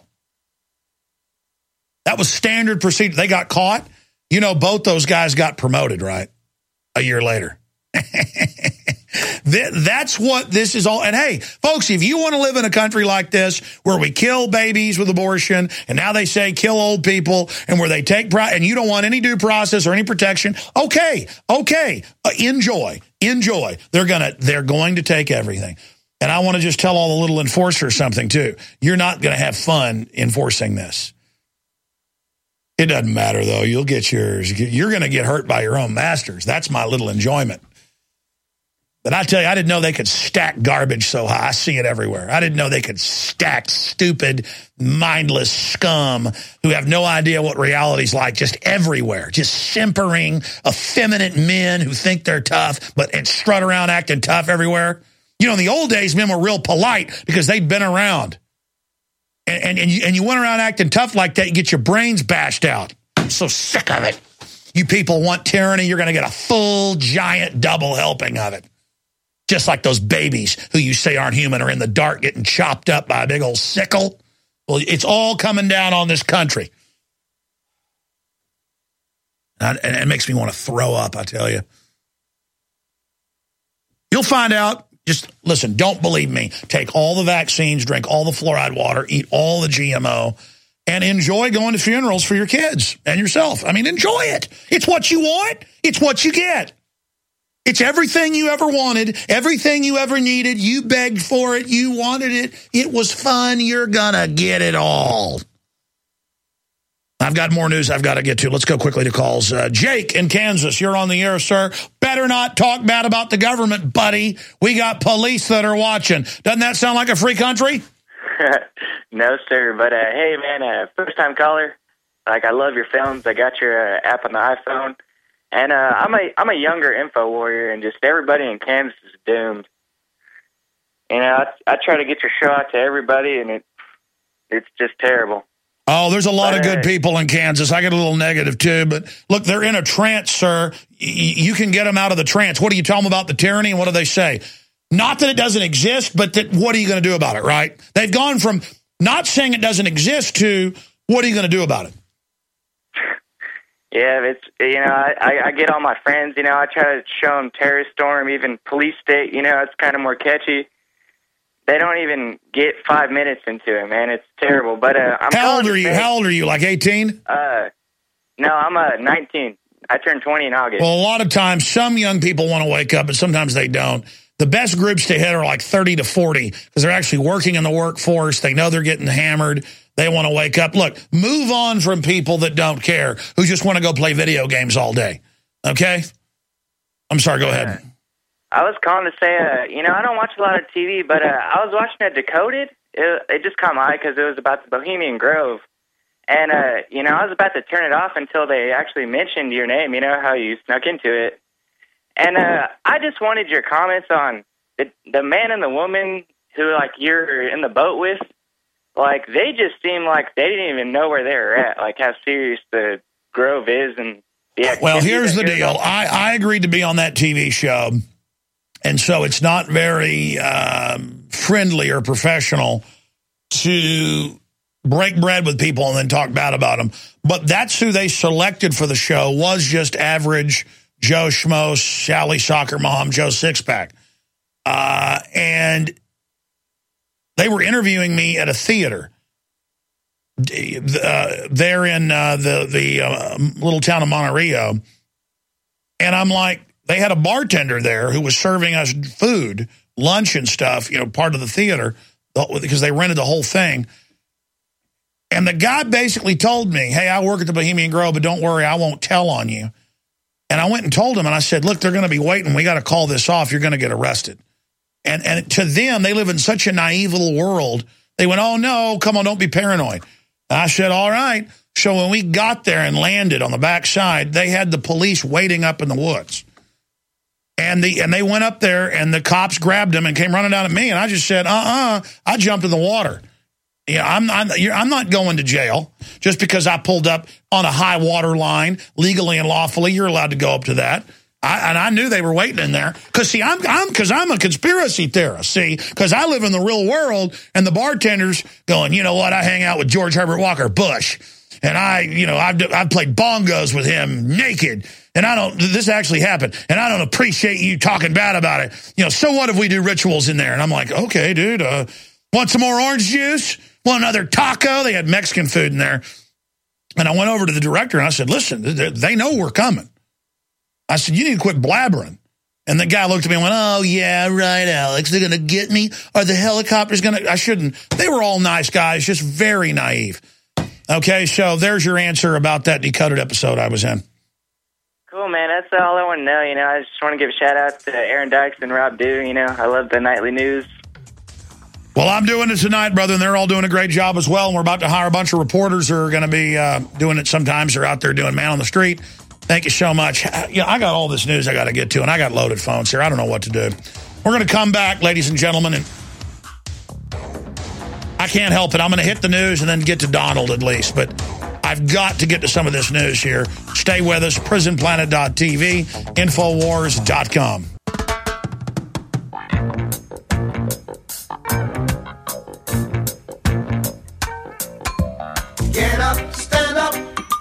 That was standard procedure. They got caught. You know, both those guys got promoted, right? A year later. That's what this is all. And hey, folks, if you want to live in a country like this where we kill babies with abortion, and now they say kill old people, and where they take and you don't want any due process or any protection, okay, enjoy. They're going to take everything. And I want to just tell all the little enforcers something too. You're not going to have fun enforcing this. It doesn't matter though. You'll get yours. You're going to get hurt by your own masters. That's my little enjoyment. But I tell you, I didn't know they could stack garbage so high. I see it everywhere. I didn't know they could stack stupid, mindless scum who have no idea what reality's like just everywhere. Just simpering, effeminate men who think they're tough and strut around acting tough everywhere. You know, in the old days, men were real polite because they'd been around. And you went around acting tough like that, you get your brains bashed out. I'm so sick of it. You people want tyranny, you're going to get a full, giant, double helping of it. Just like those babies who you say aren't human are in the dark getting chopped up by a big old sickle. Well, it's all coming down on this country. And it makes me want to throw up, I tell you. You'll find out. Just listen, don't believe me. Take all the vaccines, drink all the fluoride water, eat all the GMO, and enjoy going to funerals for your kids and yourself. I mean, enjoy it. It's what you want. It's what you get. It's everything you ever wanted, everything you ever needed. You begged for it. You wanted it. It was fun. You're going to get it all. I've got more news I've got to get to. Let's go quickly to calls. Jake in Kansas, you're on the air, sir. Better not talk bad about the government, buddy. We got police that are watching. Doesn't that sound like a free country? No, sir. But, hey, man, first-time caller. Like, I love your films. I got your app on the iPhone. And I'm a younger info warrior, and just everybody in Kansas is doomed. You know, I try to get your show out to everybody, and it's just terrible. Oh, there's a lot of good people in Kansas. I get a little negative, too. But, look, they're in a trance, sir. You can get them out of the trance. What do you tell them about the tyranny, and what do they say? Not that it doesn't exist, but that what are you going to do about it, right? They've gone from not saying it doesn't exist to what are you going to do about it? Yeah, it's, you know, I get all my friends, you know, I try to show them Terror Storm, even Police State, you know, it's kind of more catchy. They don't even get 5 minutes into it, man. It's terrible. But How old are you? How old are you? Like 18? No, I'm 19. I turned 20 in August. Well, a lot of times, some young people want to wake up, but sometimes they don't. The best groups to hit are like 30 to 40 because they're actually working in the workforce. They know they're getting hammered. They want to wake up. Look, move on from people that don't care, who just want to go play video games all day. Okay? I'm sorry, go ahead. I was calling to say, you know, I don't watch a lot of TV, but I was watching Decoded. It just caught my eye because it was about the Bohemian Grove. And, you know, I was about to turn it off until they actually mentioned your name, you know, how you snuck into it. And I just wanted your comments on the man and the woman who, like, you're in the boat with. Like, they just seem like they didn't even know where they were at, like how serious the Grove is. And well, here's the deal. I agreed to be on that TV show, and so it's not very friendly or professional to break bread with people and then talk bad about them. But that's who they selected for the show, was just average Joe Schmo, Sally Soccer Mom, Joe Sixpack. And they were interviewing me at a theater there in the little town of Monterey. And I'm like, they had a bartender there who was serving us food, lunch and stuff, part of the theater, because they rented the whole thing. And the guy basically told me, hey, I work at the Bohemian Grove, but don't worry, I won't tell on you. And I went and told him, and I said, look, they're going to be waiting. We got to call this off. You're going to get arrested. And to them, they live in such a naive little world. They went, oh, no, come on, don't be paranoid. And I said, all right. So when we got there and landed on the backside, they had the police waiting up in the woods. And they went up there, and the cops grabbed them and came running down at me. And I just said, I jumped in the water. I'm not going to jail just because I pulled up on a high water line legally and lawfully. You're allowed to go up to that. I knew they were waiting in there because I'm a conspiracy theorist. Because I live in the real world, and the bartender's going, you know what? I hang out with George Herbert Walker Bush, and I've played bongos with him naked, and this actually happened, and I don't appreciate you talking bad about it. So what if we do rituals in there? And I'm like, okay, dude, want some more orange juice? Want another taco? They had Mexican food in there. And I went over to the director and I said, listen, they know we're coming. I said, you need to quit blabbering. And the guy looked at me and went, oh, yeah, right, Alex. They're going to get me? Are the helicopters going to? I shouldn't. They were all nice guys, just very naive. Okay, so there's your answer about that Decoded episode I was in. Cool, man. That's all I want to know. I just want to give a shout out to Aaron Dykes and Rob Dew. I love the nightly news. Well, I'm doing it tonight, brother, and they're all doing a great job as well. And we're about to hire a bunch of reporters who are going to be doing it sometimes. They're out there doing man on the street. Thank you so much. I got all this news I got to get to, and I got loaded phones here. I don't know what to do. We're going to come back, ladies and gentlemen, and I can't help it. I'm going to hit the news and then get to Donald at least, but I've got to get to some of this news here. Stay with us. PrisonPlanet.tv, Infowars.com. Get up, stand up.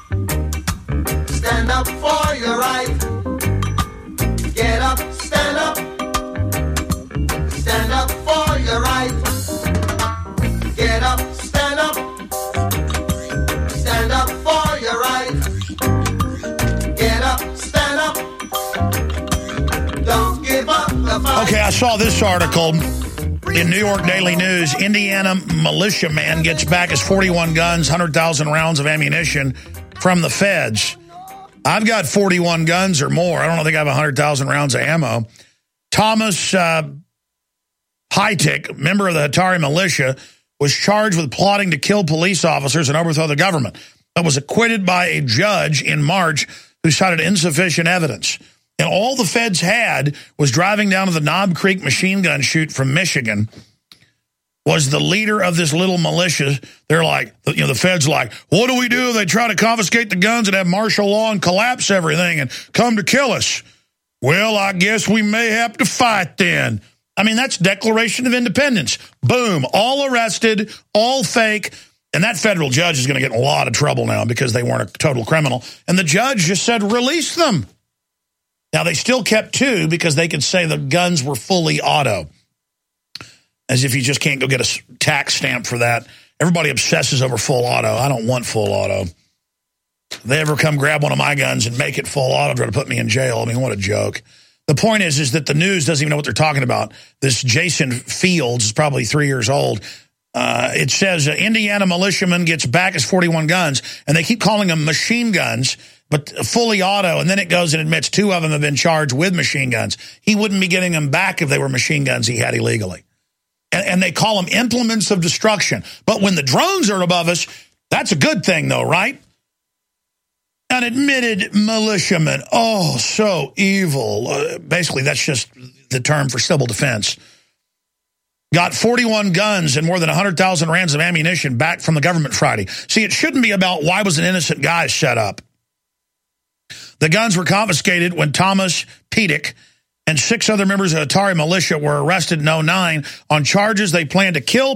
Stand up for your right. Get up, stand up. Stand up for your right. Get up, stand up. Stand up for your right. Get up, stand up. Don't give up the fight. Okay, I saw this article in New York Daily News. Indiana militiaman gets back his 41 guns, 100,000 rounds of ammunition from the feds. I've got 41 guns or more. I don't think I have 100,000 rounds of ammo. Thomas Hytek, member of the Hatari militia, was charged with plotting to kill police officers and overthrow the government, but was acquitted by a judge in March who cited insufficient evidence. And all the feds had was driving down to the Knob Creek machine gun shoot from Michigan. Was the leader of this little militia. They're like, the feds like, what do we do? They try to confiscate the guns and have martial law and collapse everything and come to kill us. Well, I guess we may have to fight then. I mean, that's Declaration of Independence. Boom, all arrested, all fake. And that federal judge is going to get in a lot of trouble now because they weren't a total criminal. And the judge just said, release them. Now, they still kept two because they could say the guns were fully auto. As if you just can't go get a tax stamp for that. Everybody obsesses over full auto. I don't want full auto. If they ever come grab one of my guns and make it full auto, try to put me in jail. I mean, what a joke. The point is that the news doesn't even know what they're talking about. This Jason Fields is probably 3 years old. It says Indiana militiaman gets back his 41 guns, and they keep calling them machine guns, but fully auto, and then it goes and admits 2 of them have been charged with machine guns. He wouldn't be getting them back if they were machine guns he had illegally. And they call them implements of destruction. But when the drones are above us, that's a good thing, though, right? An admitted militiaman. Oh, so evil. Basically, that's just the term for civil defense. Got 41 guns and more than 100,000 rounds of ammunition back from the government Friday. See, it shouldn't be about why was an innocent guy set up. The guns were confiscated when Thomas Hytek and 6 other members of the Hatari militia were arrested in 2009 on charges they planned to kill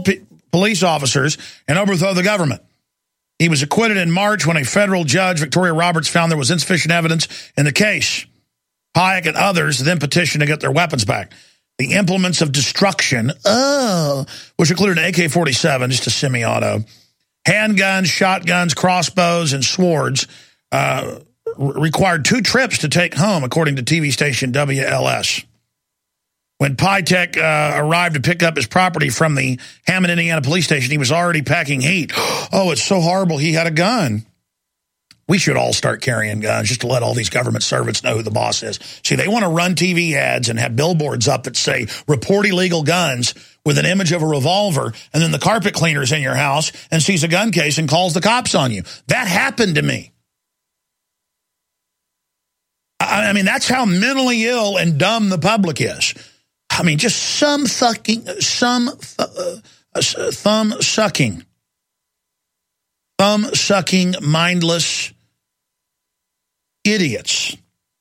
police officers and overthrow the government. He was acquitted in March when a federal judge, Victoria Roberts, found there was insufficient evidence in the case. Hayek and others then petitioned to get their weapons back. The implements of destruction, which included an AK-47, just a semi-auto, handguns, shotguns, crossbows, and swords, required 2 trips to take home, according to TV station WLS. When Pytek arrived to pick up his property from the Hammond, Indiana police station, he was already packing heat. Oh, it's so horrible he had a gun. We should all start carrying guns just to let all these government servants know who the boss is. See, they want to run TV ads and have billboards up that say, report illegal guns, with an image of a revolver, and then the carpet cleaner's in your house and sees a gun case and calls the cops on you. That happened to me. I mean, that's how mentally ill and dumb the public is. I mean, just thumb-sucking mindless idiots.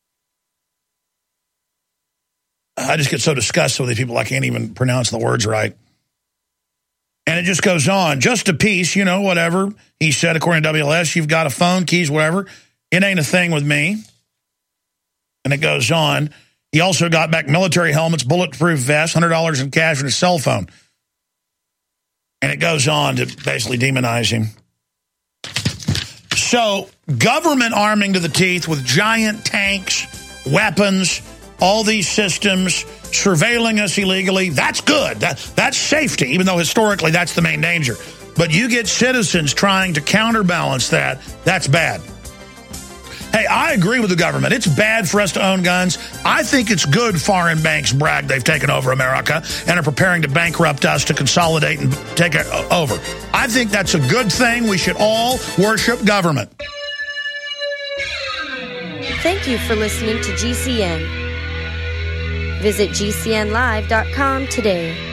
I just get so disgusted with these people I can't even pronounce the words right. And it just goes on. Just a piece, you know, whatever. He said, according to WLS, you've got a phone, keys, whatever. It ain't a thing with me. And it goes on. He also got back military helmets, bulletproof vests, $100 in cash, and his cell phone. And it goes on to basically demonize him. So, government arming to the teeth with giant tanks, weapons, all these systems, surveilling us illegally, that's good. That's safety, even though historically that's the main danger. But you get citizens trying to counterbalance that, that's bad. Hey, I agree with the government. It's bad for us to own guns. I think it's good foreign banks brag they've taken over America and are preparing to bankrupt us to consolidate and take it over. I think that's a good thing. We should all worship government. Thank you for listening to GCN. Visit GCNlive.com today.